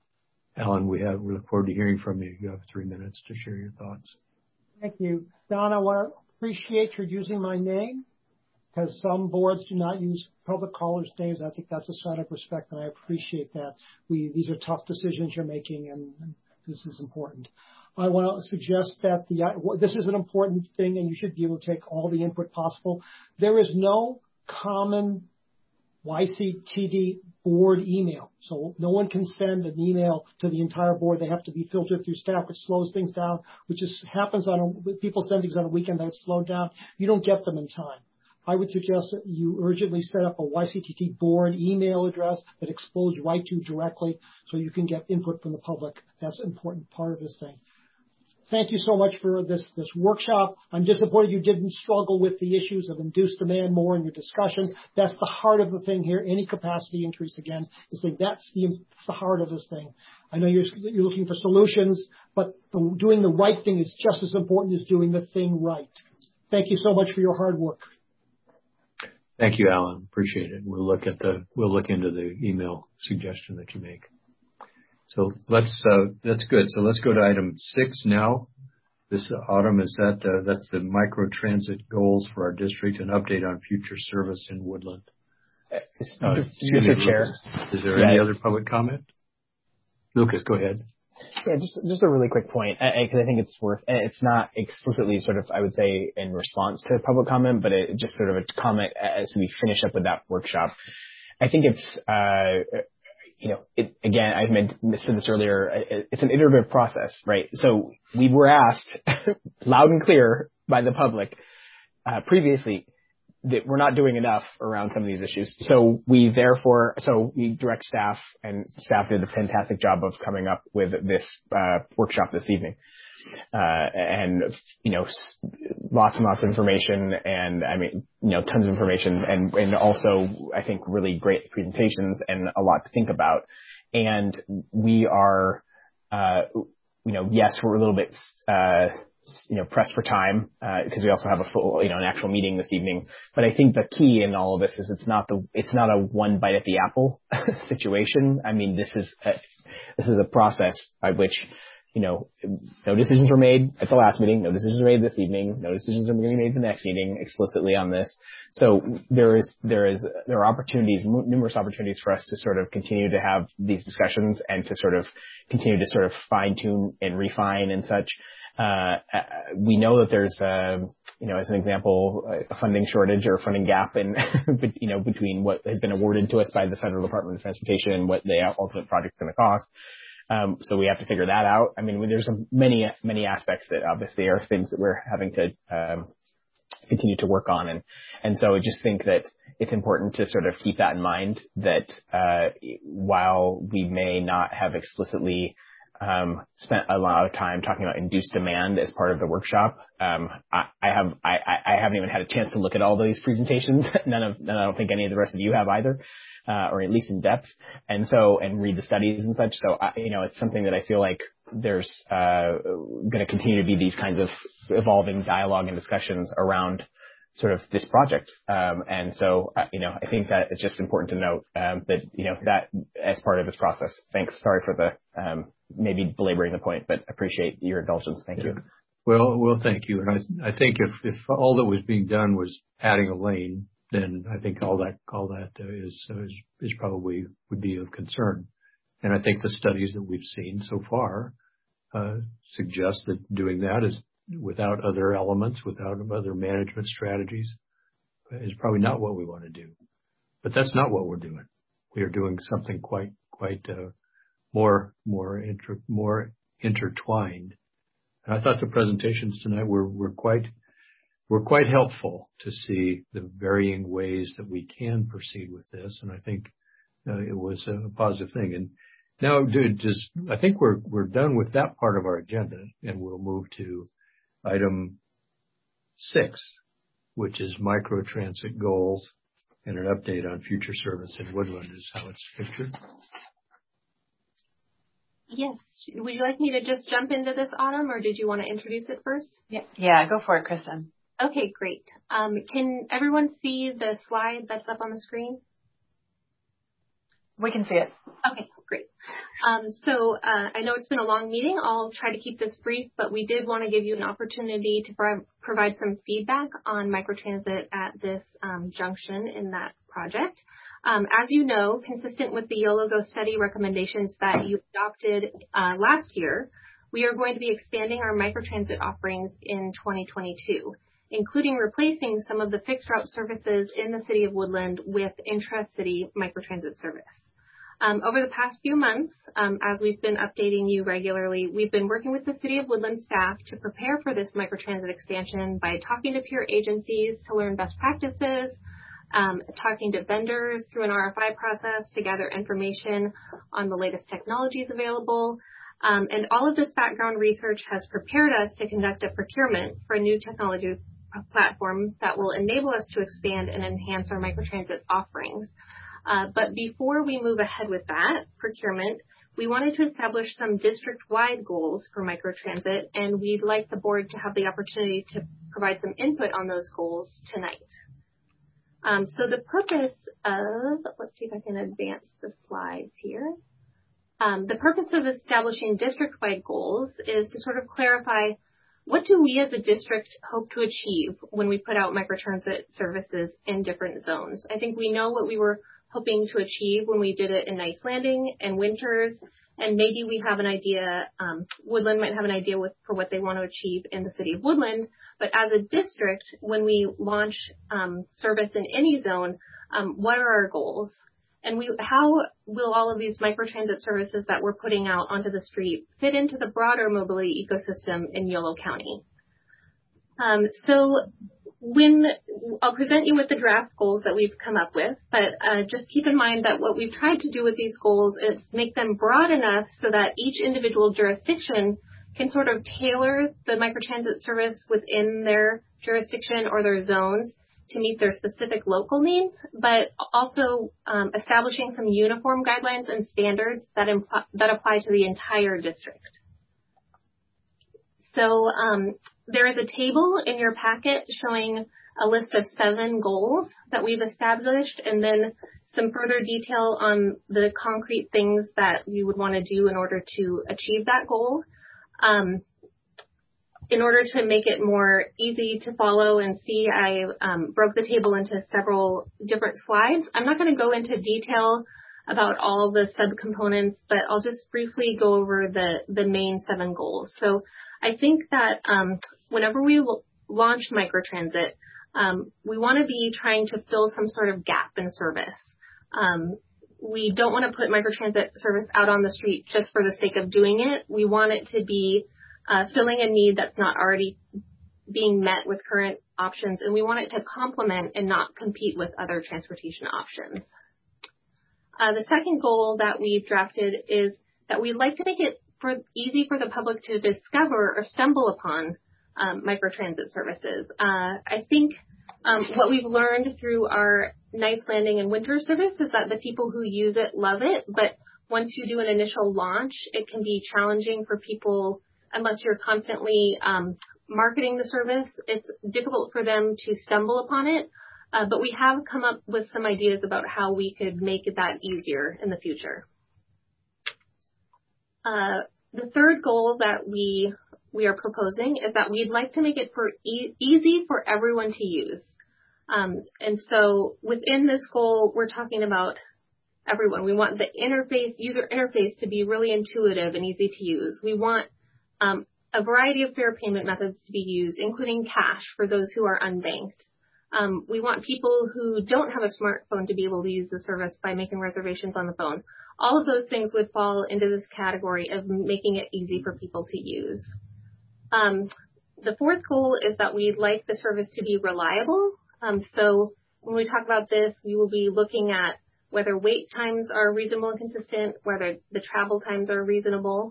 Alan, we have, we look forward to hearing from you. You have three minutes to share your thoughts. Thank you. Don, I want to appreciate your using my name, because some boards do not use public callers' names. I think that's a sign of respect, and I appreciate that. We These are tough decisions you're making, and, and this is important. I want to suggest that the this is an important thing, and you should be able to take all the input possible. There is no common Y C T D board email, so no one can send an email to the entire board. They have to be filtered through staff, which slows things down, which is, happens on a, people send things on a weekend that it's slowed down. You don't get them in time. I would suggest that you urgently set up a Y C T T board email address that explodes right to directly so you can get input from the public. That's an important part of this thing. Thank you so much for this, this workshop. I'm disappointed you didn't struggle with the issues of induced demand more in your discussion. That's the heart of the thing here. Any capacity increase, again, is the, that's the, the heart of this thing. I know you're, you're looking for solutions, but the, doing the right thing is just as important as doing the thing right. Thank you so much for your hard work. Thank you, Alan. Appreciate it. We'll look at the, we'll look into the email suggestion that you make. So let's, uh, that's good. So let's go to item six now. This uh, Autumn, is that, uh, that's the micro transit goals for our district, an update on future service in Woodland. Uh, Mister Chair. Is there yeah. any other public comment? Lucas, go ahead. Yeah, just just a really quick point, because I, I think it's worth, it's not explicitly sort of, I would say, in response to public comment, but it just sort of a comment as we finish up with that workshop. I think it's, uh, you know, it, again, I've said this earlier, it, it's an iterative process, right? So we were asked loud and clear by the public uh, previously that we're not doing enough around some of these issues. So we therefore, so we direct staff, and staff did a fantastic job of coming up with this uh, workshop this evening. Uh, and, you know, lots and lots of information, and I mean, you know, tons of information, and, and also I think really great presentations and a lot to think about. And we are, uh, you know, yes, we're a little bit, uh, you know, pressed for time, uh, because we also have a full, you know, an actual meeting this evening. But I think the key in all of this is it's not the, it's not a one bite at the apple situation. I mean, this is a, this is a process by which, you know, no decisions were made at the last meeting, no decisions were made this evening, no decisions are going to be made the next meeting explicitly on this. So there is, there is, there are opportunities, numerous opportunities for us to sort of continue to have these discussions and to sort of continue to sort of fine tune and refine and such. Uh, we know that there's, uh, you know, as an example, a funding shortage or a funding gap in, you know, between what has been awarded to us by the Federal Department of Transportation and what the ultimate project's going to cost. Um, so we have to figure that out. I mean, there's many, many aspects that obviously are things that we're having to, um, continue to work on. And, and so I just think that it's important to sort of keep that in mind, that, uh, while we may not have explicitly, um, spent a lot of time talking about induced demand as part of the workshop. Um, I, I have I, I haven't even had a chance to look at all those presentations. None of, and I don't think any of the rest of you have either, uh, or at least in depth. And so, and read the studies and such. So, I, you know, it's something that I feel like there's uh, going to continue to be these kinds of evolving dialogue and discussions around sort of this project. Um, and so, uh, you know, I think that it's just important to note um, that, you know, that as part of this process. Thanks. Sorry for the um, maybe belaboring the point, but appreciate your indulgence. Thank yeah. you. Well, well, thank you. And I, I think if, if all that was being done was adding a lane, then I think all that all that uh, is, uh, is is probably would be of concern. And I think the studies that we've seen so far uh, suggest that doing that is without other elements, without other management strategies, is probably not what we want to do. But that's not what we're doing. We are doing something quite, quite uh, more, more, inter, more intertwined. And I thought the presentations tonight were, were quite, were quite helpful to see the varying ways that we can proceed with this. And I think uh, it was a positive thing. And now, dude, just I think we're we're done with that part of our agenda, and we'll move to item six, which is microtransit goals and an update on future service in Woodland is how it's pictured. Yes. Would you like me to just jump into this, Autumn, or did you want to introduce it first? Yeah, yeah, go for it, Kristen. Okay, great. Um, can everyone see the slide that's up on the screen? We can see it. Okay, great. Um, so uh, I know it's been a long meeting. I'll try to keep this brief, but we did want to give you an opportunity to pro- provide some feedback on microtransit at this um, junction in that project. Um, as you know, consistent with the YOLOGO study recommendations that you adopted uh, last year, we are going to be expanding our microtransit offerings in twenty twenty-two, including replacing some of the fixed route services in the city of Woodland with intra-city microtransit service. Um, over the past few months, um, as we've been updating you regularly, we've been working with the City of Woodland staff to prepare for this microtransit expansion by talking to peer agencies to learn best practices, um, talking to vendors through an R F I process to gather information on the latest technologies available. Um, and all of this background research has prepared us to conduct a procurement for a new technology platform that will enable us to expand and enhance our microtransit offerings. Uh, but before we move ahead with that procurement, we wanted to establish some district-wide goals for microtransit, and we'd like the board to have the opportunity to provide some input on those goals tonight. Um, so the purpose of, let's see if I can advance the slides here. Um, the purpose of establishing district-wide goals is to sort of clarify what do we as a district hope to achieve when we put out microtransit services in different zones. I think we know what we were hoping to achieve when we did it in Knights Landing and Winters, and maybe we have an idea, um, Woodland might have an idea with, for what they want to achieve in the city of Woodland, but as a district, when we launch um, service in any zone, um, what are our goals? And we, how will all of these microtransit services that we're putting out onto the street fit into the broader mobility ecosystem in Yolo County? Um, so when I'll present you with the draft goals that we've come up with, but uh, just keep in mind that what we've tried to do with these goals is make them broad enough so that each individual jurisdiction can sort of tailor the microtransit service within their jurisdiction or their zones to meet their specific local needs, but also um, establishing some uniform guidelines and standards that, impl- that apply to the entire district. So um, there is a table in your packet showing a list of seven goals that we've established, and then some further detail on the concrete things that we would want to do in order to achieve that goal. Um, in order to make it more easy to follow and see, I um, broke the table into several different slides. I'm not going to go into detail about all the subcomponents, but I'll just briefly go over the, the main seven goals. So I think that um, whenever we launch microtransit, um, we want to be trying to fill some sort of gap in service. Um, we don't want to put microtransit service out on the street just for the sake of doing it. We want it to be uh, filling a need that's not already being met with current options, and we want it to complement and not compete with other transportation options. Uh, the second goal that we've drafted is that we'd like to make it for easy for the public to discover or stumble upon um, microtransit services. Uh, I think um, what we've learned through our Knights Landing and Winter service is that the people who use it love it, but once you do an initial launch, it can be challenging for people unless you're constantly um, marketing the service. It's difficult for them to stumble upon it, uh, but we have come up with some ideas about how we could make that easier in the future. Uh, the third goal that we we are proposing is that we'd like to make it for e- easy for everyone to use. Um, and so within this goal, we're talking about everyone. We want the interface, user interface to be really intuitive and easy to use. We want um, a variety of fare payment methods to be used, including cash for those who are unbanked. Um, we want people who don't have a smartphone to be able to use the service by making reservations on the phone. All of those things would fall into this category of making it easy for people to use. Um, the fourth goal is that we'd like the service to be reliable. Um, so when we talk about this, we will be looking at whether wait times are reasonable and consistent, whether the travel times are reasonable.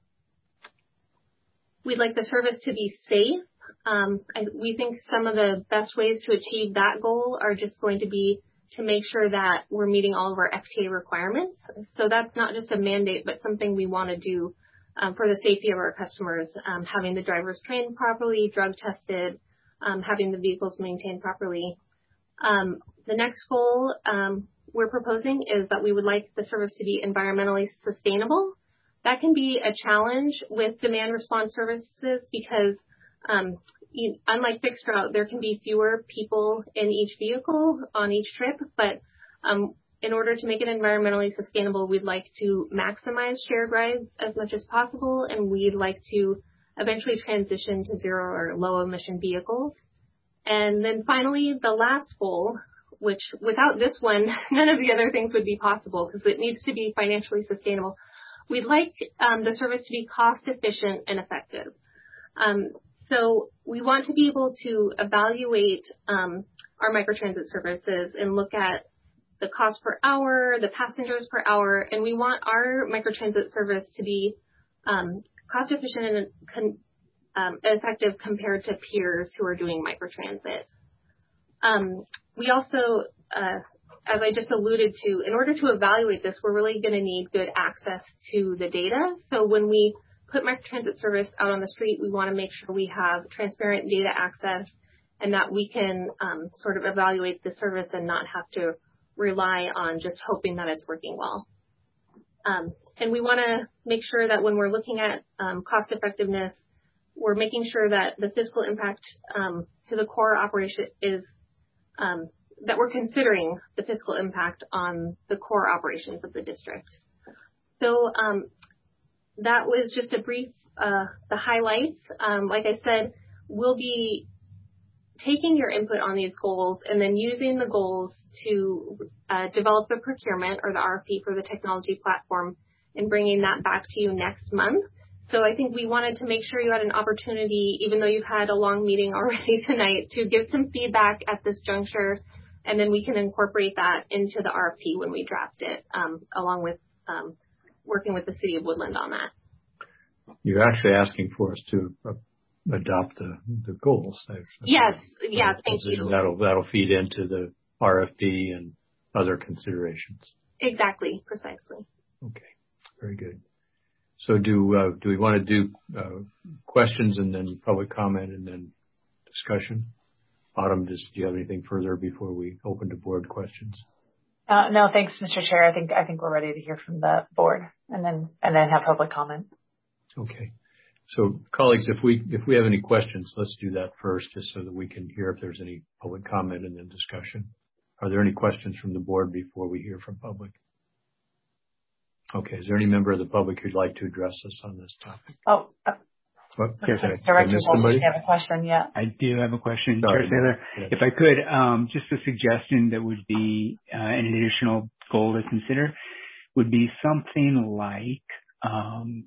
We'd like the service to be safe. Um, I, we think some of the best ways to achieve that goal are just going to be to make sure that we're meeting all of our F T A requirements. So that's not just a mandate, but something we want to do um, for the safety of our customers, um, having the drivers trained properly, drug tested, um, having the vehicles maintained properly. Um, the next goal um, we're proposing is that we would like the service to be environmentally sustainable. That can be a challenge with demand response services because um, you, unlike fixed route, there can be fewer people in each vehicle on each trip, but um, in order to make it environmentally sustainable, we'd like to maximize shared rides as much as possible, and we'd like to eventually transition to zero or low emission vehicles. And then finally, the last goal, which without this one, none of the other things would be possible because it needs to be financially sustainable. We'd like um, the service to be cost efficient and effective. Um, so we want to be able to evaluate um, our microtransit services and look at the cost per hour, the passengers per hour, and we want our microtransit service to be um, cost efficient and con- um, effective compared to peers who are doing microtransit. Um, we also, uh, as I just alluded to, in order to evaluate this, we're really going to need good access to the data. So when we put microtransit service out on the street, we want to make sure we have transparent data access and that we can um, sort of evaluate the service and not have to rely on just hoping that it's working well. Um, and we want to make sure that when we're looking at um, cost effectiveness, we're making sure that the fiscal impact um, to the core operation is um, that we're considering the fiscal impact on the core operations of the district. So um, that was just a brief, uh, the highlights. Um, like I said, we'll be taking your input on these goals and then using the goals to uh, develop the procurement or the R F P for the technology platform and bringing that back to you next month. So I think we wanted to make sure you had an opportunity, even though you've had a long meeting already tonight, to give some feedback at this juncture, and then we can incorporate that into the R F P when we draft it, um, along with um, working with the City of Woodland on that. You're actually asking for us to uh, adopt the, the goals. Yes, yeah, thank you. That'll, that'll feed into the R F P and other considerations. Exactly, precisely. Okay, very good. So do uh, do we want to do uh, questions and then public comment and then discussion? Autumn, just, do you have anything further before we open to board questions? Uh, no, thanks, Mister Chair. I think I think we're ready to hear from the board and then and then have public comment. Okay. So, colleagues, if we if we have any questions, let's do that first, just so that we can hear if there's any public comment and then discussion. Are there any questions from the board before we hear from public? Okay. Is there any member of the public who'd like to address us on this topic? Oh, uh, what? Yes, Director Bolton, you have a question? Yeah. I do have a question, Sorry. Chair Saylor. Yeah. If I could, um, just a suggestion that would be uh, an additional goal to consider would be something like um,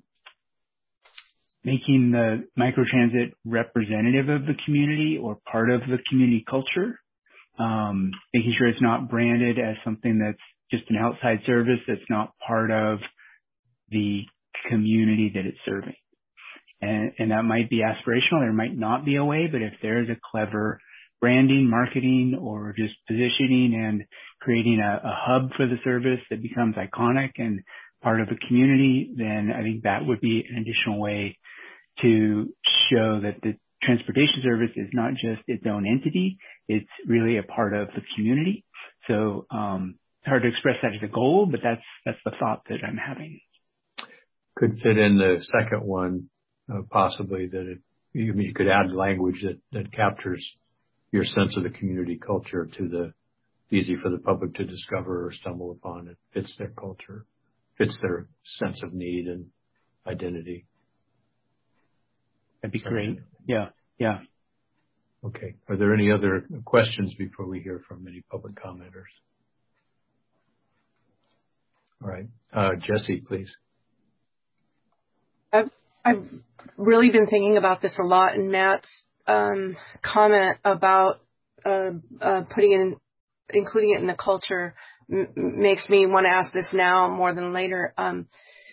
making the microtransit representative of the community or part of the community culture, um, making sure it's not branded as something that's just an outside service that's not part of the community that it's serving. And, and that might be aspirational. There might not be a way, but if there's a clever branding, marketing, or just positioning and creating a, a hub for the service that becomes iconic and part of a community, then I think that would be an additional way to show that the transportation service is not just its own entity, it's really a part of the community. So um, it's hard to express that as a goal, but that's that's the thought that I'm having. Could fit in the second one, uh, possibly that it, you, you could add language that, that captures your sense of the community culture to the easy for the public to discover or stumble upon. It fits their culture, fits their sense of need and identity. That'd be great. Yeah, yeah. Okay. Are there any other questions before we hear from any public commenters? All right. Uh, Jesse, please. I've, I've really been thinking about this a lot, and Matt's um, comment about uh, uh, putting in, including it in the culture m- makes me want to ask this now more than later. Um,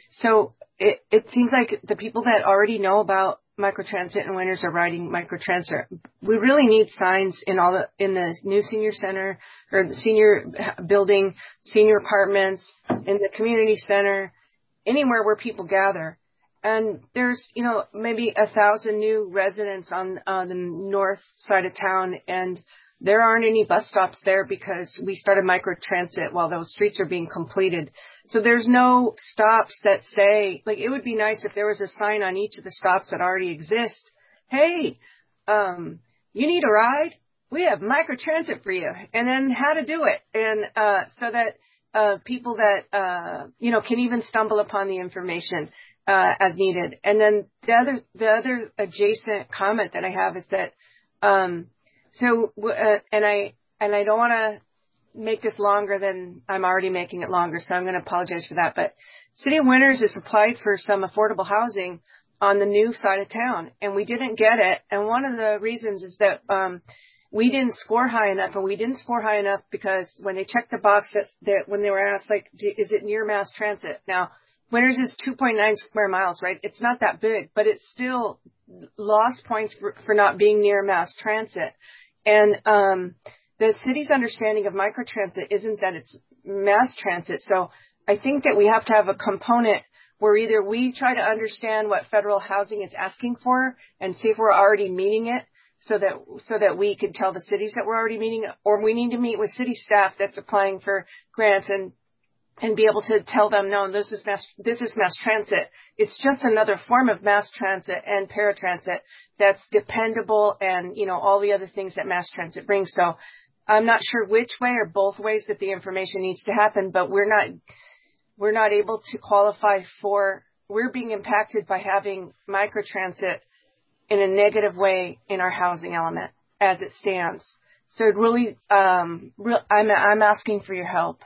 so it, it seems like the people that already know about microtransit and winners are riding microtransit. We really need signs in all the, in the new senior center or the senior building, senior apartments, in the community center, anywhere where people gather. And there's, you know, maybe a thousand new residents on uh, the north side of town, and there aren't any bus stops there because we started microtransit while those streets are being completed. So there's no stops that say, like, it would be nice if there was a sign on each of the stops that already exist. Hey, um, you need a ride? We have microtransit for you. And then how to do it. And, uh, so that, uh, people that, uh, you know, can even stumble upon the information, uh, as needed. And then the other, the other adjacent comment that I have is that, um, So, uh, and I, and I don't want to make this longer than I'm already making it longer, so I'm going to apologize for that. But City of Winters has applied for some affordable housing on the new side of town, and we didn't get it. And one of the reasons is that, um, we didn't score high enough, and we didn't score high enough because when they checked the box that, that when they were asked, like, is it near mass transit? Now, Winters is two point nine square miles, right? It's not that big, but it's still lost points for, for not being near mass transit. And um, the city's understanding of microtransit isn't that it's mass transit. So I think that we have to have a component where either we try to understand what federal housing is asking for and see if we're already meeting it so that so that we can tell the cities that we're already meeting it, or we need to meet with city staff that's applying for grants and and be able to tell them, no, this is mass, this is mass transit. It's just another form of mass transit and paratransit that's dependable and, you know, all the other things that mass transit brings. So I'm not sure which way or both ways that the information needs to happen, but we're not, we're not able to qualify for, we're being impacted by having microtransit in a negative way in our housing element as it stands. So it really, um, real, I'm, I'm asking for your help.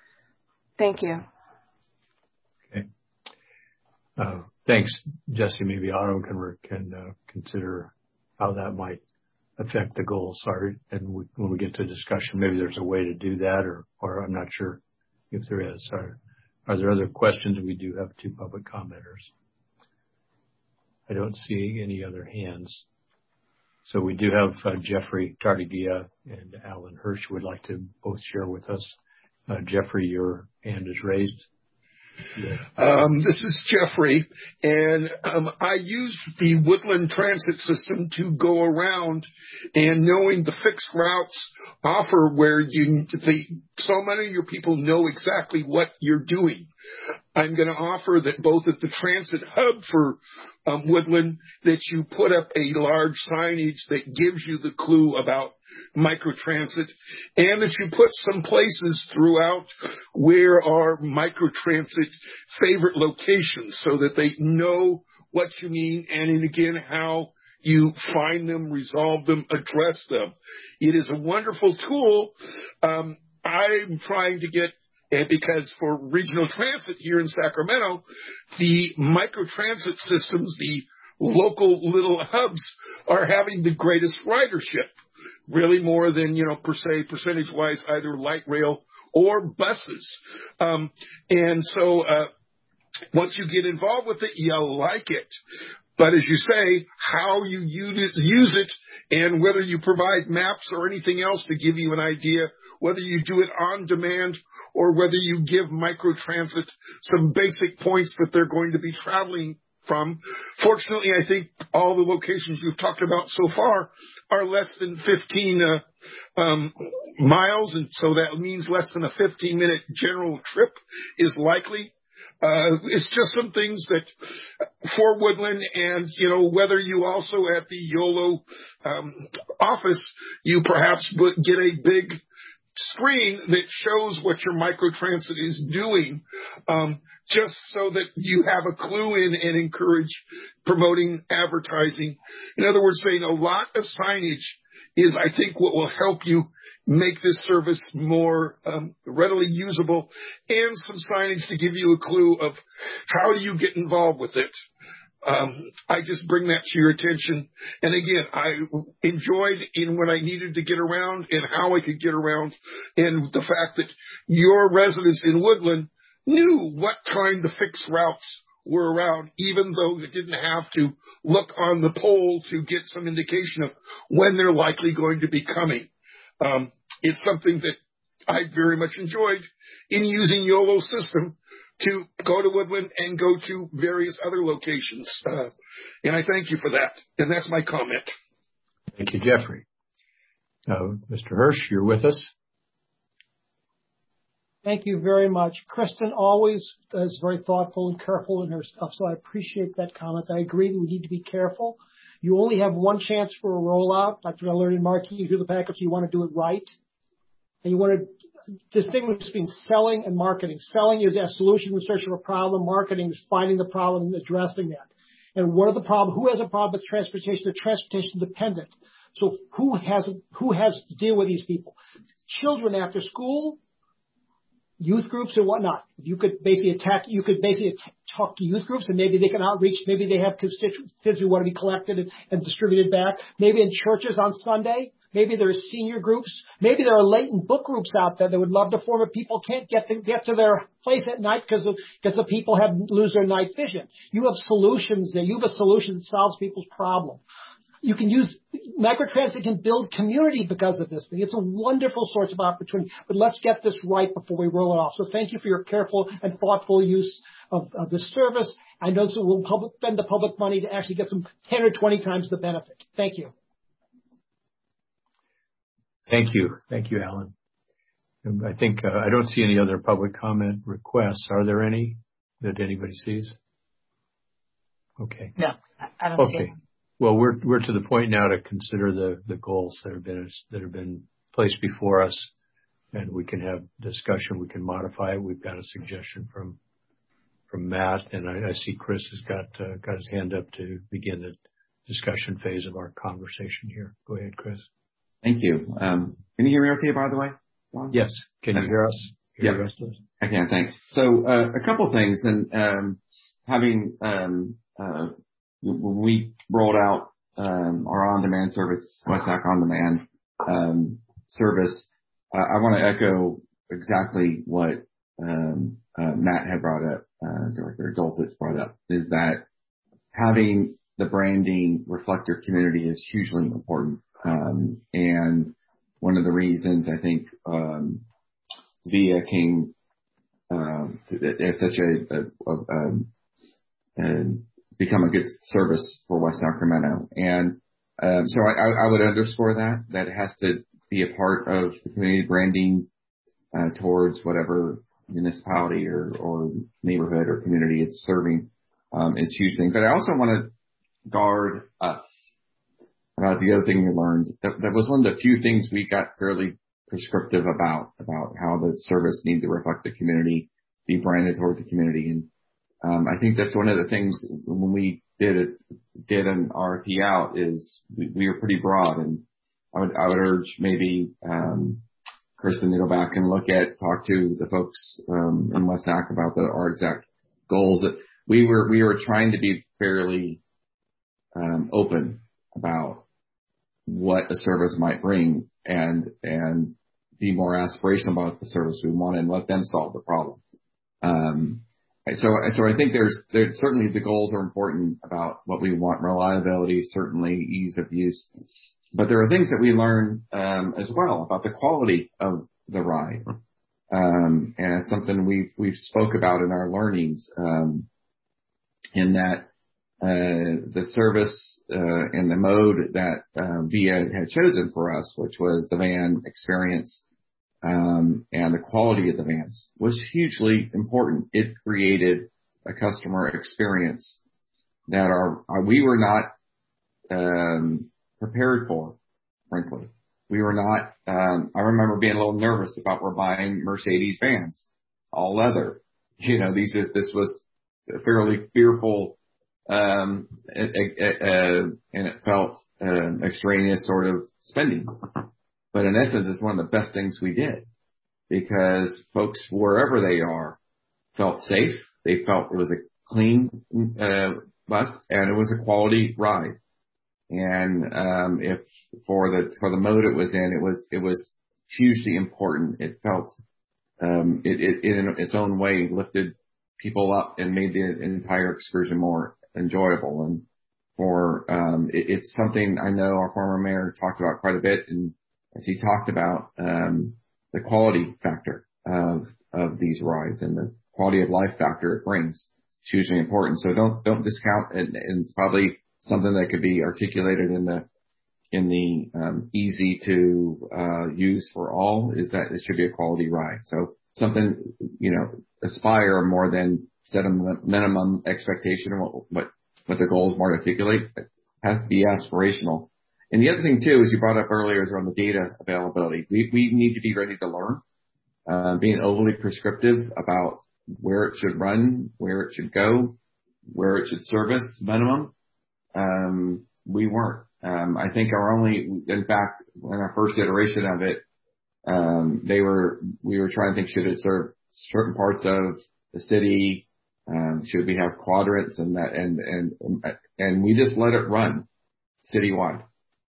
Thank you. Okay. Uh, thanks, Jesse. Maybe Otto can can uh, consider how that might affect the goals. Sorry, and we, when we get to discussion, maybe there's a way to do that, or or I'm not sure if there is. Are, are there other questions? We do have two public commenters. I don't see any other hands. So we do have uh, Jeffrey Tartagia and Alan Hirsch who would like to both share with us. Uh, Jeffrey, your hand is raised. Yeah. Um, this is Jeffrey, and um, I use the Woodland Transit System to go around, and knowing the fixed routes offer where you, the, so many of your people know exactly what you're doing. I'm going to offer that both at the transit hub for um, Woodland, that you put up a large signage that gives you the clue about microtransit, and that you put some places throughout where are microtransit favorite locations so that they know what you mean, and again, how you find them, resolve them, address them. It is a wonderful tool. Um, I'm trying to get And because for regional transit here in Sacramento, the microtransit systems, the local little hubs, are having the greatest ridership, really more than, you know, per se, percentage-wise, either light rail or buses. Um, and so uh, once you get involved with it, you'll like it. But as you say, how you use use it and whether you provide maps or anything else to give you an idea, whether you do it on demand or whether you give microtransit some basic points that they're going to be traveling from. Fortunately, I think all the locations you've talked about so far are less than fifteen uh, um, miles, and so that means less than a fifteen minute general trip is likely. Uh, it's just some things that for Woodland, and, you know, whether you also at the YOLO um, office, you perhaps get a big screen that shows what your microtransit is doing, um, just so that you have a clue in and encourage promoting advertising. In other words, saying a lot of signage is, I think, what will help you make this service more um, readily usable, and some signage to give you a clue of how do you get involved with it. Um, I just bring that to your attention. And again, I enjoyed in when I needed to get around and how I could get around, and the fact that your residents in Woodland knew what time the fixed routes were around, even though they didn't have to look on the pole to get some indication of when they're likely going to be coming. Um, it's something that I very much enjoyed in using YOLO's system to go to Woodland and go to various other locations. Uh, and I thank you for that. And that's my comment. Thank you, Jeffrey. Uh, Mister Hirsch, you're with us. Thank you very much. Kristen always is very thoughtful and careful in her stuff, so I appreciate that comment. I agree that we need to be careful. You only have one chance for a rollout. Like I learned in marketing, you do the package, you want to do it right. And you want to distinguish between selling and marketing. Selling is a solution in search of a problem. Marketing is finding the problem and addressing that. And what are the problem? Who has a problem with transportation? They're transportation dependent. So who has, who has to deal with these people? Children after school, youth groups and whatnot. If you could basically attack, you could basically talk to youth groups and maybe they can outreach. Maybe they have constituents who want to be collected and, and distributed back. Maybe in churches on Sunday. Maybe there are senior groups. Maybe there are latent book groups out there that would love to form it. People can't get to, get to their place at night because because the people have lose their night vision. You have solutions there. You have a solution that solves people's problem. You can use microtransit can build community because of this thing. It's a wonderful source of opportunity. But let's get this right before we roll it off. So thank you for your careful and thoughtful use of, of this service. I know that we'll public, spend the public money to actually get some ten or twenty times the benefit. Thank you. Thank you. Thank you, Alan. And I think uh, I don't see any other public comment requests. Are there any that anybody sees? Okay. No, I don't okay. see any. Well, we're we're to the point now to consider the, the goals that have been that have been placed before us, and we can have discussion. We can modify it. We've got a suggestion from from Matt, and I, I see Chris has got uh, got his hand up to begin the discussion phase of our conversation here. Go ahead, Chris. Thank you. Um, can you hear me okay, by the way? Juan? Yes. Can you hear us? Hear yeah, the rest of us? I can. Thanks. So uh, a couple things, and um, having um, uh, when we rolled out um, our on-demand service, WESAC on-demand um, service, uh, I want to echo exactly what um, uh, Matt had brought up, uh, Director Dulcich brought up, is that having the branding reflect your community is hugely important. Um, and one of the reasons I think um, V I A came uh, to, as such a, a, a, um, and become a good service for West Sacramento. And um, so I, I would underscore that, that it has to be a part of the community branding uh, towards whatever municipality or, or neighborhood or community it's serving um, is a huge thing. But I also want to guard us. About the other thing we learned, that, that was one of the few things we got fairly prescriptive about, about how the service needs to reflect the community, be branded toward the community. And um, I think that's one of the things when we did it, did an R F P out is we, we were pretty broad. And I would, I would urge maybe um, Kristen to go back and look at, talk to the folks um, in WESAC about the, our exact goals. That we were, we were trying to be fairly um, open about what a service might bring and, and be more aspirational about the service we want and let them solve the problem. Um, So, so I think there's, there's certainly the goals are important about what we want, reliability, certainly ease of use. But there are things that we learn, um, as well about the quality of the ride. Um, and it's something we've, we've spoke about in our learnings, um, in that, uh, the service, uh, and the mode that, uh, V I A had chosen for us, which was the van experience, Um, and the quality of the vans was hugely important. It created a customer experience that our, our we were not um, prepared for, frankly. We were not, um, I remember being a little nervous about we're buying Mercedes vans, all leather. You know, these are, this was a fairly fearful, um, uh, and it felt uh, extraneous sort of spending. But in essence, it's one of the best things we did because folks, wherever they are, felt safe. They felt it was a clean uh, bus and it was a quality ride. And um, if for the for the mode it was in, it was it was hugely important. It felt um, it, it, it in its own way lifted people up and made the entire excursion more enjoyable. And for um, it, it's something I know our former mayor talked about quite a bit and. As he talked about um, the quality factor of of these rides and the quality of life factor it brings, it's hugely important. So don't don't discount it. And it's probably something that could be articulated in the in the um, easy to uh, use for all. Is that it should be a quality ride. So something you know aspire more than set a minimum expectation of what what, what the goals might articulate. It has to be aspirational. And the other thing too, as you brought up earlier, is around the data availability. We we need to be ready to learn. Uh, being overly prescriptive about where it should run, where it should go, where it should service minimum. Um, we weren't. Um, I think our only, in fact, in our first iteration of it, um, they were we were trying to think should it serve certain parts of the city, um, should we have quadrants and that and and and we just let it run citywide.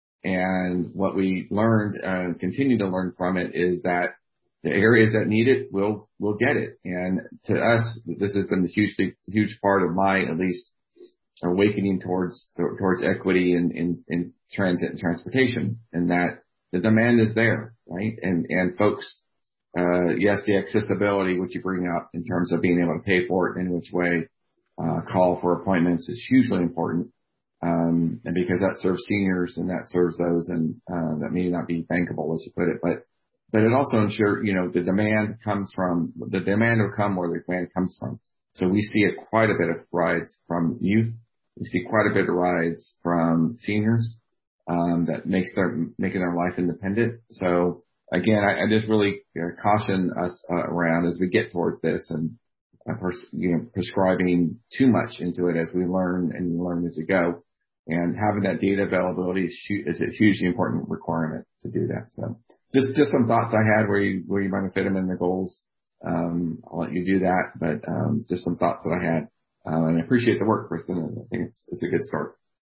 And what we learned and uh, continue to learn from it is that the areas that need it will will get it. And to us, this has been a huge huge part of my at least awakening towards towards equity in, in, in transit and transportation, and that the demand is there, right? And and folks, uh, yes, the accessibility which you bring up in terms of being able to pay for it in which way, uh, call for appointments is hugely important. Um, and because that serves seniors and that serves those and, uh, that may not be bankable as you put it, but, but it also ensures, you know, the demand comes from, the demand will come where the demand comes from. So we see it quite a bit of rides from youth. We see quite a bit of rides from seniors, um, that makes their, making their life independent. So again, I, I just really uh, caution us uh, around as we get towards this and, uh, pers- you know, prescribing too much into it as we learn and learn as we go. And having that data availability is, hu- is a hugely important requirement to do that. So just, just some thoughts I had where you, where you might have fit them in the goals. Um, I'll let you do that, but, um, just some thoughts that I had. Um, and I appreciate the work, Kristen. And I think it's, it's a good start.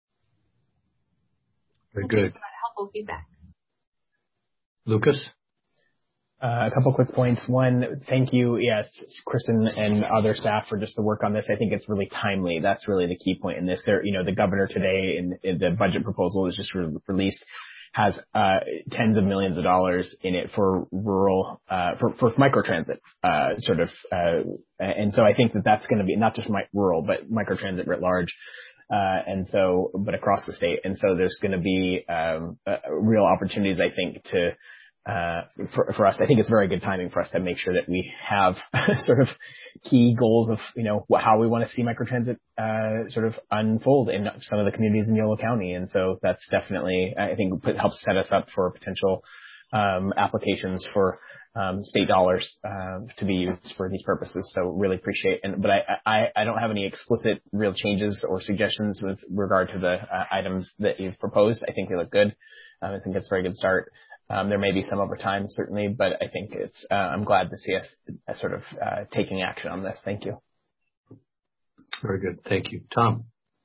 Very good. Helpful feedback. Lucas? Uh, a couple quick points. One, thank you, yes, Kristen and other staff for just the work on this. I think it's really timely. That's really the key point in this. There, you know, the governor today in, in the budget proposal is just re- released has uh tens of millions of dollars in it for rural, uh for, for microtransit, uh sort of, uh and so I think that that's going to be not just my, rural, but microtransit writ large. Uh, and so, but across the state. And so there's going to be, um, uh, real opportunities, I think, to, uh, for, for us. I think it's very good timing for us to make sure that we have sort of key goals of, you know, how we want to see microtransit, uh, sort of unfold in some of the communities in Yolo County. And so that's definitely, I think, put, helps set us up for potential, um, applications for, um, state dollars, uh, to be used for these purposes. So really appreciate, and, but I, I, I don't have any explicit real changes or suggestions with regard to the uh, items that you've proposed. I think they look good. Um, I think it's a very good start. Um, there may be some over time, certainly, but I think it's, uh, I'm glad to see us uh, sort of, uh, taking action on this. Thank you. Very good. Thank you. Tom?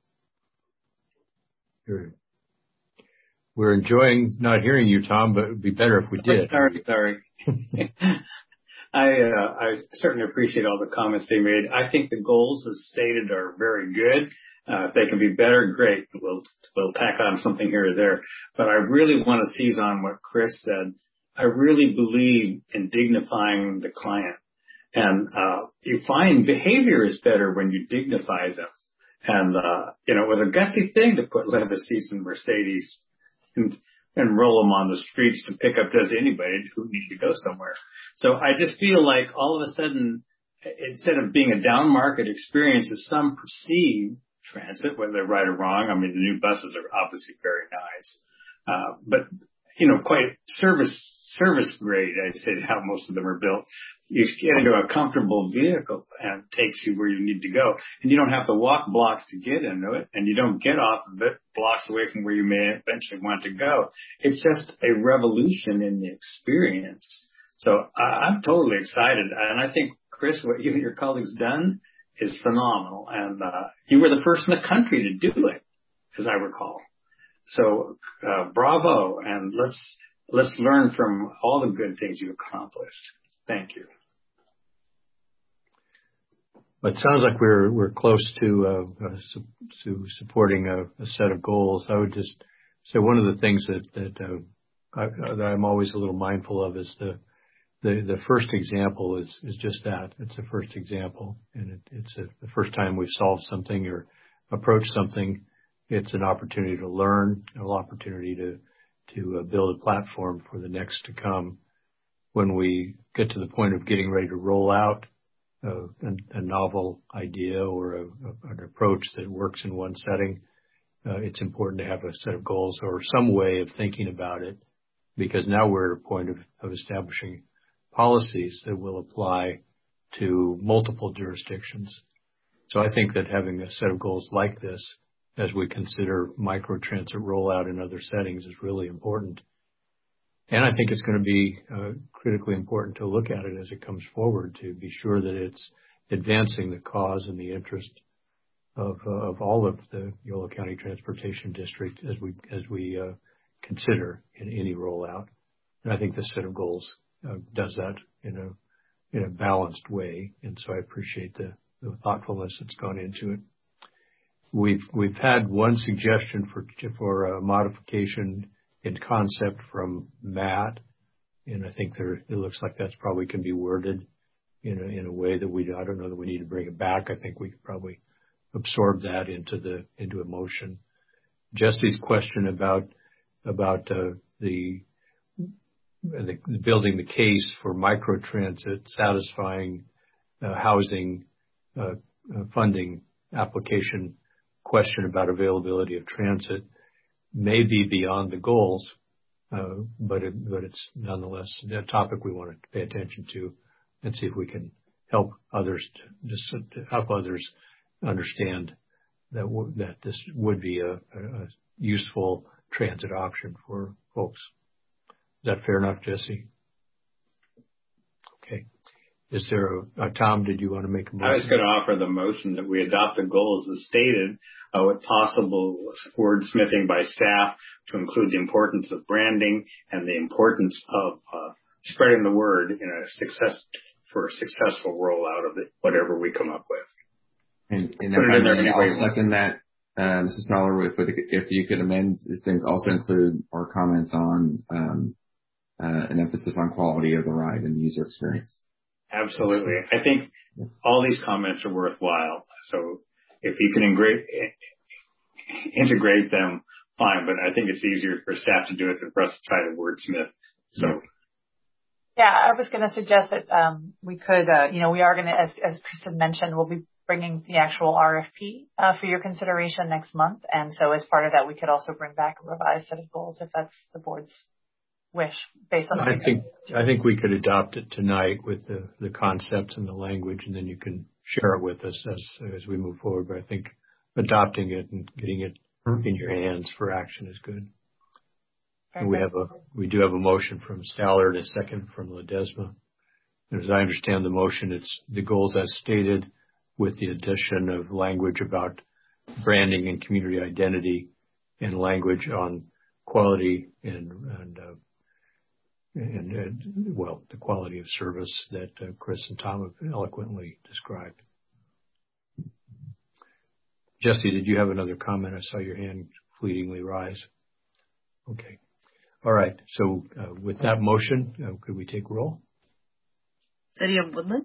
Good. We're enjoying not hearing you, Tom, but it would be better if we did. Sorry, sorry. I, uh, I certainly appreciate all the comments they made. I think the goals as stated are very good. Uh, if they can be better, great. We'll, we'll tack on something here or there. But I really want to seize on what Chris said. I really believe in dignifying the client. And, uh, you find behavior is better when you dignify them. And, uh, you know, it was a gutsy thing to put Levasis and Mercedes and, and roll them on the streets to pick up just anybody who needed to go somewhere. So I just feel like all of a sudden, instead of being a down market experience as some perceive transit, whether they're right or wrong, I mean, the new buses are obviously very nice. Uh, but, you know, quite service, service grade, I'd say how most of them are built. You get into a comfortable vehicle and it takes you where you need to go. And you don't have to walk blocks to get into it, and you don't get off of it blocks away from where you may eventually want to go. It's just a revolution in the experience. So I, I'm totally excited. And I think, Chris, what you and your colleagues done is phenomenal. And uh, you were the first in the country to do it, as I recall. So uh, bravo, and let's let's learn from all the good things you accomplished. Thank you. It sounds like we're we're close to uh, uh, su- to supporting a, a set of goals. I would just say one of the things that that, uh, I, that I'm always a little mindful of is the the, the first example is, is just that. It's a first example, and it, it's a, the first time we've solved something or approached something. It's an opportunity to learn, an opportunity to to uh, build a platform for the next to come. When we get to the point of getting ready to roll out Uh, a, a novel idea or a, a, an approach that works in one setting, uh, it's important to have a set of goals or some way of thinking about it, because now we're at a point of, of establishing policies that will apply to multiple jurisdictions. So I think that having a set of goals like this, as we consider microtransit rollout in other settings, is really important. And I think it's going to be uh, critically important to look at it as it comes forward to be sure that it's advancing the cause and the interest of uh, of all of the Yolo County Transportation District as we as we uh, consider in any rollout. And I think this set of goals uh, does that in a in a balanced way. And so I appreciate the, the thoughtfulness that's gone into it. We've we've had one suggestion for for a modification in concept from Matt, and I think there it looks like that's probably can be worded in a, in a way that we I don't know that we need to bring it back. I think we could probably absorb that into the into a motion. Jesse's question about about uh, the, the building the case for microtransit satisfying uh, housing uh, uh, funding application question about availability of transit may be beyond the goals, uh, but it, but it's nonetheless a topic we want to pay attention to and see if we can help others to, to help others understand that w- that this would be a, a useful transit option for folks. Is that fair enough, Jesse? Okay. Is there a, uh, Tom, did you want to make a motion? I was going to offer the motion that we adopt the goals as stated, uh, with possible wordsmithing by staff to include the importance of branding and the importance of uh, spreading the word in a success for a successful rollout of it, whatever we come up with. And, and if I may, I'll second that, uh, Missus Smaller, if, if you could amend this thing, also include our comments on um, uh, an emphasis on quality of the ride and the user experience. Absolutely. I think all these comments are worthwhile. So if you can integrate, integrate them, fine. But I think it's easier for staff to do it than for us to try to wordsmith. So. Yeah, I was going to suggest that um, we could, uh, you know, we are going to, as, as Kristen mentioned, we'll be bringing the actual R F P uh, for your consideration next month. And so as part of that, we could also bring back a revised set of goals if that's the board's wish based on the I think I think we could adopt it tonight with the, the concepts and the language, and then you can share it with us as as we move forward. But I think adopting it and getting it in your hands for action is good. And we have a we do have a motion from Stallard, a second from Ledesma. And as I understand the motion, it's the goals as stated with the addition of language about branding and community identity and language on quality and and uh, and, and well, the quality of service that uh, Chris and Tom have eloquently described. Jesse, did you have another comment? I saw your hand fleetingly rise. Okay. All right. So uh, with that motion, uh, could we take roll? City of Woodland?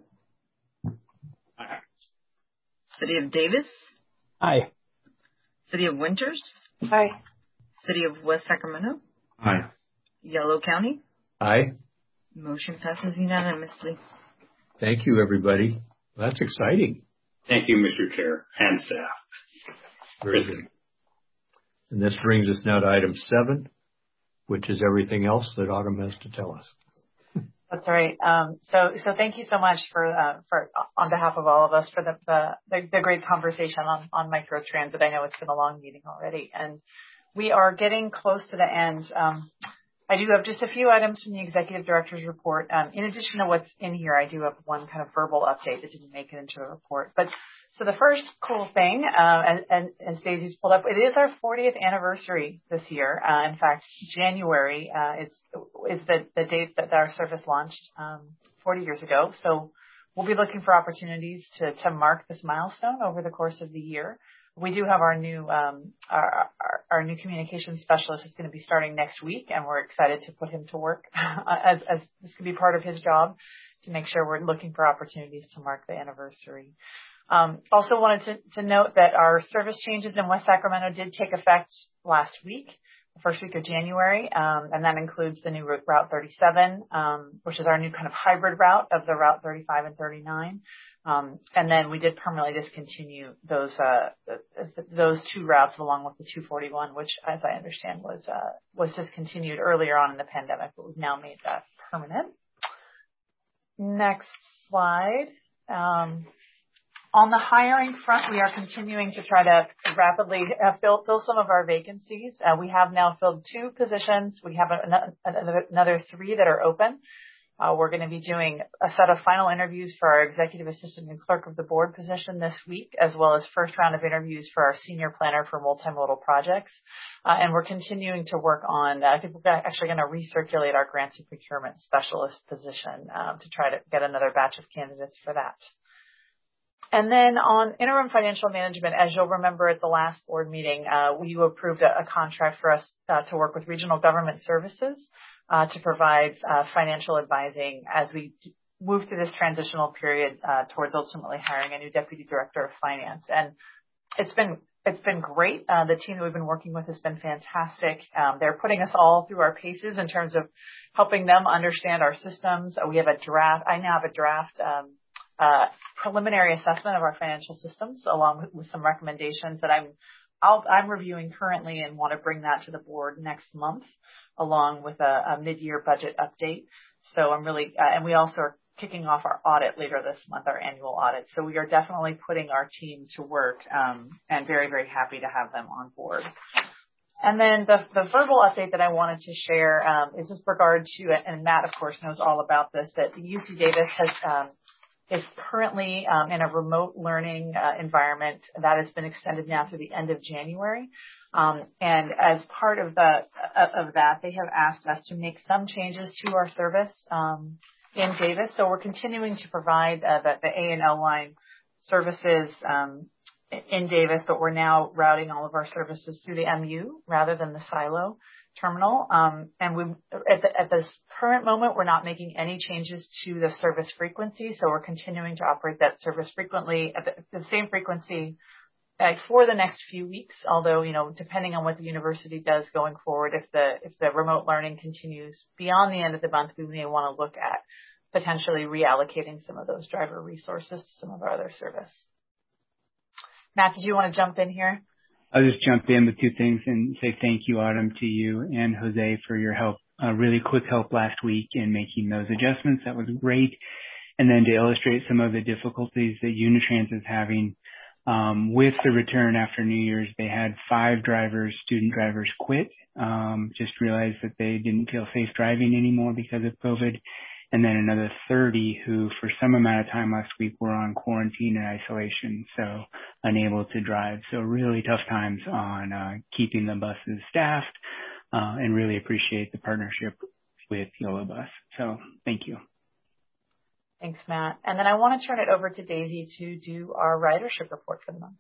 Aye. City of Davis? Aye. City of Winters? Aye. City of West Sacramento? Aye. Yellow County? Aye. Motion passes unanimously. Thank you, everybody. Well, that's exciting. Thank you, Mister Chair and staff. Very good. And this brings us now to item seven, which is everything else that Autumn has to tell us. That's right. Um, so, so thank you so much for, uh, for, on behalf of all of us for the, the, the, the great conversation on, on microtransit. I know it's been a long meeting already, and we are getting close to the end. Um, I do have just a few items from the executive director's report. Um, in addition to what's in here, I do have one kind of verbal update that didn't make it into the report. But so the first cool thing, uh, and, and, and Stacey's pulled up, it is our fortieth anniversary this year. Uh, in fact, January uh, is is the, the date that our service launched um, forty years ago. So we'll be looking for opportunities to to mark this milestone over the course of the year. We do have our new um, our, our, our new communications specialist is going to be starting next week, and we're excited to put him to work as, as this can be part of his job to make sure we're looking for opportunities to mark the anniversary. Um, also wanted to, to note that our service changes in West Sacramento did take effect last week, the first week of January, um, and that includes the new Route thirty-seven, um, which is our new kind of hybrid route of the Route thirty-five and thirty-nine. Um, and then we did permanently discontinue those uh, those two routes along with the two forty-one, which, as I understand, was uh, was discontinued earlier on in the pandemic, but we've now made that permanent. Next slide. Um, On the hiring front, we are continuing to try to rapidly uh, fill, fill some of our vacancies. Uh, we have now filled two positions. We have another, another three that are open. Uh, we're going to be doing a set of final interviews for our executive assistant and clerk of the board position this week, as well as first round of interviews for our senior planner for multimodal projects. Uh, and we're continuing to work on, uh, I think we're actually going to recirculate our grants and procurement specialist position um, to try to get another batch of candidates for that. And then on interim financial management, as you'll remember at the last board meeting, uh, we approved a, a contract for us uh, to work with Regional Government Services uh, to provide uh, financial advising as we move through this transitional period uh, towards ultimately hiring a new deputy director of finance. And it's been it's been great. Uh, the team that we've been working with has been fantastic. Um, they're putting us all through our paces in terms of helping them understand our systems. Uh, we have a draft. I now have a draft. Um, Uh, preliminary assessment of our financial systems, along with, with some recommendations that I'm I'll, I'm reviewing currently and want to bring that to the board next month, along with a, a mid-year budget update. So I'm really, uh, and we also are kicking off our audit later this month, our annual audit. So we are definitely putting our team to work, um, and very, very happy to have them on board. And then the, the verbal update that I wanted to share um, is with regard to, and Matt, of course, knows all about this, that the U C Davis has um, is currently um, in a remote learning uh, environment that has been extended now through the end of January. Um, and as part of the uh, of that, they have asked us to make some changes to our service um, in Davis. So we're continuing to provide uh, the, the A and L line services um, in Davis, but we're now routing all of our services through the M U rather than the silo terminal. Um, and we, at, the, at this current moment, we're not making any changes to the service frequency. So we're continuing to operate that service frequently at the, the same frequency uh, for the next few weeks. Although, you know, depending on what the university does going forward, if the, if the remote learning continues beyond the end of the month, we may want to look at potentially reallocating some of those driver resources to some of our other service. Matt, did you want to jump in here? I'll just jump in with two things and say thank you, Autumn, to you and Jose for your help, uh, really quick help last week in making those adjustments. That was great. And then to illustrate some of the difficulties that Unitrans is having um, with the return after New Year's, they had five drivers, student drivers, quit, um, just realized that they didn't feel safe driving anymore because of COVID. And then another thirty who for some amount of time last week were on quarantine and isolation, so unable to drive. So really tough times on uh, keeping the buses staffed, uh, and really appreciate the partnership with YOLO Bus. So thank you. Thanks, Matt. And then I want to turn it over to Daisy to do our ridership report for the month.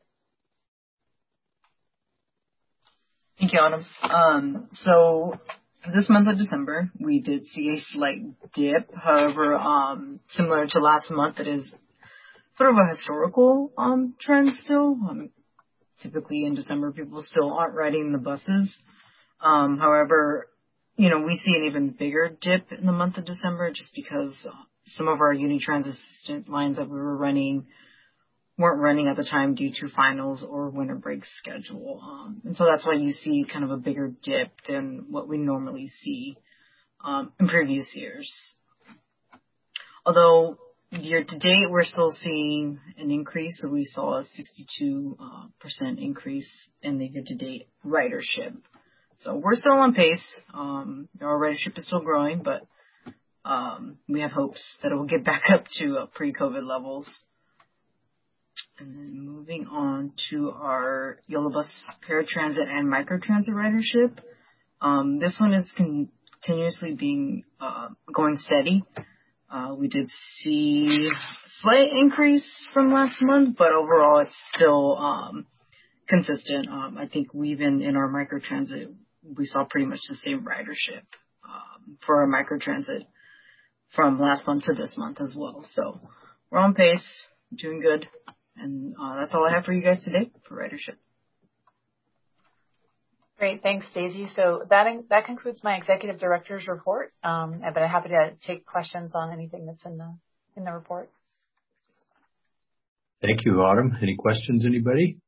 Thank you, Autumn. Um, so for this month of December, we did see a slight dip. However, um, similar to last month, it is sort of a historical um, trend still. Um, typically in December, people still aren't riding the buses. Um, however, you know, we see an even bigger dip in the month of December just because some of our Unitrans assistant lines that we were running weren't running at the time due to finals or winter break schedule. Um, and so that's why you see kind of a bigger dip than what we normally see um, in previous years. Although year to date, we're still seeing an increase. So we saw a sixty-two percent increase in the year to date ridership. So we're still on pace. Um, our ridership is still growing, but um, we have hopes that it will get back up to uh, pre-COVID levels. And then moving on to our YOLO Bus paratransit and microtransit ridership. Um, this one is continuously being uh, going steady. Uh, we did see a slight increase from last month, but overall it's still um, consistent. Um, I think we even in our microtransit, we saw pretty much the same ridership um, for our microtransit from last month to this month as well. So we're on pace, doing good. And uh, that's all I have for you guys today for ridership. Great. Thanks, Daisy. So that that concludes my executive director's report. Um, but I'm happy to take questions on anything that's in the in the report. Thank you, Autumn. Any questions, anybody?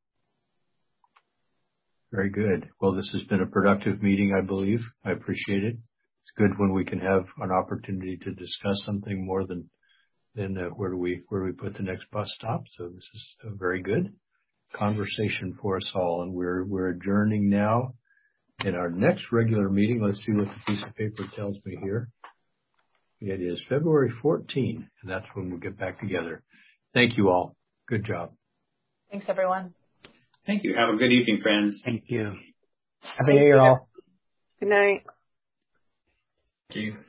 Very good. Well, this has been a productive meeting, I believe. I appreciate it. It's good when we can have an opportunity to discuss something more than than uh, where do we where do we put the next bus stop. So this is a very good conversation for us all, and we're we're adjourning now. In our next regular meeting, let's see what the piece of paper tells me here. It is February fourteenth, and that's when we'll get back together. Thank you all. Good job. Thanks, everyone. Thank you. Have a good evening, friends. Thank you. Happy New Year, all. Good night. Thank you.